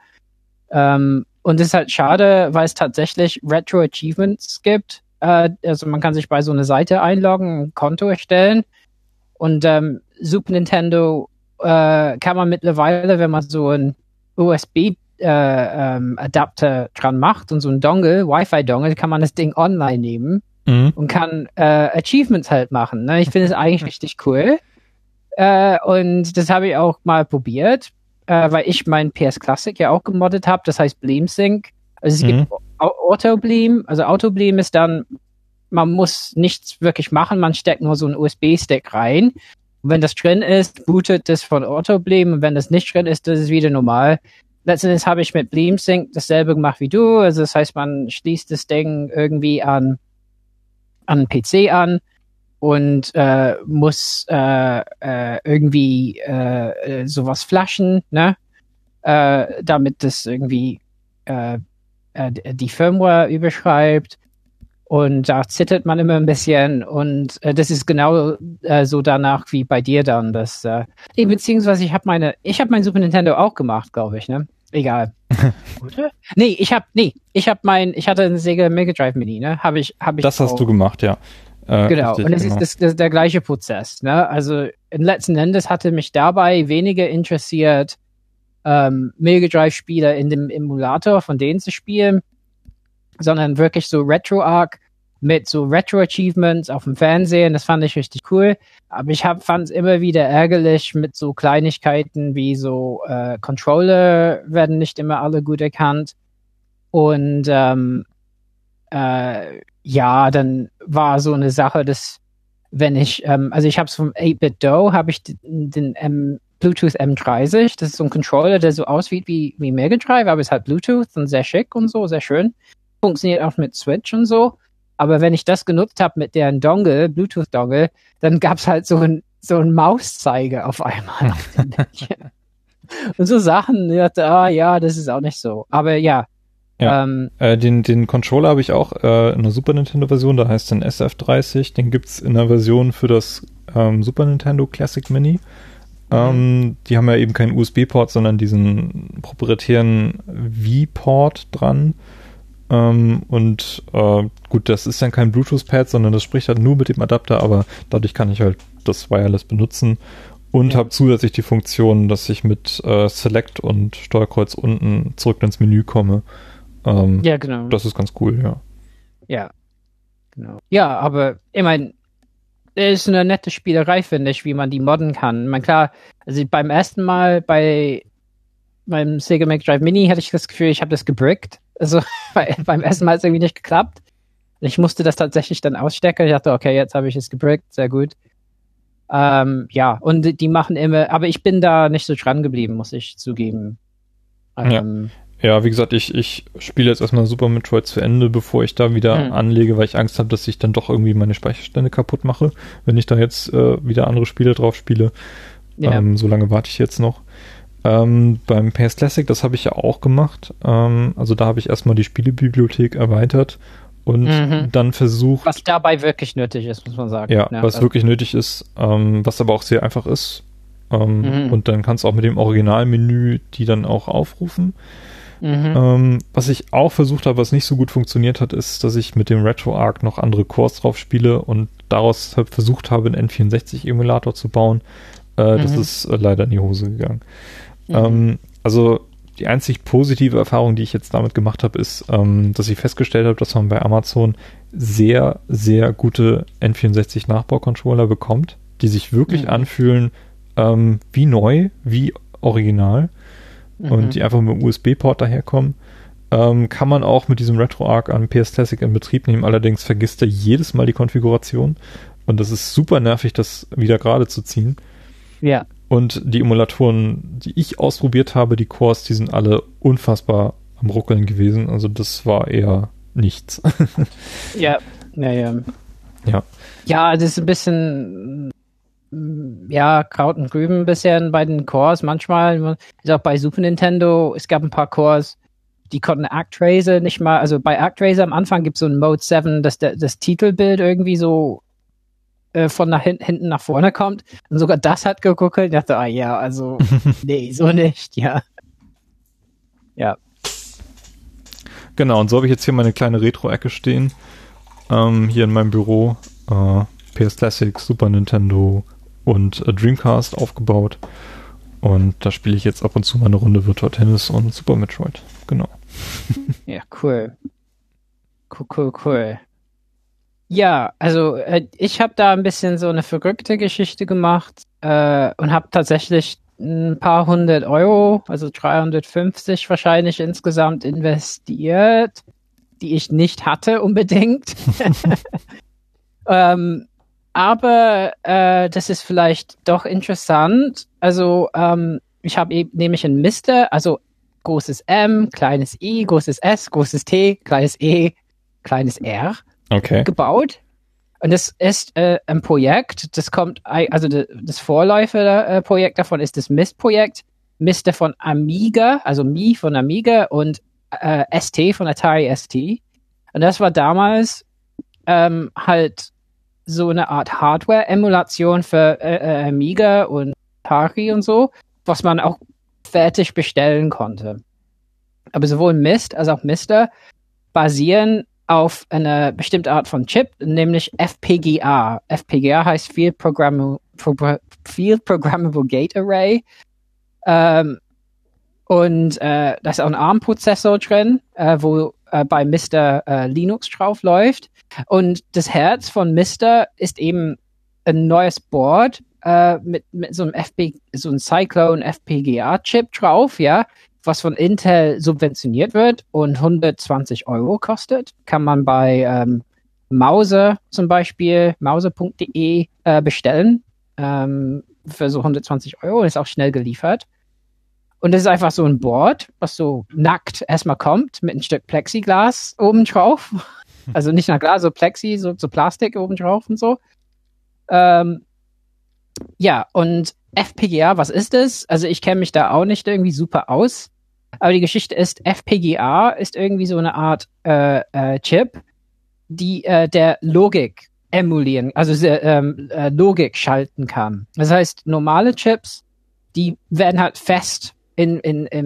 Und das ist halt schade, weil es tatsächlich Retro-Achievements gibt. Also man kann sich bei so einer Seite einloggen, ein Konto erstellen und Super Nintendo kann man mittlerweile, wenn man so ein USB Adapter dran macht und so ein Dongle, Wi-Fi-Dongle, kann man das Ding online nehmen und kann Achievements halt machen. Ne? Ich finde es eigentlich richtig cool. Und das habe ich auch mal probiert, weil ich mein PS Classic ja auch gemoddet habe. Das heißt BleemSync. Also es gibt Auto-Bleem. Also Auto-Bleem ist dann, man muss nichts wirklich machen. Man steckt nur so einen USB-Stick rein. Und wenn das drin ist, bootet das von Auto-Bleem. Und wenn das nicht drin ist, das ist wieder normal. Letztendlich habe ich mit BleemSync dasselbe gemacht wie du. Also das heißt, man schließt das Ding irgendwie an einen PC an und muss irgendwie sowas flashen, ne? Damit das irgendwie die Firmware überschreibt. Und da zittert man immer ein bisschen und das ist genau so danach wie bei dir dann. Beziehungsweise ich habe mein Super Nintendo auch gemacht, glaube ich, ne? Egal. Oder? Ich hatte eine Sega Mega Drive Mini, ne? Hab ich das hast du gemacht, ja. Genau, richtig, und es ist der gleiche Prozess, ne? Also letzten Endes hatte mich dabei weniger interessiert, Mega Drive Spiele in dem Emulator von denen zu spielen, sondern wirklich so RetroArch mit so Retro-Achievements auf dem Fernsehen. Das fand ich richtig cool. Aber ich fand es immer wieder ärgerlich mit so Kleinigkeiten wie so Controller werden nicht immer alle gut erkannt. Und dann war so eine Sache, dass wenn ich, also ich habe es vom 8-Bit-Do, habe ich den Bluetooth M30. Das ist so ein Controller, der so aussieht wie Mega Drive, aber ist halt Bluetooth und sehr schick und so, sehr schön. Funktioniert auch mit Switch und so. Aber wenn ich das genutzt habe mit deren Dongle, Bluetooth-Dongle, dann gab's halt so ein Mauszeiger auf einmal. Und so Sachen, ich dachte, das ist auch nicht so. Aber ja. Den Controller habe ich auch in einer Super Nintendo-Version, da heißt dann SF30. Den gibt's in der Version für das Super Nintendo Classic Mini. Die haben ja eben keinen USB-Port, sondern diesen proprietären V-Port dran. Gut, das ist dann kein Bluetooth-Pad, sondern das spricht halt nur mit dem Adapter, aber dadurch kann ich halt das Wireless benutzen und habe zusätzlich die Funktion, dass ich mit Select und Steuerkreuz unten zurück ins Menü komme. Ja, genau. Das ist ganz cool, ja. Ja, genau. Ja, aber ich meine, es ist eine nette Spielerei, finde ich, wie man die modden kann. Ich meine, klar, also beim ersten Mal bei meinem Sega Mega Drive Mini hatte ich das Gefühl, ich habe das gebrickt. Also beim ersten Mal hat es irgendwie nicht geklappt. Ich musste das tatsächlich dann ausstecken. Ich dachte, okay, jetzt habe ich es gebrickt, sehr gut. Und die machen immer, aber ich bin da nicht so dran geblieben, muss ich zugeben. Ja, wie gesagt, ich spiele jetzt erstmal Super Metroid zu Ende, bevor ich da wieder anlege, weil ich Angst habe, dass ich dann doch irgendwie meine Speicherstände kaputt mache, wenn ich da jetzt wieder andere Spiele drauf spiele. Ja. So lange warte ich jetzt noch. Beim PS Classic, das habe ich ja auch gemacht. Also da habe ich erstmal die Spielebibliothek erweitert und dann versucht... Was dabei wirklich nötig ist, muss man sagen. Ja, was wirklich nötig ist, was aber auch sehr einfach ist. Und dann kannst du auch mit dem Originalmenü die dann auch aufrufen. Was ich auch versucht habe, was nicht so gut funktioniert hat, ist, dass ich mit dem RetroArch noch andere Cores drauf spiele und daraus versucht habe, einen N64-Emulator zu bauen. Das ist leider in die Hose gegangen. Also die einzig positive Erfahrung, die ich jetzt damit gemacht habe, ist, dass ich festgestellt habe, dass man bei Amazon sehr, sehr gute N64-Nachbau-Controller bekommt, die sich wirklich anfühlen wie neu, wie original und die einfach mit dem USB-Port daherkommen. Kann man auch mit diesem RetroArch an PS Classic in Betrieb nehmen, allerdings vergisst er jedes Mal die Konfiguration und das ist super nervig, das wieder gerade zu ziehen. Ja. Und die Emulatoren, die ich ausprobiert habe, die Cores, die sind alle unfassbar am Ruckeln gewesen. Also das war eher nichts. Ja. Ja. Ja, das ist ein bisschen, ja, Kraut und Rüben bisher bei den Cores. Manchmal, ist auch bei Super Nintendo, es gab ein paar Cores, die konnten ActRaiser nicht mal, also bei ActRaiser am Anfang gibt es so ein Mode 7, dass das Titelbild irgendwie so von hinten nach vorne kommt. Und sogar das hat geruckelt. Ich dachte, ja, also, nee, so nicht, ja. Ja. Genau, und so habe ich jetzt hier meine kleine Retro-Ecke stehen. Hier in meinem Büro. PS Classic, Super Nintendo und Dreamcast aufgebaut. Und da spiele ich jetzt ab und zu mal eine Runde Virtua Tennis und Super Metroid. Genau. Ja, cool. Cool. Ja, also ich habe da ein bisschen so eine verrückte Geschichte gemacht und habe tatsächlich ein paar hundert Euro, also 350 wahrscheinlich insgesamt investiert, die ich nicht hatte unbedingt. Aber das ist vielleicht doch interessant. Also ich habe eben nämlich ein Mister, also großes M, kleines I, großes S, großes T, kleines E, kleines R gebaut. Und das ist ein Projekt, das kommt, also das Vorläuferprojekt davon ist das MIST-Projekt. Mister von Amiga, also Mi von Amiga und ST von Atari ST. Und das war damals halt so eine Art Hardware-Emulation für Amiga und Atari und so, was man auch fertig bestellen konnte. Aber sowohl MIST als auch Mister basieren auf eine bestimmte Art von Chip, nämlich FPGA. FPGA heißt Field Programmable Gate Array. Und da ist auch ein ARM-Prozessor drin, wo bei Mister Linux drauf läuft. Und das Herz von Mister ist eben ein neues Board mit so einem Cyclone FPGA-Chip drauf, ja, was von Intel subventioniert wird und 120 Euro kostet. Kann man bei Mauser zum Beispiel, mauser.de bestellen für so 120 Euro. Ist auch schnell geliefert. Und das ist einfach so ein Board, was so nackt erstmal kommt mit ein Stück Plexiglas oben drauf. Also nicht nach Glas, so Plexi, so Plastik oben drauf und so. Ja, und FPGA, was ist das? Also ich kenne mich da auch nicht irgendwie super aus. Aber die Geschichte ist, FPGA ist irgendwie so eine Art Chip, die der Logik emulieren, also Logik schalten kann. Das heißt, normale Chips, die werden halt fest im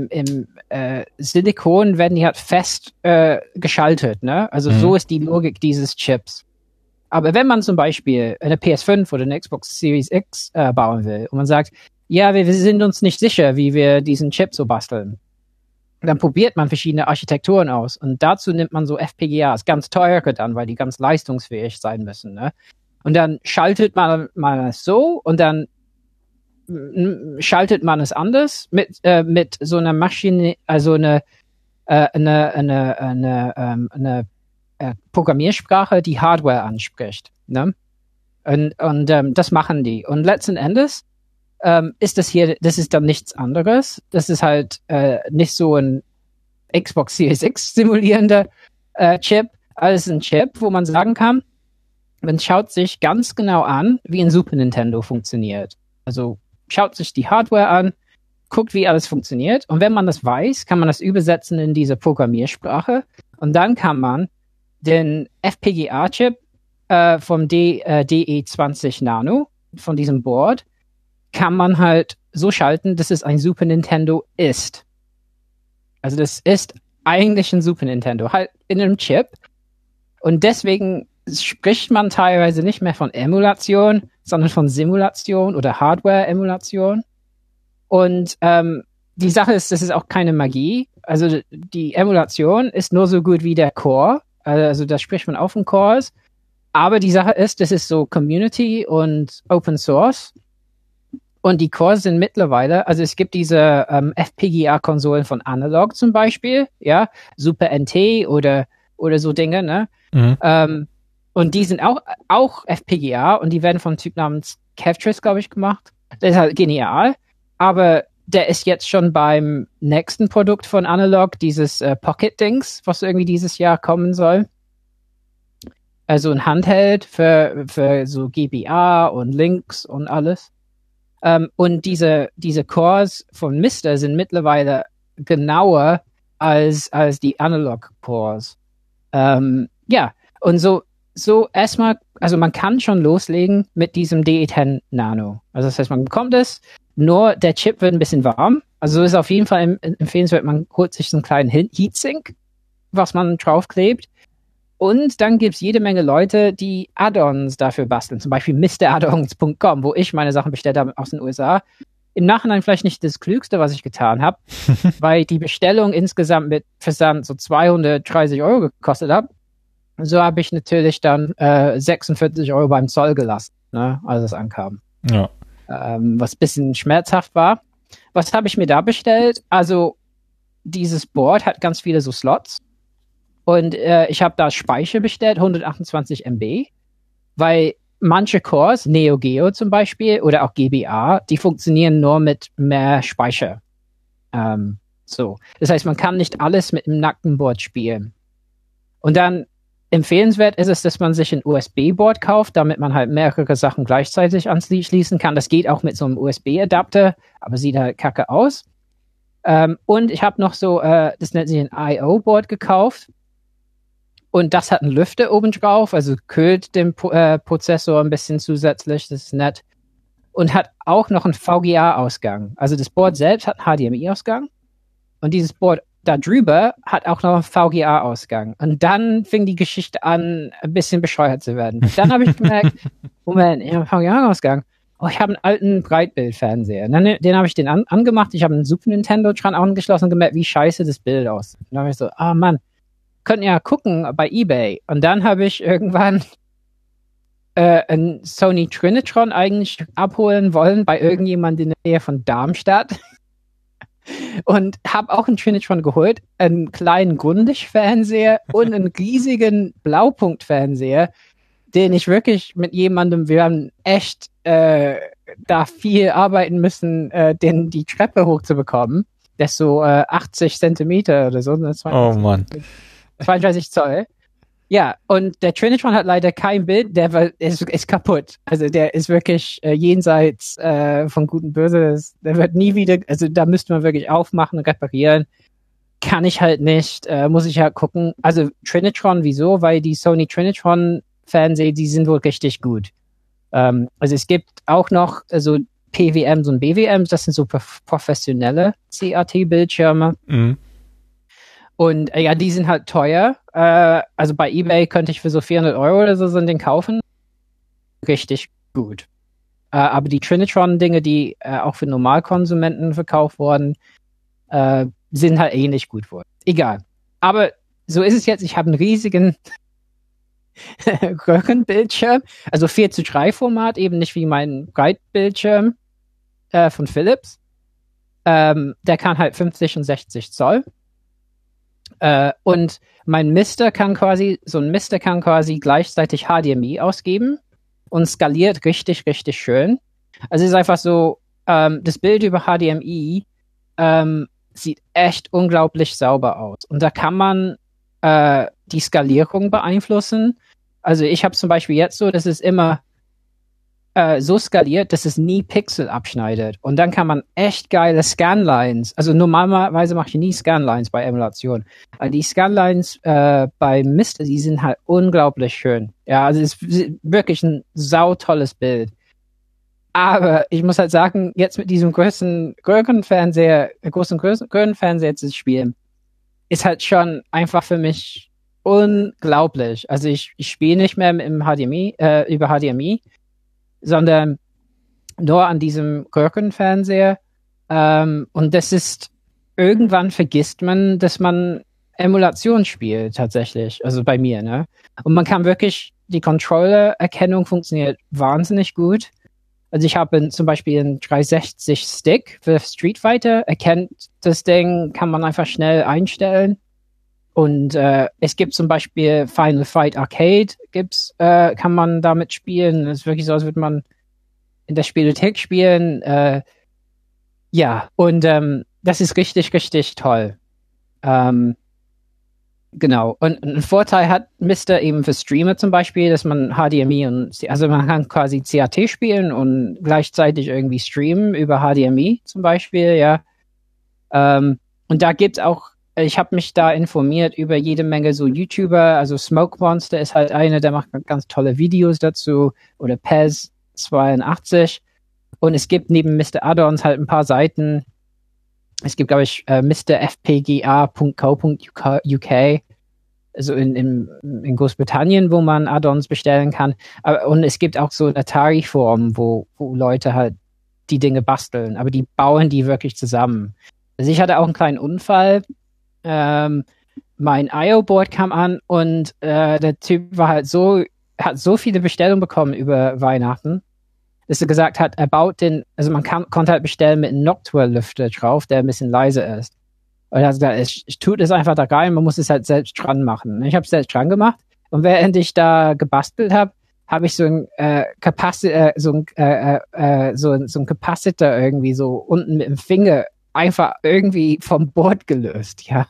Silikon werden die halt fest geschaltet, ne? Also so ist die Logik dieses Chips. Aber wenn man zum Beispiel eine PS5 oder eine Xbox Series X bauen will und man sagt, ja, wir sind uns nicht sicher, wie wir diesen Chip so basteln, dann probiert man verschiedene Architekturen aus und dazu nimmt man so FPGAs, ganz teure dann, weil die ganz leistungsfähig sein müssen, ne? Und dann schaltet man es so und dann schaltet man es anders mit so einer Maschine, also eine Programmiersprache, die Hardware anspricht, ne? Und das machen die. Und letzten Endes ist das ist dann nichts anderes. Das ist halt nicht so ein Xbox Series X simulierender Chip, als ein Chip, wo man sagen kann, man schaut sich ganz genau an, wie ein Super Nintendo funktioniert. Also schaut sich die Hardware an, guckt, wie alles funktioniert. Und wenn man das weiß, kann man das übersetzen in diese Programmiersprache. Und dann kann man den FPGA-Chip vom DE20 Nano, von diesem Board, kann man halt so schalten, dass es ein Super Nintendo ist. Also das ist eigentlich ein Super Nintendo, halt in einem Chip. Und deswegen spricht man teilweise nicht mehr von Emulation, sondern von Simulation oder Hardware-Emulation. Und die Sache ist, das ist auch keine Magie. Also die Emulation ist nur so gut wie der Core. Also da spricht man auch von Cores. Aber die Sache ist, das ist so Community und Open Source. Und die Cores sind mittlerweile, also es gibt diese FPGA-Konsolen von Analog zum Beispiel, ja, Super NT oder so Dinge, ne? Und die sind auch FPGA und die werden von einem Typ namens Kevtris, glaube ich, gemacht. Der ist halt genial, aber der ist jetzt schon beim nächsten Produkt von Analog, dieses Pocket-Dings, was irgendwie dieses Jahr kommen soll. Also ein Handheld für so GBA und Links und alles. Und diese Cores von Mister sind mittlerweile genauer als die Analog-Cores. Ja, und so erstmal, also man kann schon loslegen mit diesem DE10 Nano. Also das heißt, man bekommt es, nur der Chip wird ein bisschen warm. Also ist auf jeden Fall empfehlenswert, man holt sich so einen kleinen Heatsink, was man draufklebt. Und dann gibt's jede Menge Leute, die Add-ons dafür basteln. Zum Beispiel MrAddons.com, wo ich meine Sachen bestellt habe aus den USA. Im Nachhinein vielleicht nicht das Klügste, was ich getan habe, weil die Bestellung insgesamt mit Versand so 230 € gekostet hat. So habe ich natürlich dann 46 € beim Zoll gelassen, ne, als es ankam. Ja. Was ein bisschen schmerzhaft war. Was habe ich mir da bestellt? Also dieses Board hat ganz viele so Slots. Und ich habe da Speicher bestellt, 128 MB, weil manche Cores, Neo Geo zum Beispiel oder auch GBA, die funktionieren nur mit mehr Speicher. So. Das heißt, man kann nicht alles mit einem nackten Board spielen. Und dann empfehlenswert ist es, dass man sich ein USB-Board kauft, damit man halt mehrere Sachen gleichzeitig anschließen kann. Das geht auch mit so einem USB-Adapter, aber sieht halt kacke aus. Und ich habe noch so, das nennt sich ein I.O.-Board gekauft. Und das hat einen Lüfter oben drauf, also kühlt den Prozessor ein bisschen zusätzlich, das ist nett. Und hat auch noch einen VGA-Ausgang. Also das Board selbst hat einen HDMI-Ausgang. Und dieses Board da drüber hat auch noch einen VGA-Ausgang. Und dann fing die Geschichte an, ein bisschen bescheuert zu werden. Dann habe ich gemerkt, Moment, ich habe einen VGA-Ausgang. Oh, ich habe einen alten Breitbildfernseher. Den habe ich angemacht. Ich habe einen Super Nintendo dran angeschlossen und gemerkt, wie scheiße das Bild aussieht. Und dann habe ich so, Mann, könnten ja gucken bei eBay. Und dann habe ich irgendwann ein Sony Trinitron eigentlich abholen wollen bei irgendjemand in der Nähe von Darmstadt. Und habe auch einen Trinitron geholt, einen kleinen Grundig-Fernseher und einen riesigen Blaupunkt-Fernseher, den ich wirklich mit jemandem, wir haben echt da viel arbeiten müssen, die Treppe hochzubekommen. Der ist so 80 Zentimeter oder so. 32, Mann. 32 Zoll. Ja, und der Trinitron hat leider kein Bild, ist kaputt. Also der ist wirklich jenseits von Gut und Böse. Der wird nie wieder, also da müsste man wirklich aufmachen und reparieren. Kann ich halt nicht, muss ich halt gucken. Also Trinitron, wieso? Weil die Sony Trinitron-Fernseher, die sind wohl richtig gut. Also es gibt auch noch so PWMs und BWMs, das sind so professionelle CRT-Bildschirme. Mhm. Und ja, die sind halt teuer. Also bei eBay könnte ich für so 400 € oder so den kaufen. Richtig gut. Aber die Trinitron-Dinge, die auch für Normalkonsumenten verkauft wurden, sind halt eh nicht gut worden. Egal. Aber so ist es jetzt. Ich habe einen riesigen Röhrenbildschirm, also 4:3 Format, eben nicht wie mein Breitbildschirm von Philips. Der kann halt 50 und 60 Zoll. Und mein Mister kann quasi gleichzeitig HDMI ausgeben und skaliert richtig, richtig schön. Also es ist einfach so, das Bild über HDMI sieht echt unglaublich sauber aus. Und da kann man die Skalierung beeinflussen. Also ich habe zum Beispiel jetzt so, dass es immer so skaliert, dass es nie Pixel abschneidet. Und dann kann man echt geile Scanlines, also normalerweise mache ich nie Scanlines bei Emulation, aber die Scanlines bei Mister, die sind halt unglaublich schön. Ja, also es ist wirklich ein sautolles Bild. Aber ich muss halt sagen, jetzt mit diesem großen Röhrenfernseher zu spielen, ist halt schon einfach für mich unglaublich. Also ich spiele nicht mehr im HDMI, über HDMI, sondern nur an diesem Röhrenfernseher. Und das ist, irgendwann vergisst man, dass man Emulation spielt, tatsächlich. Also bei mir, ne? Und man kann wirklich, die Controller-Erkennung funktioniert wahnsinnig gut. Also ich habe zum Beispiel einen 360-Stick für Street Fighter, erkennt das Ding, kann man einfach schnell einstellen. Und es gibt zum Beispiel Final Fight Arcade, kann man damit spielen. Es ist wirklich so, als würde man in der Spielothek spielen. Ja, und das ist richtig, richtig toll. Genau. Und ein Vorteil hat Mister eben für Streamer zum Beispiel, dass man HDMI also man kann quasi CAT spielen und gleichzeitig irgendwie streamen über HDMI zum Beispiel, ja. Und da gibt's auch, ich habe mich da informiert über jede Menge so YouTuber, also Smoke Monster ist halt einer, der macht ganz tolle Videos dazu, oder Pez82. Und es gibt neben Mr. Addons halt ein paar Seiten. Es gibt, glaube ich, mrfpga.co.uk, also in Großbritannien, wo man Add-ons bestellen kann. Und es gibt auch so Atari-Forum, wo Leute halt die Dinge basteln, aber die bauen die wirklich zusammen. Also ich hatte auch einen kleinen Unfall. Mein IO-Board kam an und der Typ war halt hat so viele Bestellungen bekommen über Weihnachten, dass er gesagt hat, er baut also man konnte halt bestellen mit einem Noctua-Lüfter drauf, der ein bisschen leiser ist. Und er hat gesagt, ich tut es einfach da rein, man muss es halt selbst dran machen. Ich habe es selbst dran gemacht und während ich da gebastelt habe, habe ich so ein Capacitor irgendwie so unten mit dem Finger einfach irgendwie vom Board gelöst, ja.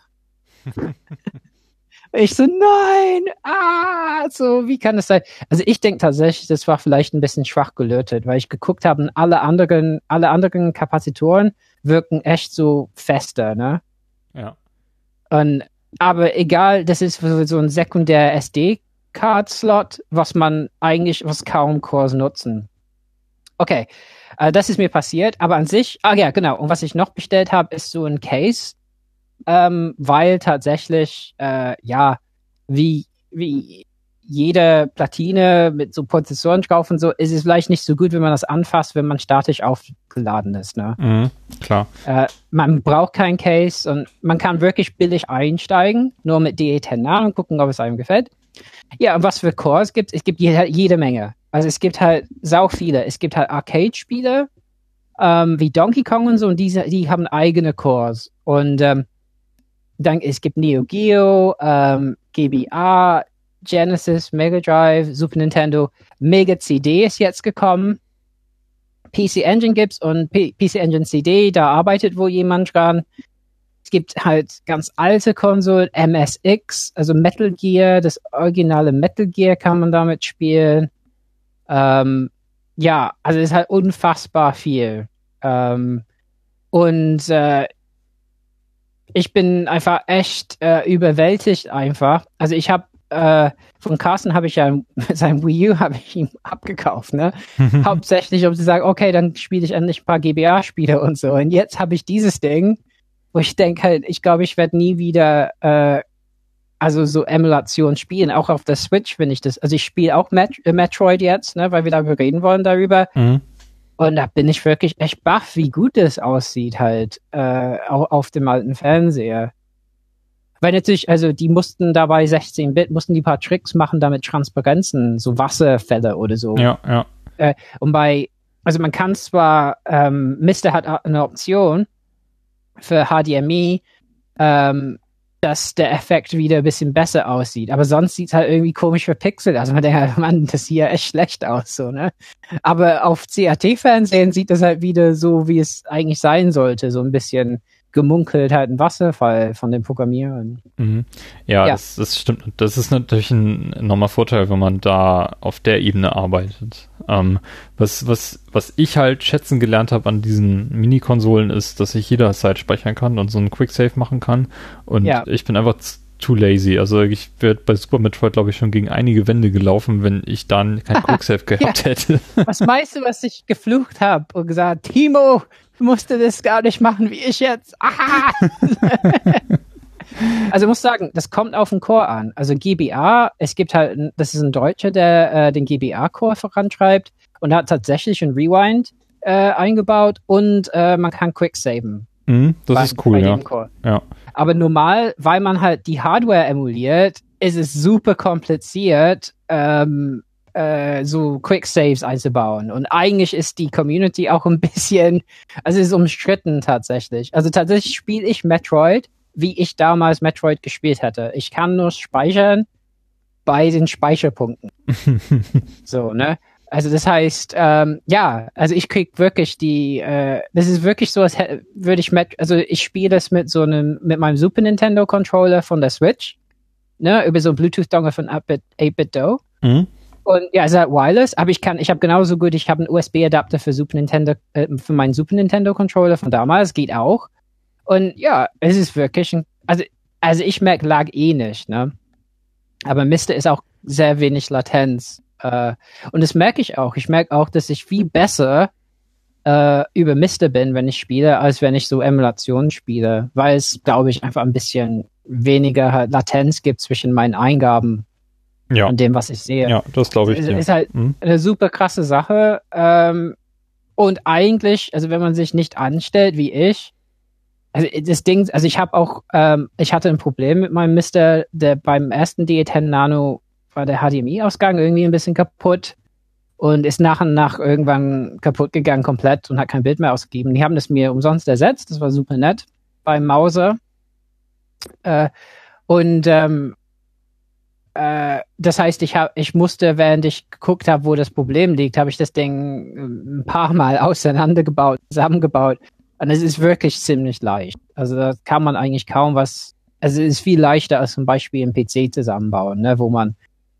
Ich so, nein, so, wie kann das sein? Also ich denke tatsächlich, das war vielleicht ein bisschen schwach gelötet, weil ich geguckt habe, alle anderen Kapazitoren wirken echt so fester, ne? Ja. Aber egal, das ist so ein sekundär SD-Card-Slot, was kaum Cores nutzen. Okay, das ist mir passiert, aber an sich, ja, genau, und was ich noch bestellt habe, ist so ein Case, weil tatsächlich, wie jede Platine mit so Prozessoren drauf und so, ist es vielleicht nicht so gut, wenn man das anfasst, wenn man statisch aufgeladen ist, ne? Mhm, klar. Man braucht kein Case und man kann wirklich billig einsteigen, nur mit DE10 und gucken, ob es einem gefällt. Ja, und was für Cores gibt es? Es gibt jede Menge. Also es gibt halt sau viele. Es gibt halt Arcade-Spiele, wie Donkey Kong und so, und die haben eigene Cores. Und dann, es gibt Neo Geo, GBA, Genesis, Mega Drive, Super Nintendo, Mega CD ist jetzt gekommen. PC Engine gibt's und PC Engine CD, da arbeitet wohl jemand dran. Es gibt halt ganz alte Konsolen, MSX, also Metal Gear, das originale Metal Gear kann man damit spielen. Also es ist halt unfassbar viel. Ich bin einfach echt überwältigt einfach. Also ich habe von Carsten habe ich ja sein Wii U habe ich ihm abgekauft, ne? Hauptsächlich, um zu sagen, okay, dann spiele ich endlich ein paar GBA-Spiele und so. Und jetzt habe ich dieses Ding, wo ich denke halt, ich glaube, ich werde nie wieder so Emulation spielen. Auch auf der Switch finde ich das. Also ich spiele auch Metroid jetzt, ne, weil wir darüber reden wollen darüber. Mhm. Und da bin ich wirklich echt baff, wie gut das aussieht halt auch auf dem alten Fernseher. Weil natürlich, also die mussten dabei 16-Bit, mussten die paar Tricks machen, damit Transparenzen, so Wasserfälle oder so. Ja. Und also man kann zwar, Mister hat eine Option für HDMI, dass der Effekt wieder ein bisschen besser aussieht. Aber sonst sieht es halt irgendwie komisch verpixelt. Also man denkt halt, Mann, das sieht ja echt schlecht aus, so, ne? Aber auf CRT-Fernsehen sieht das halt wieder so, wie es eigentlich sein sollte. So ein bisschen gemunkelt, halt ein Wasserfall von den Programmierern. Mhm. Ja. Das stimmt. Das ist natürlich ein enormer Vorteil, wenn man da auf der Ebene arbeitet. Was ich halt schätzen gelernt habe an diesen Mini-Konsolen ist, dass ich jederzeit speichern kann und so einen Quicksave machen kann. Und ich bin einfach too lazy. Also ich wäre bei Super Metroid, glaube ich, schon gegen einige Wände gelaufen, wenn ich dann kein Quicksave gehabt hätte. Was meinst du, was ich geflucht habe und gesagt, Timo, du musst das gar nicht machen wie ich jetzt. Aha! Also ich muss sagen, das kommt auf den Core an. Also GBA, es gibt halt, das ist ein Deutscher, der den GBA-Core vorantreibt und hat tatsächlich ein Rewind eingebaut und man kann Quicksaven. Das ist cool, ja. Aber normal, weil man halt die Hardware emuliert, ist es super kompliziert, so Quicksaves einzubauen. Und eigentlich ist die Community auch ein bisschen, also es ist umstritten tatsächlich. Also tatsächlich spiele ich Metroid, wie ich damals Metroid gespielt hätte. Ich kann nur speichern bei den Speicherpunkten. So, ne? also das heißt, ja, also ich krieg wirklich das ist wirklich so, als würde ich also ich spiele das mit meinem Super Nintendo Controller von der Switch, ne, über so einen Bluetooth-Dongle von 8-Bit-Do. Mhm. Und ja, es ist halt wireless, aber ich habe genauso gut, ich habe einen USB-Adapter für für meinen Super Nintendo Controller von damals, geht auch. Und ja, es ist wirklich also ich merke Lag nicht, ne? Aber Mister ist auch sehr wenig Latenz. Und das merke ich auch. Ich merke auch, dass ich viel besser über Mister bin, wenn ich spiele, als wenn ich so Emulationen spiele, weil es, glaube ich, einfach ein bisschen weniger halt Latenz gibt zwischen meinen Eingaben und dem, was ich sehe. Ja, das glaube ich. Ist halt eine super krasse Sache. Und eigentlich, also wenn man sich nicht anstellt wie ich, also das Ding, also ich hatte ein Problem mit meinem Mister, der beim ersten DE10 Nano war der HDMI-Ausgang irgendwie ein bisschen kaputt und ist nach und nach irgendwann kaputt gegangen komplett und hat kein Bild mehr ausgegeben. Die haben das mir umsonst ersetzt, das war super nett beim Mauser. Das heißt, ich musste, während ich geguckt habe, wo das Problem liegt, habe ich das Ding ein paar Mal zusammengebaut. Und es ist wirklich ziemlich leicht. Also da kann man eigentlich kaum was, also es ist viel leichter als zum Beispiel einen PC zusammenbauen, ne, wo man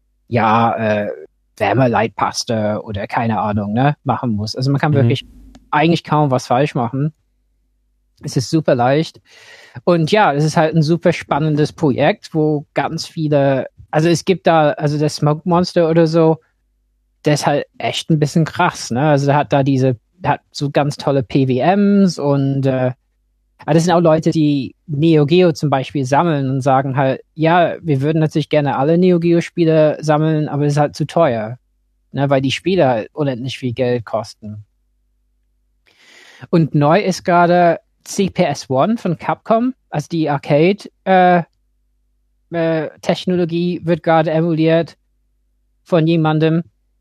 Wärmeleitpaste oder keine Ahnung, ne, machen muss. Also man kann wirklich eigentlich kaum was falsch machen. Es ist super leicht. Und ja, es ist halt ein super spannendes Projekt, wo ganz viele, also es gibt da, also der Smoke Monster oder so, der ist halt echt ein bisschen krass, ne? Also der hat so ganz tolle PWMs und aber das sind auch Leute, die Neo Geo zum Beispiel sammeln und sagen halt, ja, wir würden natürlich gerne alle Neo Geo Spiele sammeln, aber es ist halt zu teuer, ne? Weil die Spiele halt unendlich viel Geld kosten. Und neu ist gerade CPS-1 von Capcom, also die Arcade-Technologie wird gerade emuliert von jemandem.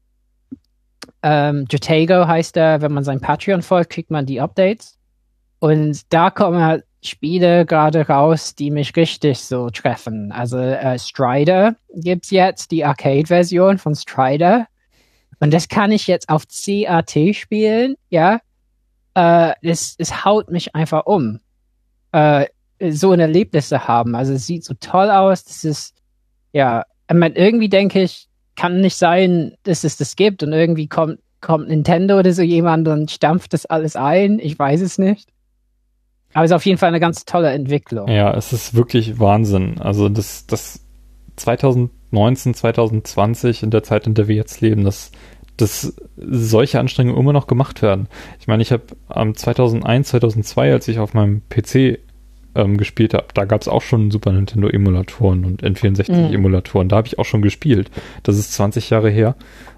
Jatago heißt er, wenn man sein Patreon folgt, kriegt man die Updates. Und da kommen halt Spiele gerade raus, die mich richtig so treffen. Also Strider gibt's jetzt, die Arcade-Version von Strider. Und das kann ich jetzt auf CAT spielen, ja. Es haut mich einfach um, so ein Erlebnis zu haben. Also es sieht so toll aus. Das ist, ja, ich meine, irgendwie denke ich, kann nicht sein, dass es das gibt und irgendwie kommt Nintendo oder so jemand und stampft das alles ein. Ich weiß es nicht. Aber es ist auf jeden Fall eine ganz tolle Entwicklung. Ja, es ist wirklich Wahnsinn. Also das 2019, 2020, in der Zeit, in der wir jetzt leben, dass solche Anstrengungen immer noch gemacht werden. Ich meine, ich habe 2001, 2002, als ich auf meinem PC gespielt habe, da gab es auch schon Super Nintendo Emulatoren und N64 Emulatoren. Da habe ich auch schon gespielt. Das ist 20 Jahre her.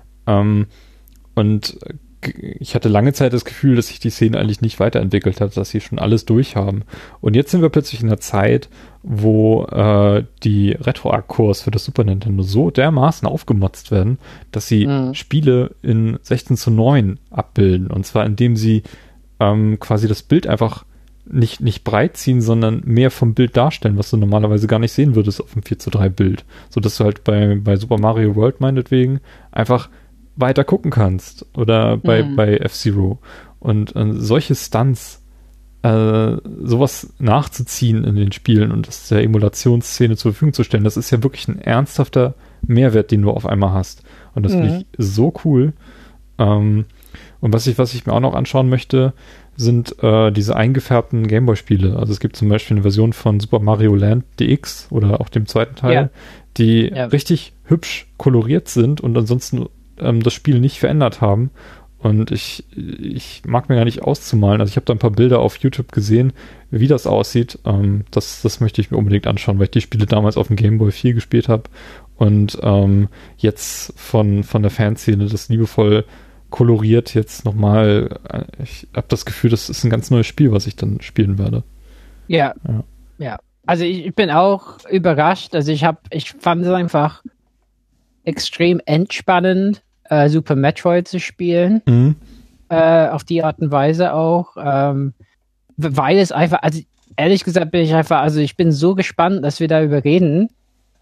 Und ich hatte lange Zeit das Gefühl, dass sich die Szene eigentlich nicht weiterentwickelt hat, dass sie schon alles durchhaben. Und jetzt sind wir plötzlich in einer Zeit, wo die Retro-Cores für das Super Nintendo so dermaßen aufgemotzt werden, dass sie Spiele in 16:9 abbilden. Und zwar indem sie quasi das Bild einfach nicht breit ziehen, sondern mehr vom Bild darstellen, was du normalerweise gar nicht sehen würdest auf einem 4:3 Bild. So dass du halt bei Super Mario World meinetwegen einfach weiter gucken kannst. Oder bei F-Zero. Und solche Stunts, sowas nachzuziehen in den Spielen und das der Emulationsszene zur Verfügung zu stellen, das ist ja wirklich ein ernsthafter Mehrwert, den du auf einmal hast. Und das finde ich so cool. Und was ich mir auch noch anschauen möchte, sind diese eingefärbten Gameboy-Spiele. Also es gibt zum Beispiel eine Version von Super Mario Land DX oder auch dem zweiten Teil, die richtig hübsch koloriert sind und ansonsten das Spiel nicht verändert haben. Und ich mag mir gar nicht auszumalen. Also ich habe da ein paar Bilder auf YouTube gesehen, wie das aussieht. Das möchte ich mir unbedingt anschauen, weil ich die Spiele damals auf dem Game Boy 4 gespielt habe und jetzt von der Fanszene das liebevoll koloriert jetzt nochmal. Ich habe das Gefühl, das ist ein ganz neues Spiel, was ich dann spielen werde. Ja. Also ich bin auch überrascht. Also ich fand es einfach extrem entspannend, Super Metroid zu spielen. Auf die Art und Weise auch. Weil es einfach, also ehrlich gesagt bin ich einfach, also ich bin so gespannt, dass wir darüber reden,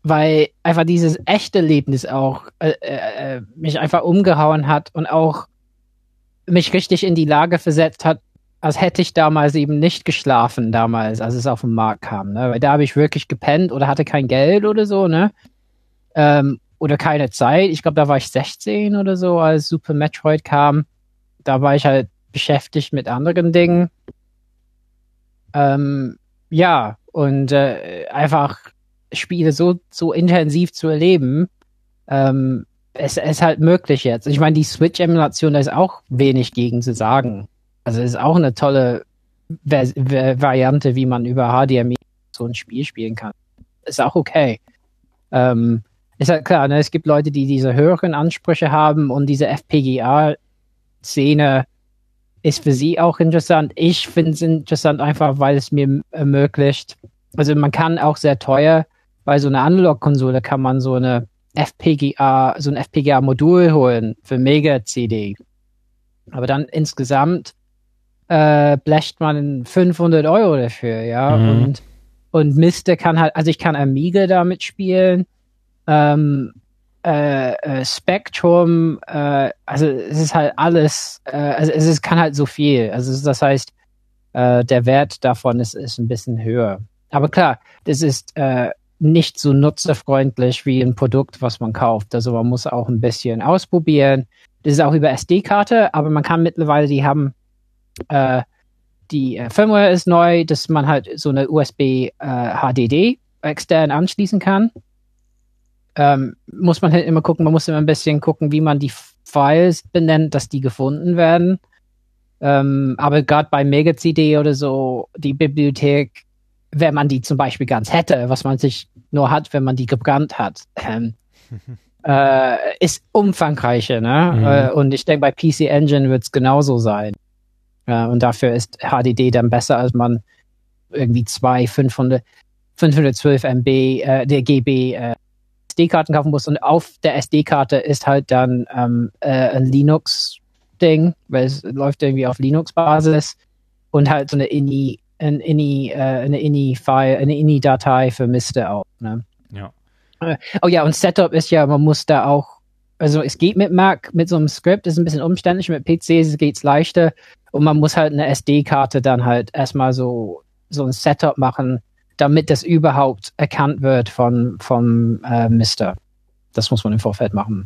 weil einfach dieses echte Erlebnis auch mich einfach umgehauen hat und auch mich richtig in die Lage versetzt hat, als hätte ich damals eben nicht geschlafen, damals, als es auf den Markt kam, ne? Weil da habe ich wirklich gepennt oder hatte kein Geld oder so, ne? Oder keine Zeit. Ich glaube, da war ich 16 oder so, als Super Metroid kam. Da war ich halt beschäftigt mit anderen Dingen. Ja, und einfach Spiele so intensiv zu erleben, es ist halt möglich jetzt. Ich meine, die Switch-Emulation, da ist auch wenig gegen zu sagen. Also es ist auch eine tolle Variante, wie man über HDMI so ein Spiel spielen kann. Ist auch okay. Ist halt klar, ne? Es gibt Leute, die diese höheren Ansprüche haben und diese FPGA-Szene ist für sie auch interessant. Ich finde es interessant einfach, weil es mir ermöglicht, also man kann auch sehr teuer, bei so einer Analog-Konsole kann man so ein FPGA-Modul holen für Mega-CD. Aber dann insgesamt blecht man 500 Euro dafür, ja. Und Mister kann halt, also ich kann Amiga damit spielen, Spectrum, also es ist halt alles, also kann halt so viel. Also das heißt, der Wert davon ist ein bisschen höher. Aber klar, das ist nicht so nutzerfreundlich wie ein Produkt, was man kauft. Also man muss auch ein bisschen ausprobieren. Das ist auch über SD-Karte, aber man kann mittlerweile, die haben die Firmware ist neu, dass man halt so eine USB HDD extern anschließen kann. Muss man halt immer gucken, man muss immer ein bisschen gucken, wie man die Files benennt, dass die gefunden werden. Aber gerade bei Mega-CD oder so, die Bibliothek, wenn man die zum Beispiel ganz hätte, was man sich nur hat, wenn man die gebrannt hat, ist umfangreicher, ne? Und ich denke, bei PC Engine wird es genauso sein. Und dafür ist HDD dann besser, als man irgendwie 512 MB, der GB SD-Karten kaufen muss. Und auf der SD-Karte ist halt dann ein Linux-Ding, weil es läuft irgendwie auf Linux-Basis und halt so eine INI-File, eine INI-Datei für Mister auch. Ne? Ja. Oh ja, und Setup ist ja, man muss da auch, also es geht mit Mac, mit so einem Skript, ist ein bisschen umständlich, mit PCs geht's leichter und man muss halt eine SD-Karte dann halt erstmal so ein Setup machen, damit das überhaupt erkannt wird vom Mister. Das muss man im Vorfeld machen.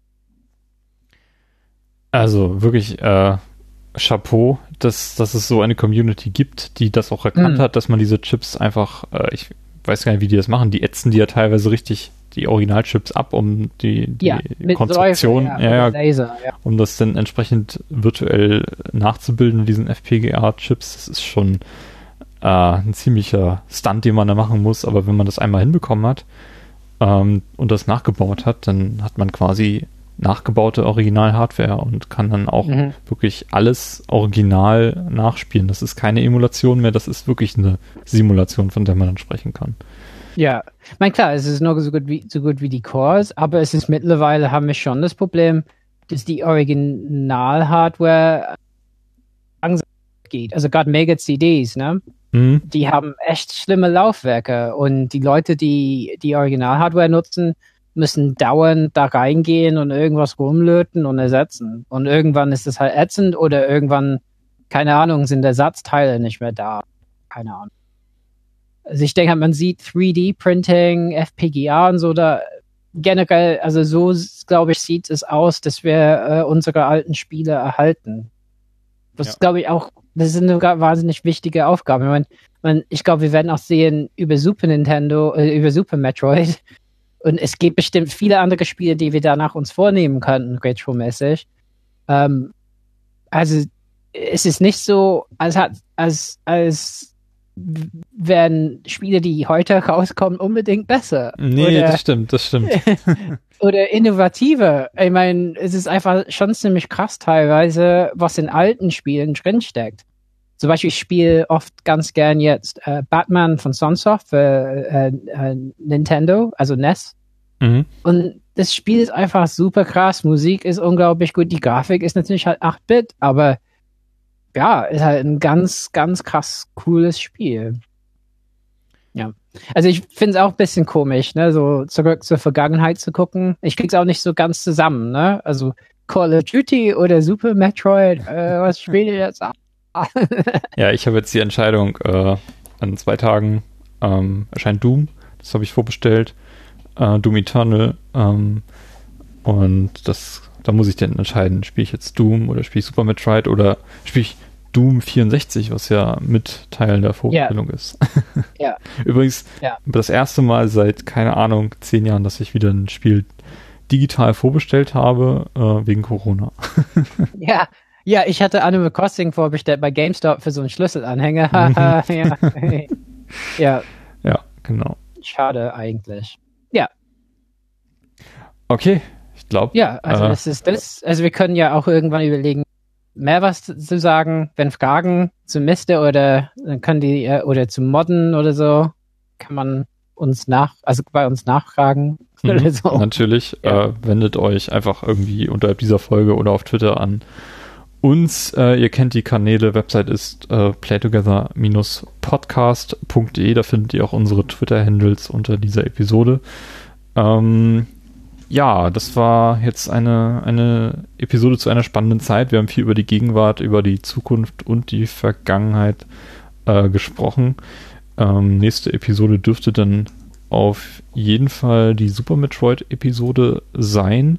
Also wirklich Chapeau, dass es so eine Community gibt, die das auch erkannt hat, dass man diese Chips einfach, ich weiß gar nicht, wie die das machen, die ätzen die ja teilweise richtig, die Originalchips ab, um die Konstruktion, Laser, um das dann entsprechend virtuell nachzubilden in diesen FPGA-Chips. Das ist schon ein ziemlicher Stunt, den man da machen muss, aber wenn man das einmal hinbekommen hat und das nachgebaut hat, dann hat man quasi nachgebaute Original-Hardware und kann dann auch wirklich alles original nachspielen. Das ist keine Emulation mehr, das ist wirklich eine Simulation, von der man dann sprechen kann. Ja, ich meine, klar, es ist noch so gut wie die Cores, aber es ist mittlerweile, haben wir schon das Problem, dass die Original-Hardware langsam geht. Also gerade Mega-CDs, ne? Die haben echt schlimme Laufwerke und die Leute, die Original-Hardware nutzen, müssen dauernd da reingehen und irgendwas rumlöten und ersetzen. Und irgendwann ist es halt ätzend oder irgendwann, keine Ahnung, sind Ersatzteile nicht mehr da. Keine Ahnung. Also ich denke, man sieht 3D-Printing, FPGA und so da generell, also so, glaube ich, sieht es aus, dass wir unsere alten Spiele erhalten. Das glaube ich auch, das ist eine wahnsinnig wichtige Aufgabe. Ich glaube, wir werden auch sehen über Super Nintendo, über Super Metroid. Und es gibt bestimmt viele andere Spiele, die wir danach uns vornehmen könnten, retro-mäßig. Also es ist nicht so, als werden Spiele, die heute rauskommen, unbedingt besser. Nee, das stimmt. Oder innovativer. Ich meine, es ist einfach schon ziemlich krass teilweise, was in alten Spielen drinsteckt. Zum Beispiel, ich spiele oft ganz gern jetzt Batman von Sunsoft für Nintendo, also NES. Und das Spiel ist einfach super krass. Musik ist unglaublich gut. Die Grafik ist natürlich halt 8-Bit, aber ja, ist halt ein ganz, ganz krass cooles Spiel. Ja. Also ich finde es auch ein bisschen komisch, ne, so zurück zur Vergangenheit zu gucken. Ich krieg's auch nicht so ganz zusammen, ne? Also Call of Duty oder Super Metroid, was spiele ich jetzt an? Ja, ich habe jetzt die Entscheidung, an 2 Tagen erscheint Doom, das habe ich vorbestellt, Doom Eternal, und da muss ich dann entscheiden, spiele ich jetzt Doom oder spiele ich Super Metroid oder spiele ich Doom 64, was ja mit Teil der Vorbestellung ist. Ja. Übrigens, das erste Mal seit, keine Ahnung, 10 Jahren, dass ich wieder ein Spiel digital vorbestellt habe, wegen Corona. Ja, ich hatte Animal Crossing vorbestellt bei GameStop für so einen Schlüsselanhänger. Ja, genau. schade eigentlich. Ja. Okay, ich glaube. Ja, also das ist das. Also wir können ja auch irgendwann überlegen, mehr was zu sagen, wenn Fragen zum Miste oder dann können die oder zum Modden oder so, kann man bei uns nachfragen oder so. Natürlich, wendet euch einfach irgendwie unterhalb dieser Folge oder auf Twitter an uns. Ihr kennt die Kanäle, Website ist playtogether-podcast.de, da findet ihr auch unsere Twitter-Handles unter dieser Episode. Ja, das war jetzt eine Episode zu einer spannenden Zeit. Wir haben viel über die Gegenwart, über die Zukunft und die Vergangenheit gesprochen. Nächste Episode dürfte dann auf jeden Fall die Super Metroid-Episode sein.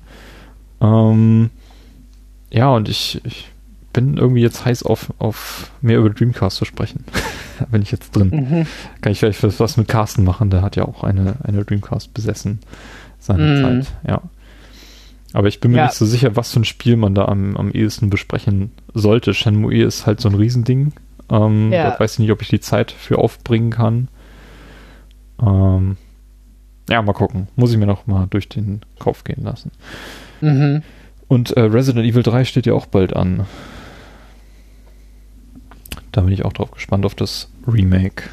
Ja, und ich bin irgendwie jetzt heiß auf mehr über Dreamcast zu sprechen. Da bin ich jetzt drin. Kann ich vielleicht was mit Carsten machen, der hat ja auch eine Dreamcast besessen seine Zeit, ja. Aber ich bin mir nicht so sicher, was für ein Spiel man da am ehesten besprechen sollte. Shenmue ist halt so ein Riesending. Da weiß ich nicht, ob ich die Zeit für aufbringen kann. Ja, mal gucken. Muss ich mir noch mal durch den Kopf gehen lassen. Und Resident Evil 3 steht ja auch bald an. Da bin ich auch drauf gespannt auf das Remake.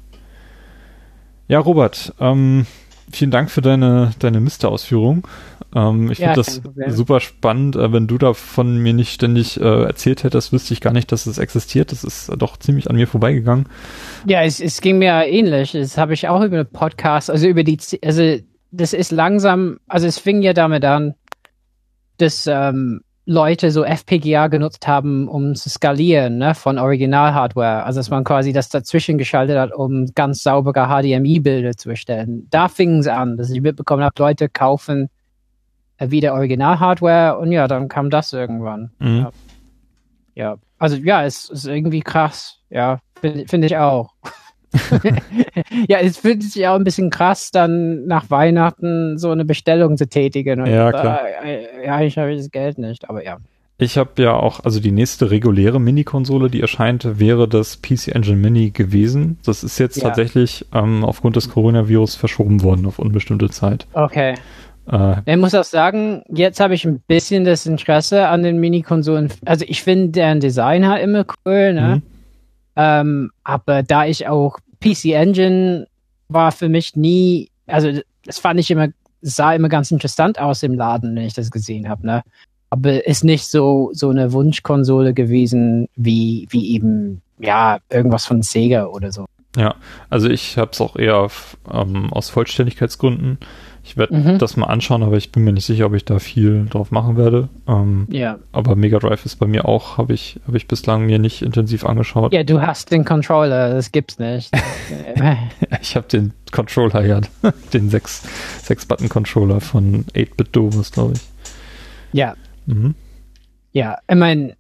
Ja, Robert, vielen Dank für deine Miste-Ausführung. Ich finde das super spannend. Wenn du davon mir nicht ständig erzählt hättest, wüsste ich gar nicht, dass es existiert. Das ist doch ziemlich an mir vorbeigegangen. Ja, es ging mir ähnlich. Das habe ich auch über einen Podcast, also das ist langsam, also es fing ja damit an, dass Leute so FPGA genutzt haben, um zu skalieren, ne, von Original-Hardware. Also dass man quasi das dazwischen geschaltet hat, um ganz saubere HDMI-Bilder zu erstellen. Da fing es an, dass ich mitbekommen habe, Leute kaufen wieder Original-Hardware und ja, dann kam das irgendwann. Ja. Also ja, es ist irgendwie krass. Ja, finde ich auch. Ja, es fühlt sich auch ein bisschen krass, dann nach Weihnachten so eine Bestellung zu tätigen. Und ja, klar. Ich habe das Geld nicht, aber ja. Ich habe ja auch, also die nächste reguläre Mini-Konsole, die erscheint, wäre das PC Engine Mini gewesen. Das ist jetzt tatsächlich aufgrund des Coronavirus verschoben worden auf unbestimmte Zeit. Okay. Ich muss auch sagen, jetzt habe ich ein bisschen das Interesse an den Mini-Konsolen. Also ich finde deren Design halt immer cool, ne? Aber da ich auch PC Engine war für mich nie, also das fand ich immer, sah immer ganz interessant aus im Laden, wenn ich das gesehen habe, ne? Aber ist nicht so eine Wunschkonsole gewesen wie eben, ja, irgendwas von Sega oder so. Ja, also ich habe es auch eher aus Vollständigkeitsgründen. Ich werde das mal anschauen, aber ich bin mir nicht sicher, ob ich da viel drauf machen werde. Aber Mega Drive ist bei mir auch, habe ich bislang mir nicht intensiv angeschaut. Ja, du hast den Controller, das gibt's nicht. Ich habe den Controller, ja, den 6-Button-Controller von 8-Bit Domus, glaube ich. Ja. Ja, ich meine,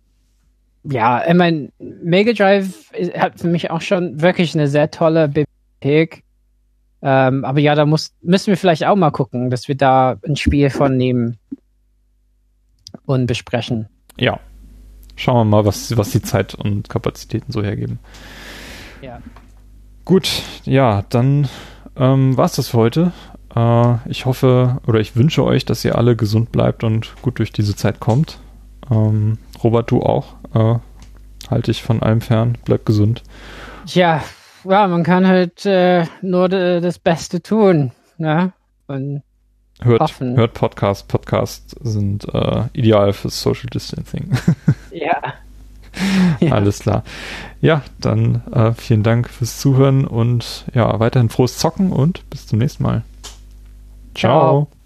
Mega Drive hat für mich auch schon wirklich eine sehr tolle Bibliothek. Aber ja, da müssen wir vielleicht auch mal gucken, dass wir da ein Spiel von nehmen und besprechen. Ja. Schauen wir mal, was die Zeit und Kapazitäten so hergeben. Ja. Gut, ja, dann war's das für heute. Ich hoffe oder ich wünsche euch, dass ihr alle gesund bleibt und gut durch diese Zeit kommt. Robert, du auch. Halt dich von allem fern, bleib gesund. Ja, man kann halt nur das Beste tun, ne? Und hört Podcasts. Podcasts sind ideal fürs Social Distancing. Ja. Ja. Alles klar. Ja, dann vielen Dank fürs Zuhören und ja, weiterhin frohes Zocken und bis zum nächsten Mal. Ciao.